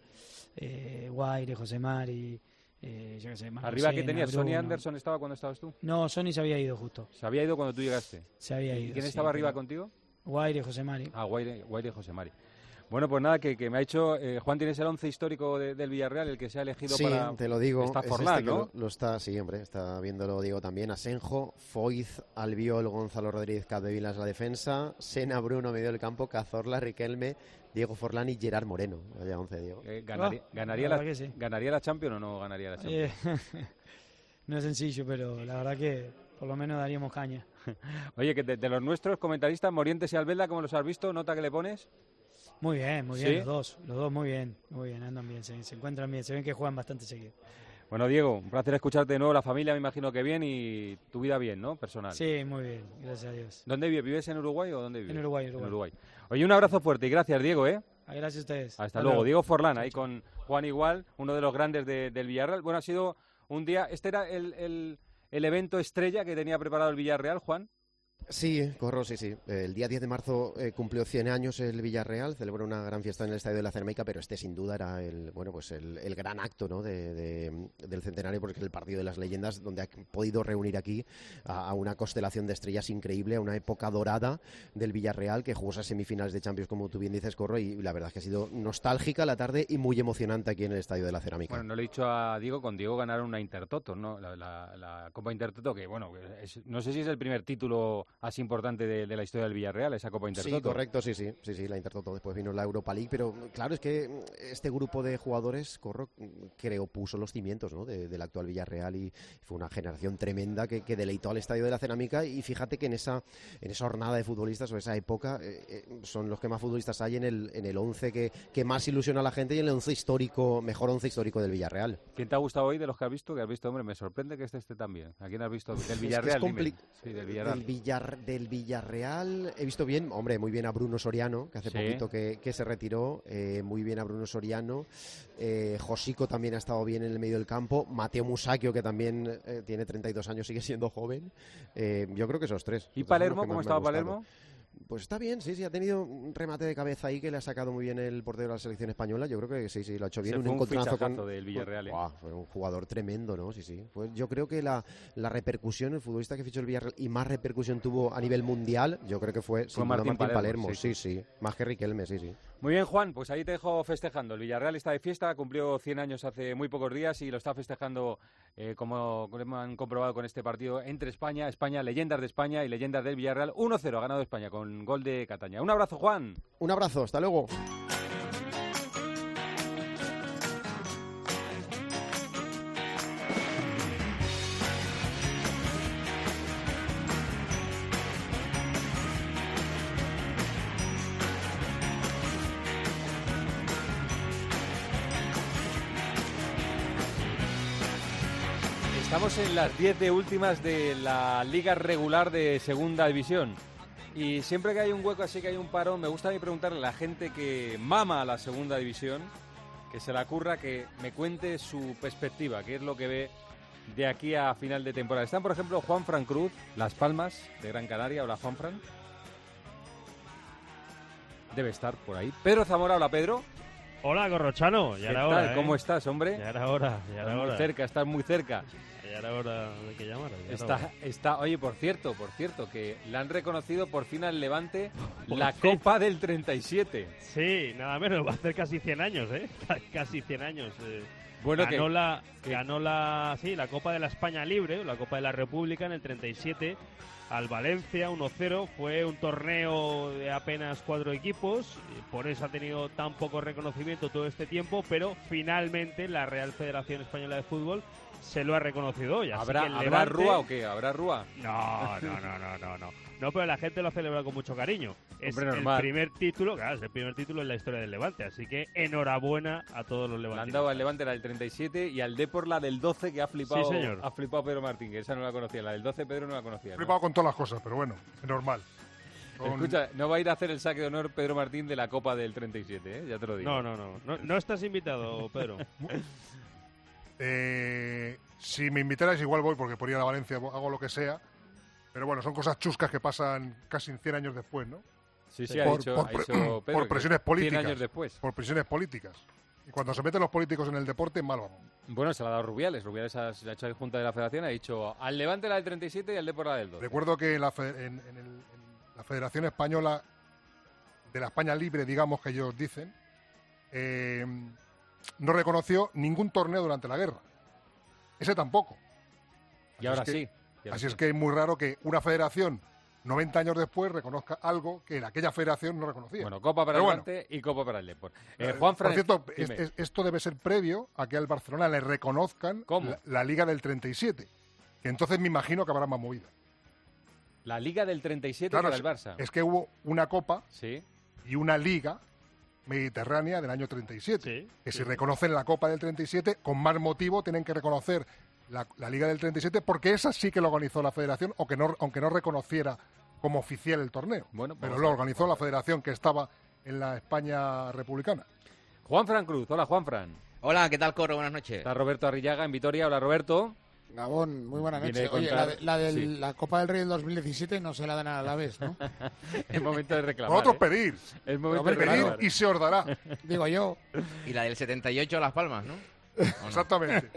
[SPEAKER 25] eh, Guaire, José Mari, eh, yo qué sé, Marcos
[SPEAKER 3] Arriba que
[SPEAKER 25] Sena,
[SPEAKER 3] tenías,
[SPEAKER 25] Bruno.
[SPEAKER 3] Sonny Anderson estaba cuando estabas tú.
[SPEAKER 25] No, Sonny se había ido justo.
[SPEAKER 3] Se había ido cuando tú llegaste.
[SPEAKER 25] Se había
[SPEAKER 3] ¿Y
[SPEAKER 25] ido.
[SPEAKER 3] quién
[SPEAKER 25] sí,
[SPEAKER 3] estaba arriba
[SPEAKER 25] pero-
[SPEAKER 3] contigo?
[SPEAKER 25] Guaire, José Mari.
[SPEAKER 3] Ah, Guaire, Guaire y José Mari. Bueno, pues nada, que, que me ha hecho... Eh, Juan, ¿tienes el once histórico de- del Villarreal, el que se ha elegido
[SPEAKER 24] Sí,
[SPEAKER 3] para...?
[SPEAKER 24] te lo digo.
[SPEAKER 3] Está
[SPEAKER 24] es
[SPEAKER 3] Forlán,
[SPEAKER 24] este que
[SPEAKER 3] ¿no?
[SPEAKER 24] Lo, lo está, sí, hombre, está viéndolo Diego también. Asenjo, Foiz, Albiol, Gonzalo Rodríguez, Capdevilas la defensa, Sena, Bruno, medio del campo, Cazorla, Riquelme, Diego Forlán y Gerard Moreno. Vaya once, Diego.
[SPEAKER 3] Eh, ganaría,
[SPEAKER 25] Ah,
[SPEAKER 3] ganaría,
[SPEAKER 25] la
[SPEAKER 3] la,
[SPEAKER 25] verdad que sí.
[SPEAKER 3] ¿Ganaría la Champions o no ganaría la Champions?
[SPEAKER 25] Eh, no es sencillo, pero la verdad que por lo menos daríamos caña.
[SPEAKER 3] Oye, que de, de los nuestros comentaristas, Morientes y Albelda, ¿cómo los has visto? ¿Nota que le pones?
[SPEAKER 25] Muy bien, muy bien,
[SPEAKER 3] ¿Sí?
[SPEAKER 25] los dos, los dos muy bien, muy bien, andan bien, se, se encuentran bien, se ven que juegan bastante seguido.
[SPEAKER 3] Bueno, Diego, un placer escucharte de nuevo. La familia me imagino que bien y tu vida bien, ¿no? Personal.
[SPEAKER 25] Sí, muy bien, gracias a Dios.
[SPEAKER 3] ¿Dónde vives? ¿Vives en Uruguay o dónde vives?
[SPEAKER 25] En Uruguay, Uruguay.
[SPEAKER 3] En Uruguay. Oye, un abrazo fuerte y gracias, Diego, ¿eh?
[SPEAKER 25] Ah, gracias a ustedes.
[SPEAKER 3] Hasta luego. Diego Forlán, ahí con Juan Igual, uno de los grandes de- del Villarreal. Bueno, ha sido un día... ¿Este era el, el, el evento estrella que tenía preparado el Villarreal, Juan?
[SPEAKER 24] Sí, corro, sí, sí. El día diez de marzo eh, cumplió cien años el Villarreal, celebró una gran fiesta en el Estadio de la Ceramica, pero este sin duda era el, bueno, pues el, el gran acto, ¿no? de, de- del centenario, porque es el partido de las leyendas, donde ha podido reunir aquí a, a una constelación de estrellas increíble, a una época dorada del Villarreal, que jugó esas semifinales de Champions, como tú bien dices, Corro, y la verdad es que ha sido nostálgica la tarde y muy emocionante aquí en el Estadio de la Ceramica.
[SPEAKER 3] Bueno, no le he dicho a Diego, con Diego ganaron una Intertoto, ¿no? La, la- la Copa Intertoto, que bueno, es- no sé si es el primer título así importante de, de la historia del Villarreal, esa Copa Intertoto.
[SPEAKER 24] Sí, correcto, sí, sí, sí, sí, la Intertoto. Después vino la Europa League, pero claro, es que este grupo de jugadores, Corro, creo, puso los cimientos, ¿no? de- del actual Villarreal y fue una generación tremenda que, que deleitó al Estadio de la Cerámica y fíjate que en esa en esa jornada de futbolistas o esa época eh, eh, son los que más futbolistas hay en el en el once que, que más ilusiona a la gente y en el once histórico, mejor once histórico del Villarreal.
[SPEAKER 3] ¿Quién te ha gustado hoy de los que has visto? Que has visto, hombre, me sorprende que este esté tan bien. ¿A quién has visto? Del
[SPEAKER 24] Es que es
[SPEAKER 3] Villarreal. dime.
[SPEAKER 24] compli-
[SPEAKER 3] Sí, del Villarreal.
[SPEAKER 24] Del, Villar- del Villarreal he visto bien, hombre, muy bien a Bruno Soriano, que hace
[SPEAKER 3] Sí.
[SPEAKER 24] poquito que, que se retiró, eh, muy bien a Bruno Soriano, eh, Josico también ha estado bien en el medio del campo, Mateo Musacchio, que también eh, tiene treinta y dos años, sigue siendo joven, eh, yo creo que esos tres.
[SPEAKER 3] ¿Y
[SPEAKER 24] Esos son los
[SPEAKER 3] Palermo?
[SPEAKER 24] que
[SPEAKER 3] ¿Cómo
[SPEAKER 24] más me han
[SPEAKER 3] estaba
[SPEAKER 24] gustado.
[SPEAKER 3] Palermo?
[SPEAKER 24] Pues está bien, sí, sí, ha tenido un remate de cabeza ahí que le ha sacado muy bien el portero de la selección española. Yo creo que sí, sí, lo ha hecho bien.
[SPEAKER 3] Se
[SPEAKER 24] un
[SPEAKER 3] fue un
[SPEAKER 24] encontronazo
[SPEAKER 3] fichajazo
[SPEAKER 24] con
[SPEAKER 3] del Villarreal, ¿eh?
[SPEAKER 24] Buah, fue un jugador tremendo, ¿no? Sí, sí. Pues yo creo que la, la repercusión, el futbolista que fichó el Villarreal y más repercusión tuvo a nivel mundial, yo creo que fue, sin duda,
[SPEAKER 3] Martín
[SPEAKER 24] Martín
[SPEAKER 3] Palermo,
[SPEAKER 24] Palermo.
[SPEAKER 3] sí,
[SPEAKER 24] Sí, sí, más que Riquelme, sí, sí.
[SPEAKER 3] Muy bien, Juan, pues ahí te dejo festejando. El Villarreal está de fiesta, cumplió cien años hace muy pocos días y lo está festejando, eh, como como han comprobado con este partido, entre España, España, leyendas de España y leyendas del Villarreal. uno cero ha ganado España con gol de Cataña. Un abrazo, Juan.
[SPEAKER 24] Un abrazo, hasta luego.
[SPEAKER 3] Estamos en las diez de últimas de la liga regular de Segunda División. Y siempre que hay un hueco así, que hay un parón, me gusta a mí preguntarle a la gente que mama a la Segunda División, que se la curra, que me cuente su perspectiva, qué es lo que ve de aquí a final de temporada. Están, por ejemplo, Juanfran Cruz, Las Palmas, de Gran Canaria. Hola, Juanfran. Debe estar por ahí. Pedro Zamora, hola, Pedro.
[SPEAKER 1] Hola, Corrochano, ya era hora, ¿eh?
[SPEAKER 3] ¿Cómo estás, hombre?
[SPEAKER 1] Ya era hora, ya era hora.
[SPEAKER 3] Muy cerca, estás muy cerca.
[SPEAKER 1] Ya era hora de que llamara.
[SPEAKER 3] Está, está, oye, por cierto, por cierto, que le han reconocido por fin al Levante la Copa del treinta y siete.
[SPEAKER 1] Sí, nada menos, va a hacer casi cien años, ¿eh? Casi cien años. Eh.
[SPEAKER 3] Bueno,
[SPEAKER 1] ganó
[SPEAKER 3] que,
[SPEAKER 1] la,
[SPEAKER 3] que...
[SPEAKER 1] ganó la, sí, la Copa de la España Libre, la Copa de la República en el treinta y siete al Valencia uno cero. Fue un torneo de apenas cuatro equipos, por eso ha tenido tan poco reconocimiento todo este tiempo, pero finalmente la Real Federación Española de Fútbol se lo ha reconocido hoy. Así
[SPEAKER 3] ¿Habrá,
[SPEAKER 1] que el
[SPEAKER 3] ¿habrá
[SPEAKER 1] Levante...
[SPEAKER 3] rúa o qué? ¿Habrá rúa?
[SPEAKER 1] No, no, no, no, no, no. No, pero la gente lo celebra con mucho cariño. Es
[SPEAKER 3] Hombre,
[SPEAKER 1] el
[SPEAKER 3] normal.
[SPEAKER 1] primer título, claro, es el primer título en la historia del Levante, así que enhorabuena a todos los
[SPEAKER 3] Le han
[SPEAKER 1] levantinos.
[SPEAKER 3] dado al Levante la del treinta y siete y al Depor la del doce, que ha flipado,
[SPEAKER 1] Sí, señor.
[SPEAKER 3] ha flipado Pedro Martín, que esa no la conocía. La del doce Pedro no la conocía,
[SPEAKER 2] He
[SPEAKER 3] ¿no?
[SPEAKER 2] flipado con todas las cosas, pero bueno, es normal. Con...
[SPEAKER 3] Escucha, no va a ir a hacer el saque de honor Pedro Martín de la Copa del treinta y siete, ¿eh? Ya te lo digo.
[SPEAKER 1] No, no, no, no, no estás invitado, Pedro.
[SPEAKER 2] eh, si me invitarais igual voy, porque por ir a la Valencia hago lo que sea. Pero bueno, son cosas chuscas que pasan casi cien años después, ¿no?
[SPEAKER 3] Sí, sí,
[SPEAKER 2] por,
[SPEAKER 3] ha dicho,
[SPEAKER 2] por,
[SPEAKER 3] ha dicho Pedro,
[SPEAKER 2] por presiones políticas.
[SPEAKER 3] cien años después.
[SPEAKER 2] Por presiones políticas. Y cuando se meten los políticos en el deporte, mal vamos.
[SPEAKER 3] Bueno, se la ha dado Rubiales. Rubiales ha, se ha hecho la Junta de la Federación, ha dicho al Levante la del treinta y siete y al Depor la del doce.
[SPEAKER 2] Recuerdo que en la, fe, en, en el, en la Federación Española, de la España Libre, digamos que ellos dicen, eh, no reconoció ningún torneo durante la guerra. Ese tampoco.
[SPEAKER 3] Y ahora
[SPEAKER 2] es que,
[SPEAKER 3] sí. Y ahora
[SPEAKER 2] así
[SPEAKER 3] sí.
[SPEAKER 2] es que es muy raro que una federación noventa años después reconozca algo que en aquella federación no reconocía.
[SPEAKER 3] Bueno, Copa para
[SPEAKER 2] Pero
[SPEAKER 3] el
[SPEAKER 2] bueno,
[SPEAKER 3] Levante y Copa para el Depor. Eh,
[SPEAKER 2] Eh,
[SPEAKER 3] Juan
[SPEAKER 2] Por cierto,
[SPEAKER 3] dime.
[SPEAKER 2] es, es, esto debe ser previo a que al Barcelona le reconozcan la, la Liga del treinta y siete. Que entonces me imagino que habrá más movida.
[SPEAKER 3] La Liga del treinta y siete
[SPEAKER 2] Claro,
[SPEAKER 3] para el Barça.
[SPEAKER 2] Es que hubo una Copa
[SPEAKER 3] sí.
[SPEAKER 2] y una Liga Mediterránea del año treinta y siete.
[SPEAKER 1] Sí,
[SPEAKER 2] que
[SPEAKER 1] sí.
[SPEAKER 2] si reconocen la Copa del treinta y siete, con más motivo tienen que reconocer la, la Liga del treinta y siete, porque esa sí que lo organizó la Federación, aunque no, aunque no reconociera como oficial el torneo.
[SPEAKER 3] Bueno,
[SPEAKER 2] pero
[SPEAKER 3] vamos
[SPEAKER 2] lo
[SPEAKER 3] a ver,
[SPEAKER 2] organizó la Federación que estaba en la España republicana.
[SPEAKER 3] Juanfran Cruz, hola Juanfran.
[SPEAKER 5] Hola, ¿qué tal, Corro? Buenas noches.
[SPEAKER 3] Está Roberto Arrillaga en Vitoria, hola Roberto.
[SPEAKER 6] Gabón, muy buena
[SPEAKER 3] Viene
[SPEAKER 6] noche.
[SPEAKER 3] a
[SPEAKER 6] Oye,
[SPEAKER 3] contar-
[SPEAKER 6] la, de- la, del-
[SPEAKER 3] sí.
[SPEAKER 6] la Copa del Rey del dos mil diecisiete no se la dan a la vez, ¿no?
[SPEAKER 3] Es momento de reclamar.
[SPEAKER 2] Vosotros
[SPEAKER 3] ¿eh?
[SPEAKER 2] pedir.
[SPEAKER 3] Es momento
[SPEAKER 6] Hombre,
[SPEAKER 3] de
[SPEAKER 2] Pedir
[SPEAKER 3] reclamar.
[SPEAKER 2] y se os dará.
[SPEAKER 6] Digo yo.
[SPEAKER 5] Y la del setenta y ocho Las Palmas, ¿no? ¿O no?
[SPEAKER 2] Exactamente.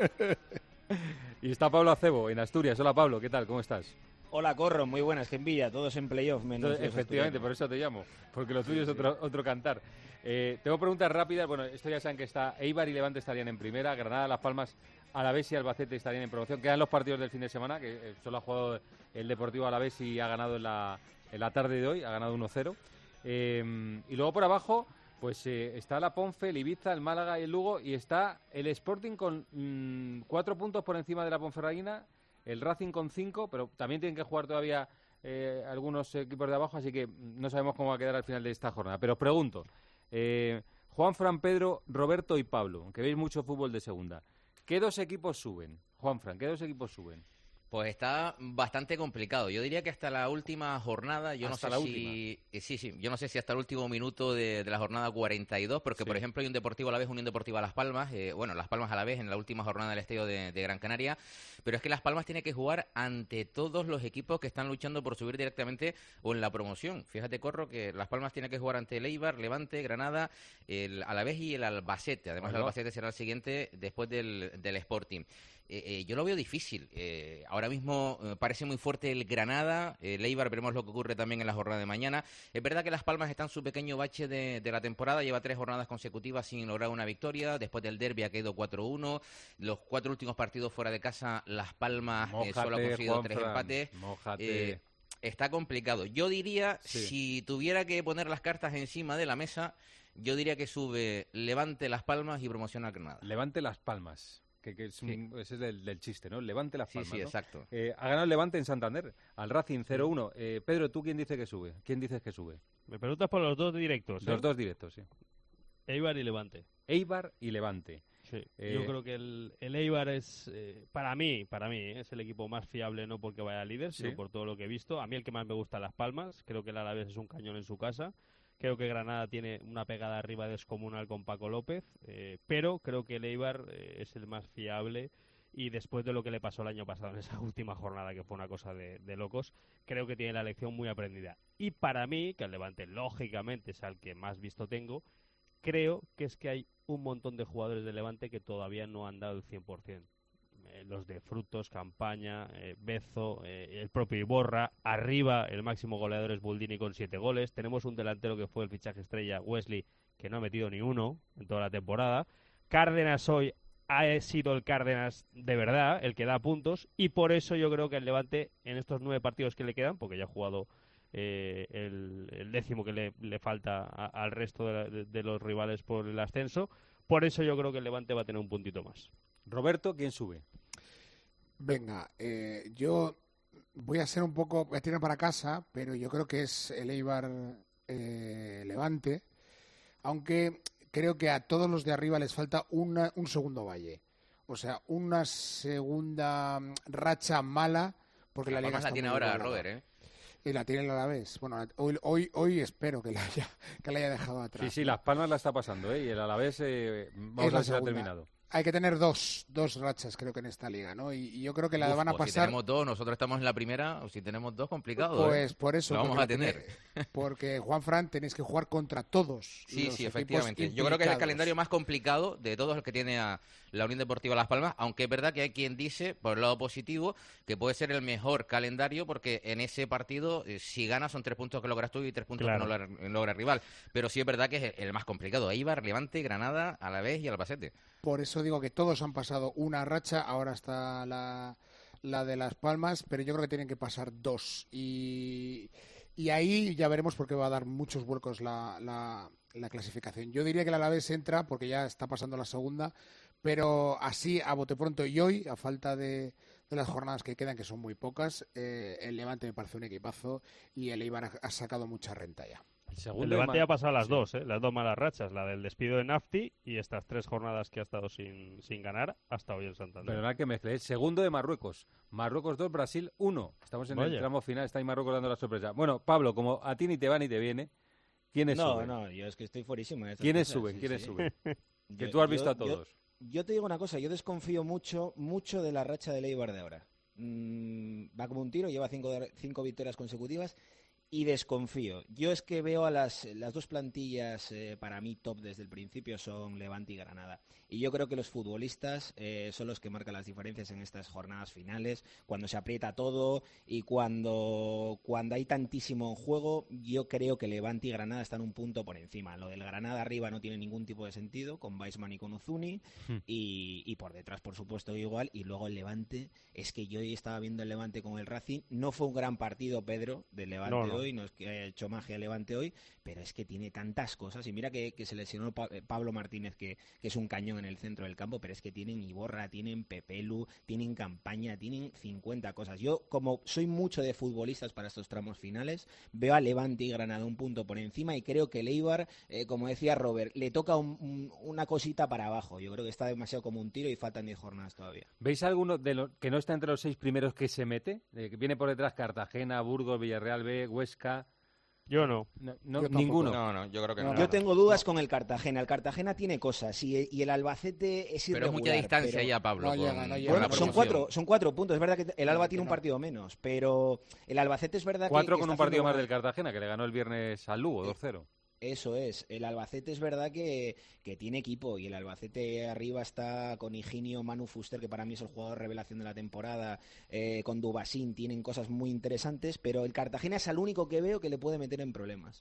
[SPEAKER 3] Y está Pablo Acebo en Asturias. Hola Pablo, ¿qué tal? ¿Cómo estás?
[SPEAKER 9] Hola, Corro, muy buenas, que envidia, todos en playoff menos
[SPEAKER 3] Entonces,
[SPEAKER 9] los
[SPEAKER 3] efectivamente,
[SPEAKER 9] asturianos.
[SPEAKER 3] por eso te llamo, porque lo tuyo es otro, otro cantar. Eh, tengo preguntas rápidas. Bueno, esto ya saben que está Eibar y Levante estarían en primera, Granada, Las Palmas, Alavés y Albacete estarían en promoción. Quedan los partidos del fin de semana, que eh, solo ha jugado el Deportivo Alavés y ha ganado en la, en la tarde de hoy, ha ganado uno cero. Eh, y luego por abajo, pues eh, está la Ponfe, el Ibiza, el Málaga y el Lugo, y está el Sporting con mm, cuatro puntos por encima de la Ponferradina, el Racing con cinco, pero también tienen que jugar todavía eh, algunos equipos de abajo, así que no sabemos cómo va a quedar al final de esta jornada. Pero os pregunto, eh, Juan, Fran, Pedro, Roberto y Pablo, que veis mucho fútbol de segunda, ¿qué dos equipos suben? Juan, Fran, ¿qué dos equipos suben?
[SPEAKER 5] Pues está bastante complicado. Yo diría que hasta la última jornada, yo
[SPEAKER 3] Hasta
[SPEAKER 5] no sé
[SPEAKER 3] la
[SPEAKER 5] si eh, sí, sí, yo no sé si hasta el último minuto de, de la jornada cuarenta y dos, porque
[SPEAKER 3] Sí.
[SPEAKER 5] por ejemplo hay un Deportivo Alavés, Unión Deportiva Las Palmas, eh, bueno, Las Palmas Alavés en la última jornada del Estadio de, de Gran Canaria, pero es que Las Palmas tiene que jugar ante todos los equipos que están luchando por subir directamente o en la promoción. Fíjate, Corro, que Las Palmas tiene que jugar ante el Eibar, Levante, Granada, el Alavés y el Albacete. Además,
[SPEAKER 3] Bueno.
[SPEAKER 5] el Albacete será el siguiente después del, del Sporting. Eh, eh, yo lo veo difícil. Eh, ahora mismo eh, parece muy fuerte el Granada, el Eibar, veremos lo que ocurre también en la jornada de mañana. Es verdad que Las Palmas está en su pequeño bache de, de la temporada, lleva tres jornadas consecutivas sin lograr una victoria, después del derbi ha caído cuatro uno, los cuatro últimos partidos fuera de casa, Las Palmas eh, solo ha
[SPEAKER 3] Mójate,
[SPEAKER 5] conseguido tres
[SPEAKER 3] Juanfran,
[SPEAKER 5] empates.
[SPEAKER 3] mójate.
[SPEAKER 5] Eh, está complicado. Yo diría,
[SPEAKER 3] Sí.
[SPEAKER 5] si tuviera que poner las cartas encima de la mesa, yo diría que sube Levante Las Palmas y promociona Granada.
[SPEAKER 3] Levante Las Palmas. Que, que es un- ese es del, del chiste, ¿no? Levante Las
[SPEAKER 5] Sí,
[SPEAKER 3] Palmas,
[SPEAKER 5] sí,
[SPEAKER 3] ¿no?
[SPEAKER 5] exacto.
[SPEAKER 3] Eh, ha ganado el Levante en Santander, al Racing cero uno. Eh, Pedro, ¿tú quién dice que sube? ¿Quién dices que sube?
[SPEAKER 1] Me preguntas por los dos directos, ¿eh?
[SPEAKER 3] Los dos directos, sí.
[SPEAKER 1] Eibar y Levante.
[SPEAKER 3] Eibar y Levante.
[SPEAKER 1] Sí,
[SPEAKER 3] Eh,
[SPEAKER 1] yo creo que el, el Eibar es, eh, para mí, para mí, eh, es el equipo más fiable, no porque vaya líder, sino
[SPEAKER 3] Sí.
[SPEAKER 1] por todo lo que he visto. A mí el que más me gusta Las Palmas, creo que el Alavés es un cañón en su casa. Creo que Granada tiene una pegada arriba descomunal con Paco López, eh, pero creo que el Eibar eh, es el más fiable y después de lo que le pasó el año pasado en esa última jornada, que fue una cosa de, de locos, creo que tiene la lección muy aprendida. Y para mí, que el Levante lógicamente es al que más visto tengo, creo que es que hay un montón de jugadores de Levante que todavía no han dado el cien por ciento. Eh, los de Frutos, Campaña, eh, Bezo, eh, el propio Iborra, arriba el máximo goleador es Buldini con siete goles, tenemos un delantero que fue el fichaje estrella, Wesley, que no ha metido ni uno en toda la temporada, Cárdenas hoy ha sido el Cárdenas de verdad, el que da puntos, y por eso yo creo que el Levante en estos nueve partidos que le quedan, porque ya ha jugado eh, el, el décimo que le, le falta a, al resto de, la, de, de los rivales por el ascenso, por eso yo creo que el Levante va a tener un puntito más.
[SPEAKER 3] Roberto, ¿quién sube?
[SPEAKER 6] Venga, eh, yo voy a ser un poco, voy a tirar para casa, pero yo creo que es el Eibar eh, Levante, aunque creo que a todos los de arriba les falta una, un segundo valle, o sea, una segunda racha mala, porque la, la liga está
[SPEAKER 5] la tiene
[SPEAKER 6] muy
[SPEAKER 5] ahora
[SPEAKER 6] igualada.
[SPEAKER 5] Robert, ¿eh?
[SPEAKER 6] Y la tiene el Alavés. Bueno, hoy, hoy, hoy espero que la, haya, que la haya dejado atrás.
[SPEAKER 3] Sí, sí, Las Palmas la está pasando, ¿eh? Y el Alavés, eh, vamos
[SPEAKER 6] Es
[SPEAKER 3] a
[SPEAKER 6] la
[SPEAKER 3] ver si la ha
[SPEAKER 6] segunda.
[SPEAKER 3] terminado.
[SPEAKER 6] Hay que tener dos, dos rachas, creo que en esta liga, ¿no? Y, y yo creo que la
[SPEAKER 5] Uf,
[SPEAKER 6] van a
[SPEAKER 5] pues
[SPEAKER 6] pasar.
[SPEAKER 5] Si tenemos dos, nosotros estamos en la primera, o si tenemos dos, complicado.
[SPEAKER 6] Pues
[SPEAKER 5] ¿eh?
[SPEAKER 6] por eso.
[SPEAKER 5] Lo vamos
[SPEAKER 6] porque
[SPEAKER 5] a tener.
[SPEAKER 6] tiene- porque, Juanfran, tenéis que jugar contra todos.
[SPEAKER 5] Sí,
[SPEAKER 6] los
[SPEAKER 5] sí,
[SPEAKER 6] equipos
[SPEAKER 5] efectivamente. Yo creo que es el
[SPEAKER 6] implicados.
[SPEAKER 5] calendario más complicado de todos los que tiene a la Unión Deportiva Las Palmas, aunque es verdad que hay quien dice, por el lado positivo, que puede ser el mejor calendario porque en ese partido, eh, si ganas, son tres puntos que logras tú y tres puntos
[SPEAKER 1] Claro.
[SPEAKER 5] que no logra, logra el rival. Pero sí es verdad que es el, el más complicado. Eibar, Levante, Granada, Alavés y Albacete.
[SPEAKER 6] Por eso digo que todos han pasado una racha, ahora está la, la de Las Palmas, pero yo creo que tienen que pasar dos. Y, y ahí ya veremos por qué va a dar muchos vuelcos la, la, la clasificación. Yo diría que el Alavés entra porque ya está pasando la segunda, pero así a bote pronto y hoy, a falta de, de las jornadas que quedan, que son muy pocas, eh, el Levante me parece un equipazo y el Eibar ha, ha sacado mucha renta ya.
[SPEAKER 3] El,
[SPEAKER 1] el Levante ya ha pasado las sí. dos, ¿eh? las dos malas rachas, la del despido de Nafti y estas tres jornadas que ha estado sin, sin ganar hasta hoy en Santander.
[SPEAKER 3] Perdonad que mezcle, el segundo de Marruecos. Marruecos dos, Brasil uno. Estamos en Vaya. el tramo final, está ahí Marruecos dando la sorpresa. Bueno, Pablo, como a ti ni te va ni te viene, ¿quiénes
[SPEAKER 9] no,
[SPEAKER 3] suben?
[SPEAKER 9] No, no, yo es que estoy fuerísimo.
[SPEAKER 3] ¿Quiénes suben? Sí, ¿Quiénes sí. suben? Que yo, tú has visto
[SPEAKER 9] yo,
[SPEAKER 3] a todos.
[SPEAKER 9] Yo, yo te digo una cosa, yo desconfío mucho, mucho de la racha de Eibar de ahora. Mm, va como un tiro, lleva cinco, cinco victorias consecutivas. Y desconfío. Yo es que veo a las, las dos plantillas eh, para mí top desde el principio son Levante y Granada. Y yo creo que los futbolistas eh, son los que marcan las diferencias en estas jornadas finales, cuando se aprieta todo y cuando, cuando hay tantísimo en juego. Yo creo que Levante y Granada están un punto por encima. Lo del Granada arriba no tiene ningún tipo de sentido, con Weissman y con Uzuni, hmm. y, y por detrás, por supuesto, igual. Y luego el Levante, es que yo hoy estaba viendo el Levante con el Racing. No fue un gran partido, Pedro, del Levante no, no. hoy, no es que haya hecho magia el Levante hoy, pero es que tiene tantas cosas. Y mira que, que se lesionó pa Pablo Martínez, que, que es un cañón en el centro del campo, pero es que tienen Iborra, tienen Pepelu, tienen Campaña, tienen cincuenta cosas. Yo, como soy mucho de futbolistas para estos tramos finales, veo a Levante y Granada un punto por encima y creo que el Eibar, eh, como decía Robert, le toca un, un, una cosita para abajo. Yo creo que está demasiado como un tiro y faltan diez jornadas todavía.
[SPEAKER 3] ¿Veis alguno de los que no está entre los seis primeros que se mete? Eh, que viene por detrás Cartagena, Burgos, Villarreal B, Huesca.
[SPEAKER 1] Yo no.
[SPEAKER 3] no, no
[SPEAKER 1] yo
[SPEAKER 3] ninguno.
[SPEAKER 5] No, no, yo creo que no.
[SPEAKER 9] Yo tengo dudas con el Cartagena. El Cartagena tiene cosas y, y el Albacete es irregular.
[SPEAKER 5] Pero es mucha distancia pero... ya, Pablo.
[SPEAKER 9] No
[SPEAKER 5] con,
[SPEAKER 9] llega, no llega. Bueno, son cuatro, son cuatro puntos. Es verdad que el Alba no, tiene un partido menos, pero el Albacete es verdad
[SPEAKER 3] cuatro
[SPEAKER 9] que...
[SPEAKER 3] Cuatro con un partido más del Cartagena, que le ganó el viernes al Lugo, dos cero.
[SPEAKER 9] Eso es, el Albacete es verdad que, que tiene equipo y el Albacete arriba está con Higinio, Manu Fuster, que para mí es el jugador revelación de la temporada, eh, con Dubasín, tienen cosas muy interesantes, pero el Cartagena es el único que veo que le puede meter en problemas.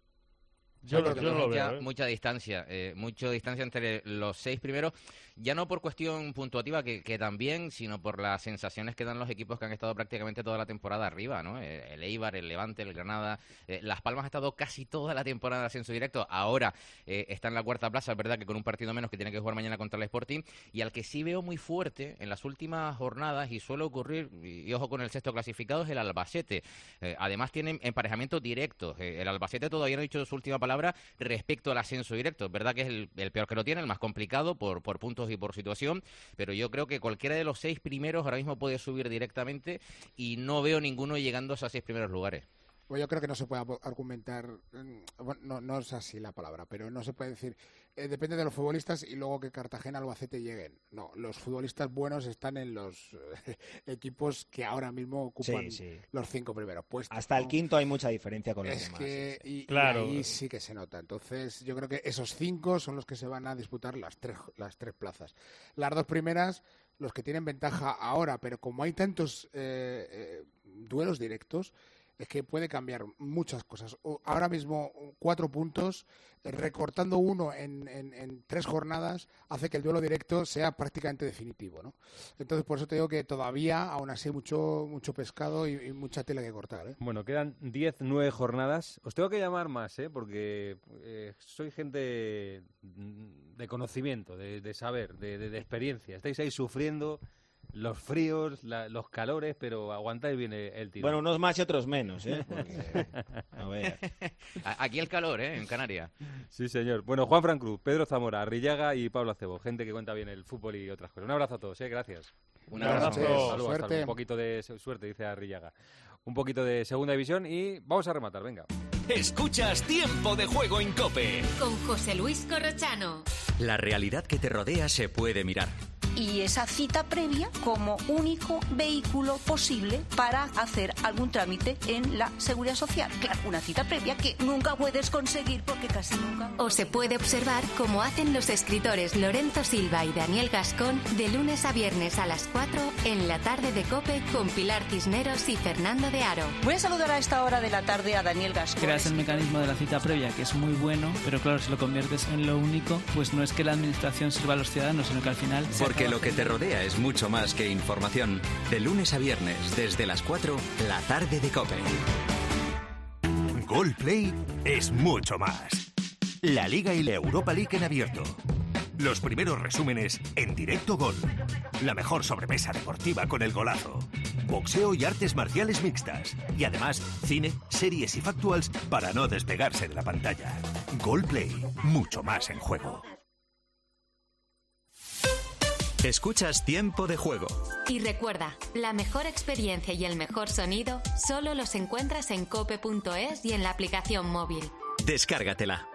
[SPEAKER 5] Yo, yo, yo no mucha, veo, ¿eh? mucha distancia, eh, mucha distancia entre los seis primeros, ya no por cuestión puntuativa que, que también, sino por las sensaciones que dan los equipos que han estado prácticamente toda la temporada arriba, ¿no? El Eibar, el Levante, el Granada, eh, Las Palmas ha estado casi toda la temporada de ascenso directo, ahora eh, está en la cuarta plaza, es verdad que con un partido menos que tiene que jugar mañana contra el Sporting, y al que sí veo muy fuerte en las últimas jornadas, y suele ocurrir, y, y ojo con el sexto clasificado, es el Albacete. Eh, además tienen emparejamientos directos, eh, el Albacete todavía no ha dicho su última palabra respecto al ascenso directo. Es verdad que es el, el peor que lo tiene, el más complicado por, por puntos y por situación, pero yo creo que cualquiera de los seis primeros ahora mismo puede subir directamente y no veo ninguno llegando a esos seis primeros lugares.
[SPEAKER 6] Pues yo creo que no se puede argumentar, bueno, no, no es así la palabra, pero no se puede decir, eh, depende de los futbolistas y luego que Cartagena, Albacete lleguen. No, los futbolistas buenos están en los eh, equipos que ahora mismo ocupan
[SPEAKER 9] Sí, sí.
[SPEAKER 6] los cinco primeros puestos.
[SPEAKER 9] Hasta el
[SPEAKER 6] ¿no?
[SPEAKER 9] quinto hay mucha diferencia con los
[SPEAKER 6] Es
[SPEAKER 9] demás.
[SPEAKER 6] que,
[SPEAKER 9] sí, sí.
[SPEAKER 6] y, y ahí sí que se nota. Entonces, yo creo que esos cinco son los que se van a disputar las tres, las tres plazas. Las dos primeras, los que tienen ventaja ahora, pero como hay tantos eh, eh, duelos directos, es que puede cambiar muchas cosas. O- Ahora mismo, cuatro puntos, eh, recortando uno en, en- en tres jornadas, hace que el duelo directo sea prácticamente definitivo, ¿no? Entonces, por eso te digo que todavía, aún así, mucho mucho pescado y, y mucha tela que cortar, ¿eh?
[SPEAKER 3] Bueno, quedan diez, nueve jornadas. Os tengo que llamar más, ¿eh? Porque eh, soy gente de conocimiento, de, de saber, de, de- de experiencia. Estáis ahí sufriendo los fríos, la- los calores, pero aguantáis bien el, el tiro.
[SPEAKER 9] Bueno, unos más y otros menos, ¿eh? Porque, a ver.
[SPEAKER 5] A- Aquí el calor, ¿eh? En Canarias.
[SPEAKER 3] Sí, señor. Bueno, Juan Fran Cruz, Pedro Zamora, Arrillaga y Pablo Acebo. Gente que cuenta bien el fútbol y otras cosas. Un abrazo a todos, ¿eh? Gracias.
[SPEAKER 5] Un abrazo.
[SPEAKER 3] Saludos, hasta
[SPEAKER 6] Suerte.
[SPEAKER 3] luego. Un poquito de su- suerte, dice Arrillaga. Un poquito de segunda división y vamos a rematar, venga.
[SPEAKER 7] Escuchas Tiempo de Juego en COPE.
[SPEAKER 14] Con José Luis Corrochano.
[SPEAKER 23] La realidad que te rodea se puede mirar.
[SPEAKER 4] Y esa cita previa como único vehículo posible para hacer algún trámite en la Seguridad Social. Claro, una cita previa que nunca puedes conseguir porque casi nunca...
[SPEAKER 14] O se puede observar cómo hacen los escritores Lorenzo Silva y Daniel Gascón de lunes a viernes a las cuatro en la tarde de COPE con Pilar Cisneros y Fernando de Aro.
[SPEAKER 4] Voy a saludar a esta hora de la tarde a Daniel Gascón.
[SPEAKER 25] Creas el mecanismo de la cita previa, que es muy bueno, pero claro, si lo conviertes en lo único, pues no es que la administración sirva a los ciudadanos, sino que al final... se
[SPEAKER 23] Porque
[SPEAKER 25] acaba
[SPEAKER 23] lo que te rodea es mucho más que información. De lunes a viernes, desde las cuatro, la tarde de COPE.
[SPEAKER 8] Gol Play es mucho más. La Liga y la Europa League en abierto. Los primeros resúmenes en directo Gol. La mejor sobremesa deportiva con el golazo. Boxeo y artes marciales mixtas. Y además, cine, series y factuals para no despegarse de la pantalla. Gol Play, mucho más en juego.
[SPEAKER 23] Escuchas Tiempo de Juego.
[SPEAKER 14] Y recuerda, la mejor experiencia y el mejor sonido solo los encuentras en cope punto es y en la aplicación móvil.
[SPEAKER 23] Descárgatela.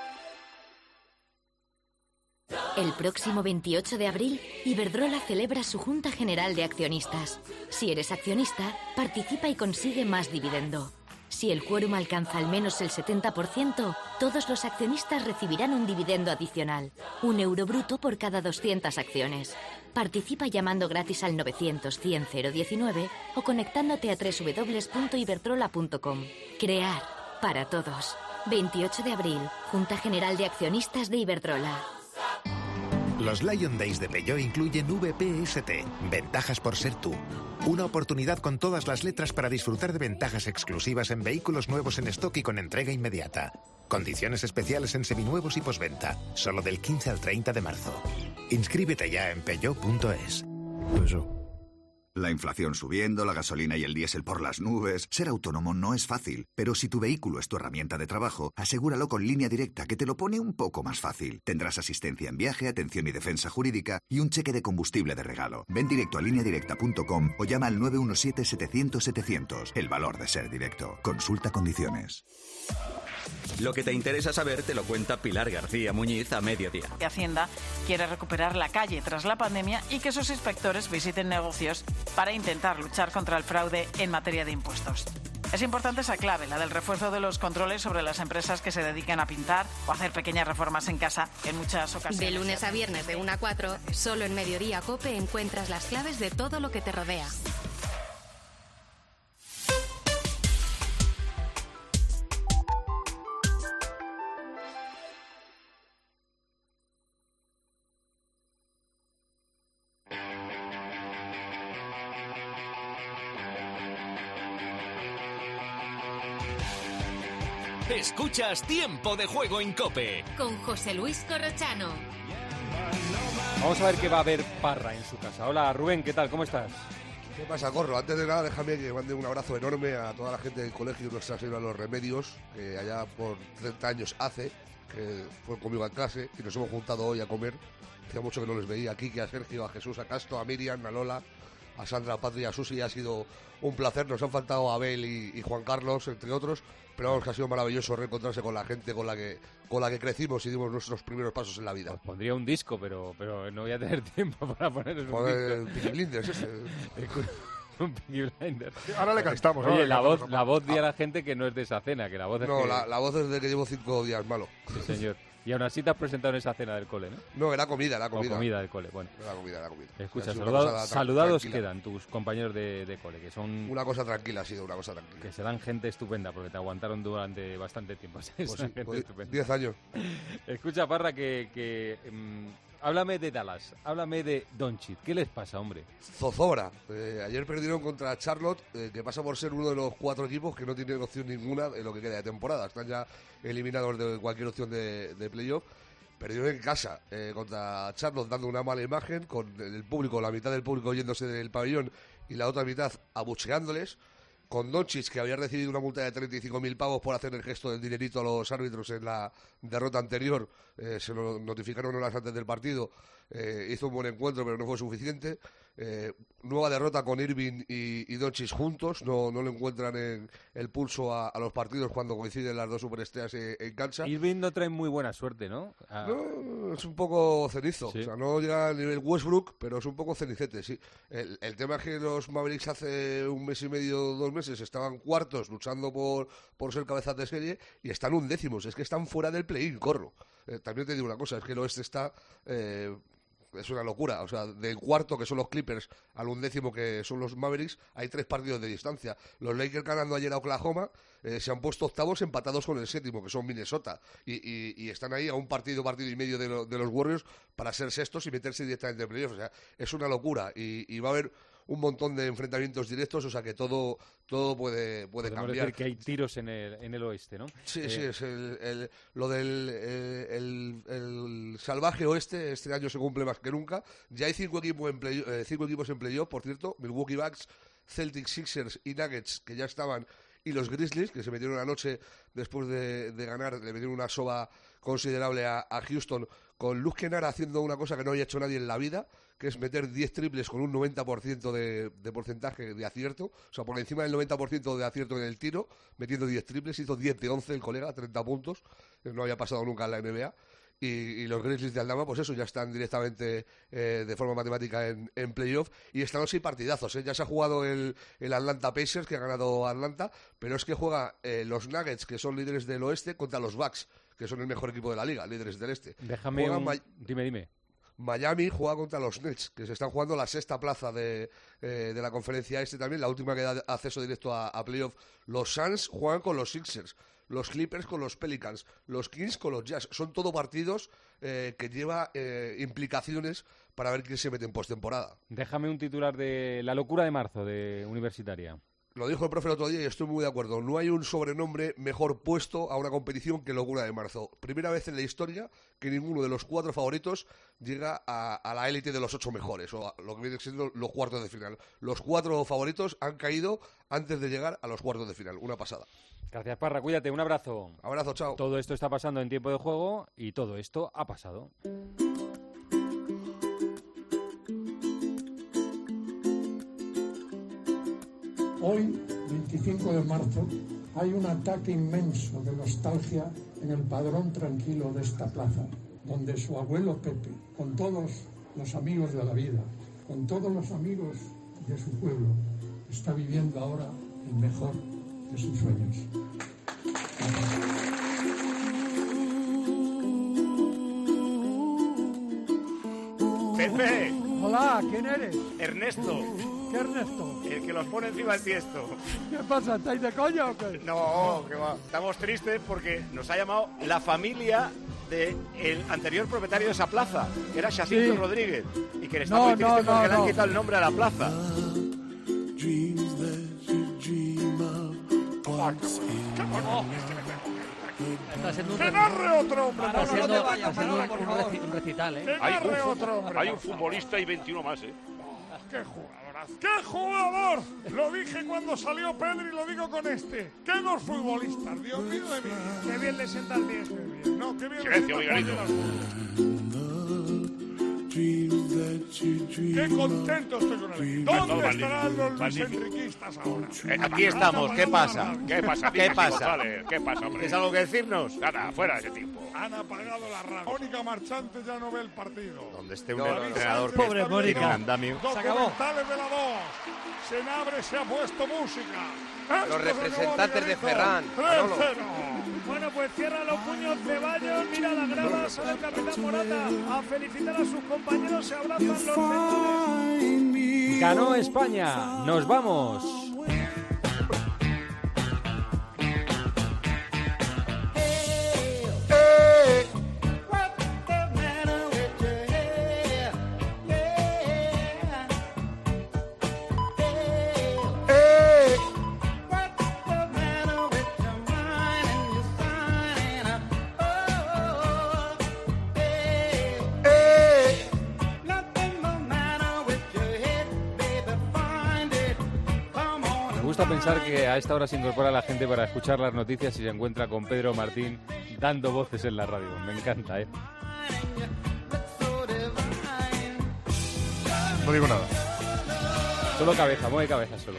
[SPEAKER 10] El próximo veintiocho de abril, Iberdrola celebra su Junta General de Accionistas. Si eres accionista, participa y consigue más dividendo. Si el quórum alcanza al menos el setenta por ciento, todos los accionistas recibirán un dividendo adicional, un euro bruto por cada doscientas acciones. Participa llamando gratis al novecientos cien cero diecinueve o conectándote a doble u doble u doble u punto iberdrola punto com. Crear para todos. veintiocho de abril, Junta General de Accionistas de Iberdrola.
[SPEAKER 11] Los Lion Days de Peugeot incluyen V P S T, ventajas por ser tú. Una oportunidad con todas las letras para disfrutar de ventajas exclusivas en vehículos nuevos en stock y con entrega inmediata. Condiciones especiales en seminuevos y postventa, solo del quince al treinta de marzo. Inscríbete ya en peugeot punto es.
[SPEAKER 12] La inflación subiendo, la gasolina y el diésel por las nubes. Ser autónomo no es fácil, pero si tu vehículo es tu herramienta de trabajo, asegúralo con Línea Directa, que te lo pone un poco más fácil. Tendrás asistencia en viaje, atención y defensa jurídica y un cheque de combustible de regalo. Ven directo a línea directa punto com o llama al nueve uno siete setecientos setecientos. El valor de ser directo. Consulta condiciones.
[SPEAKER 23] Lo que te interesa saber te lo cuenta Pilar García Muñiz a mediodía.
[SPEAKER 26] Hacienda quiere recuperar la calle tras la pandemia y que sus inspectores visiten negocios para intentar luchar contra el fraude en materia de impuestos. Es importante esa clave, la del refuerzo de los controles sobre las empresas que se dedican a pintar o hacer pequeñas reformas en casa, que en muchas ocasiones...
[SPEAKER 14] De lunes a viernes de una a cuatro, solo en Mediodía COPE encuentras las claves de todo lo que te rodea.
[SPEAKER 7] Escuchas Tiempo de Juego en COPE.
[SPEAKER 14] Con José Luis Corrochano.
[SPEAKER 3] Vamos a ver qué va a haber Parra en su casa. Hola, Rubén, ¿qué tal? ¿Cómo estás?
[SPEAKER 27] ¿Qué pasa, Corro? Antes de nada, déjame que mande un abrazo enorme a toda la gente del colegio Nuestra Señora de los Remedios, que allá por treinta años hace, que fue conmigo a clase y nos hemos juntado hoy a comer. Hacía mucho que no les veía, a Kiki, a Sergio, a Jesús, a Castro, a Miriam, a Lola, a Sandra, a Patria, a Susi, ha sido un placer. Nos han faltado Abel y, y Juan Carlos, entre otros, pero vamos, que ha sido maravilloso reencontrarse con la gente con la que con la que crecimos y dimos nuestros primeros pasos en la vida.
[SPEAKER 3] Os pondría un disco, pero pero no voy a tener tiempo para poneros un
[SPEAKER 27] Joder,
[SPEAKER 3] disco.
[SPEAKER 27] Peaky Blinders ese.
[SPEAKER 3] Un Peaky Blinders.
[SPEAKER 27] Ahora le cantamos.
[SPEAKER 3] Oye,
[SPEAKER 27] ahora le
[SPEAKER 3] la
[SPEAKER 27] cantamos.
[SPEAKER 3] voz, la voz di a la gente que no es de esa cena, que la voz es
[SPEAKER 27] No,
[SPEAKER 3] que...
[SPEAKER 27] la, la voz es de que llevo cinco días malo.
[SPEAKER 3] Sí, señor. Y aún así te has presentado en esa cena del cole, ¿no?
[SPEAKER 27] No, era comida, era comida.
[SPEAKER 3] O comida del cole, bueno.
[SPEAKER 27] Era comida, era comida.
[SPEAKER 3] Escucha,
[SPEAKER 27] Ha sido una
[SPEAKER 3] saludado-
[SPEAKER 27] cosa tra-
[SPEAKER 3] saludados
[SPEAKER 27] tranquila.
[SPEAKER 3] quedan tus compañeros de, de cole, que son...
[SPEAKER 27] Una cosa tranquila ha sido, una cosa tranquila.
[SPEAKER 3] Que serán gente estupenda, porque te aguantaron durante bastante tiempo.
[SPEAKER 27] Pues
[SPEAKER 3] Serán
[SPEAKER 27] sí,
[SPEAKER 3] gente
[SPEAKER 27] pues
[SPEAKER 3] estupenda.
[SPEAKER 27] diez años.
[SPEAKER 3] Escucha, Parra, que... que mm, háblame de Dallas, háblame de Doncic. ¿Qué les pasa, hombre?
[SPEAKER 27] Zozobra. Eh, ayer perdieron contra Charlotte, eh, que pasa por ser uno de los cuatro equipos que no tienen opción ninguna en lo que queda de temporada. Están ya eliminados de cualquier opción de, de playoff. Perdieron en casa eh, contra Charlotte, dando una mala imagen, con el público, la mitad del público yéndose del pabellón y la otra mitad abucheándoles. Con Doncic, que había recibido una multa de treinta y cinco mil pavos por hacer el gesto del dinerito a los árbitros en la derrota anterior, eh, se lo notificaron horas antes del partido, eh, hizo un buen encuentro pero no fue suficiente. Eh, nueva derrota con Irving y, y Doncic juntos, no, no le encuentran en el pulso a, a los partidos cuando coinciden las dos superestrellas en, en cancha.
[SPEAKER 3] Irving no trae muy buena suerte, ¿no? Ah,
[SPEAKER 27] No, es un poco cenizo.
[SPEAKER 3] Sí.
[SPEAKER 27] O sea, no llega al nivel Westbrook, pero es un poco cenicete, sí. El, el tema es que los Mavericks hace un mes y medio, dos meses, estaban cuartos luchando por, por ser cabezas de serie y están undécimos. Es que están fuera del play-in, corro. Eh, también te digo una cosa, es que el oeste está... Eh, es una locura, o sea, del cuarto que son los Clippers al undécimo que son los Mavericks, hay tres partidos de distancia. Los Lakers ganando ayer a Oklahoma eh, se han puesto octavos empatados con el séptimo, que son Minnesota, y, y, y están ahí a un partido, partido y medio de, lo, de los Warriors para ser sextos y meterse directamente en playoffs. O sea, es una locura y, y va a haber un montón de enfrentamientos directos, o sea que todo todo puede puede
[SPEAKER 3] podemos
[SPEAKER 27] cambiar.
[SPEAKER 3] decir que hay tiros en el, en el oeste, ¿no?
[SPEAKER 27] Sí,
[SPEAKER 3] Eh,
[SPEAKER 27] sí, es el, el- lo del eh, el, el salvaje oeste. Este año se cumple más que nunca. Ya hay cinco equipos en play, eh, cinco equipos en playoff, por cierto: Milwaukee Bucks, Celtics, Sixers y Nuggets, que ya estaban, y los Grizzlies, que se metieron anoche después de, de ganar, le metieron una soba considerable a, a Houston, con Luke Kennard haciendo una cosa que no había hecho nadie en la vida, que es meter diez triples con un noventa por ciento de, de porcentaje de acierto, o sea, por encima del noventa por ciento de acierto en el tiro, metiendo diez triples, hizo diez de once el colega, treinta puntos, no había pasado nunca en la N B A. Y, y los Grizzlies de Aldama, pues eso, ya están directamente eh, de forma matemática en, en playoff. Y esta noche hay partidazos, ¿eh? Ya se ha jugado el, el Atlanta Pacers, que ha ganado Atlanta, pero es que juega eh, los Nuggets, que son líderes del oeste, contra los Bucks, que son el mejor equipo de la liga, líderes del este.
[SPEAKER 3] Déjame
[SPEAKER 27] Juegan
[SPEAKER 3] un...
[SPEAKER 27] Ma-
[SPEAKER 3] Dime, dime.
[SPEAKER 27] Miami juega contra los Nets, que se están jugando la sexta plaza de, eh, de la conferencia este también, la última que da acceso directo a, a playoff. Los Suns juegan con los Sixers, los Clippers con los Pelicans, los Kings con los Jazz. Son todo partidos eh, que lleva eh, implicaciones para ver quién se mete en postemporada.
[SPEAKER 3] Déjame un titular de La locura de marzo, de Universitaria.
[SPEAKER 27] Lo dijo el profe el otro día y estoy muy de acuerdo. No hay un sobrenombre mejor puesto a una competición que Locura de Marzo. Primera vez en la historia que ninguno de los cuatro favoritos llega a, a la élite de los ocho mejores, o a lo que viene siendo los cuartos de final. Los cuatro favoritos han caído antes de llegar a los cuartos de final. Una pasada.
[SPEAKER 3] Gracias, Parra. Cuídate. Un abrazo.
[SPEAKER 27] Abrazo, chao.
[SPEAKER 3] Todo esto está pasando en tiempo de juego y todo esto ha pasado.
[SPEAKER 13] Hoy, veinticinco de marzo, hay un ataque inmenso de nostalgia en el padrón tranquilo de esta plaza, donde su abuelo Pepe, con todos los amigos de la vida, con todos los amigos de su pueblo, está viviendo ahora el mejor de sus sueños.
[SPEAKER 22] Pepe,
[SPEAKER 13] Hola, ¿quién eres?
[SPEAKER 22] Ernesto,
[SPEAKER 13] ¿Qué Ernesto?
[SPEAKER 22] el que los pone encima del tiesto.
[SPEAKER 13] ¿Qué pasa? ¿Estáis de coña o qué?
[SPEAKER 22] No, que va. Estamos tristes porque nos ha llamado la familia del anterior propietario de esa plaza, que era Jacinto
[SPEAKER 13] Sí.
[SPEAKER 22] Rodríguez, y que está
[SPEAKER 13] No,
[SPEAKER 22] muy triste
[SPEAKER 13] no,
[SPEAKER 22] porque
[SPEAKER 13] no,
[SPEAKER 22] le han
[SPEAKER 13] no.
[SPEAKER 22] quitado el nombre a la plaza.
[SPEAKER 15] Está siendo un
[SPEAKER 22] ¡Que narre otro hombre!
[SPEAKER 15] Está
[SPEAKER 22] por
[SPEAKER 15] siendo,
[SPEAKER 22] favor!
[SPEAKER 15] está siendo un, un reci- un recital, ¿eh?
[SPEAKER 22] ¡Que
[SPEAKER 16] Hay
[SPEAKER 22] narre
[SPEAKER 16] un,
[SPEAKER 22] otro hombre!
[SPEAKER 16] hay un futbolista y veintiuno más, ¿eh?
[SPEAKER 22] ¡Qué jugadorazo! ¡Qué jugador! Lo dije cuando salió Pedro y lo digo con este. ¡Qué dos futbolistas! ¡Dios mío de mí! ¡Qué bien le sienta el diez! ¡Qué bien! No, qué bien le
[SPEAKER 16] Silencio,
[SPEAKER 22] sienta el
[SPEAKER 16] Miguelito.
[SPEAKER 22] diez. Qué contento estoy con el equipo. ¿Dónde estarán los luisenriquistas ahora?
[SPEAKER 2] Eh, aquí estamos, ¿qué pasa?
[SPEAKER 22] ¿Qué pasa?
[SPEAKER 2] ¿Qué pasa?
[SPEAKER 22] González? ¿Qué pasa, hombre?
[SPEAKER 2] ¿Tienes algo que decirnos?
[SPEAKER 22] Nada, fuera ese tipo. Han apagado la radio. Mónica Marchante ya no ve el partido.
[SPEAKER 2] Donde esté un
[SPEAKER 22] David
[SPEAKER 2] entrenador
[SPEAKER 22] Sánchez
[SPEAKER 2] que
[SPEAKER 22] está
[SPEAKER 2] tiene
[SPEAKER 22] viendo
[SPEAKER 2] un andamio.
[SPEAKER 22] documentales de la dos. Senabre se ha puesto música. Esto
[SPEAKER 2] Los
[SPEAKER 22] se
[SPEAKER 2] representantes
[SPEAKER 22] acabó
[SPEAKER 2] de
[SPEAKER 22] directo.
[SPEAKER 2] Ferran,
[SPEAKER 22] tres
[SPEAKER 2] Manolo.
[SPEAKER 22] cero.
[SPEAKER 17] Bueno, pues cierra los puños Ceballos, mira la grada, sale el capitán Morata a felicitar a sus compañeros, se abrazan los centros.
[SPEAKER 3] Ganó España, nos vamos. Me gusta pensar que a esta hora se incorpora la gente para escuchar las noticias y se encuentra con Pedro Martín dando voces en la radio. Me encanta, ¿eh?
[SPEAKER 27] No digo nada.
[SPEAKER 3] Solo cabeza, mueve cabeza solo.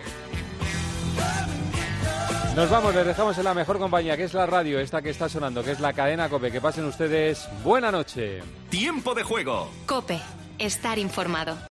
[SPEAKER 3] Nos vamos, les dejamos en la mejor compañía, que es la radio, esta que está sonando, que es la cadena COPE. Que pasen ustedes buena noche.
[SPEAKER 23] Tiempo de juego.
[SPEAKER 14] COPE. Estar informado.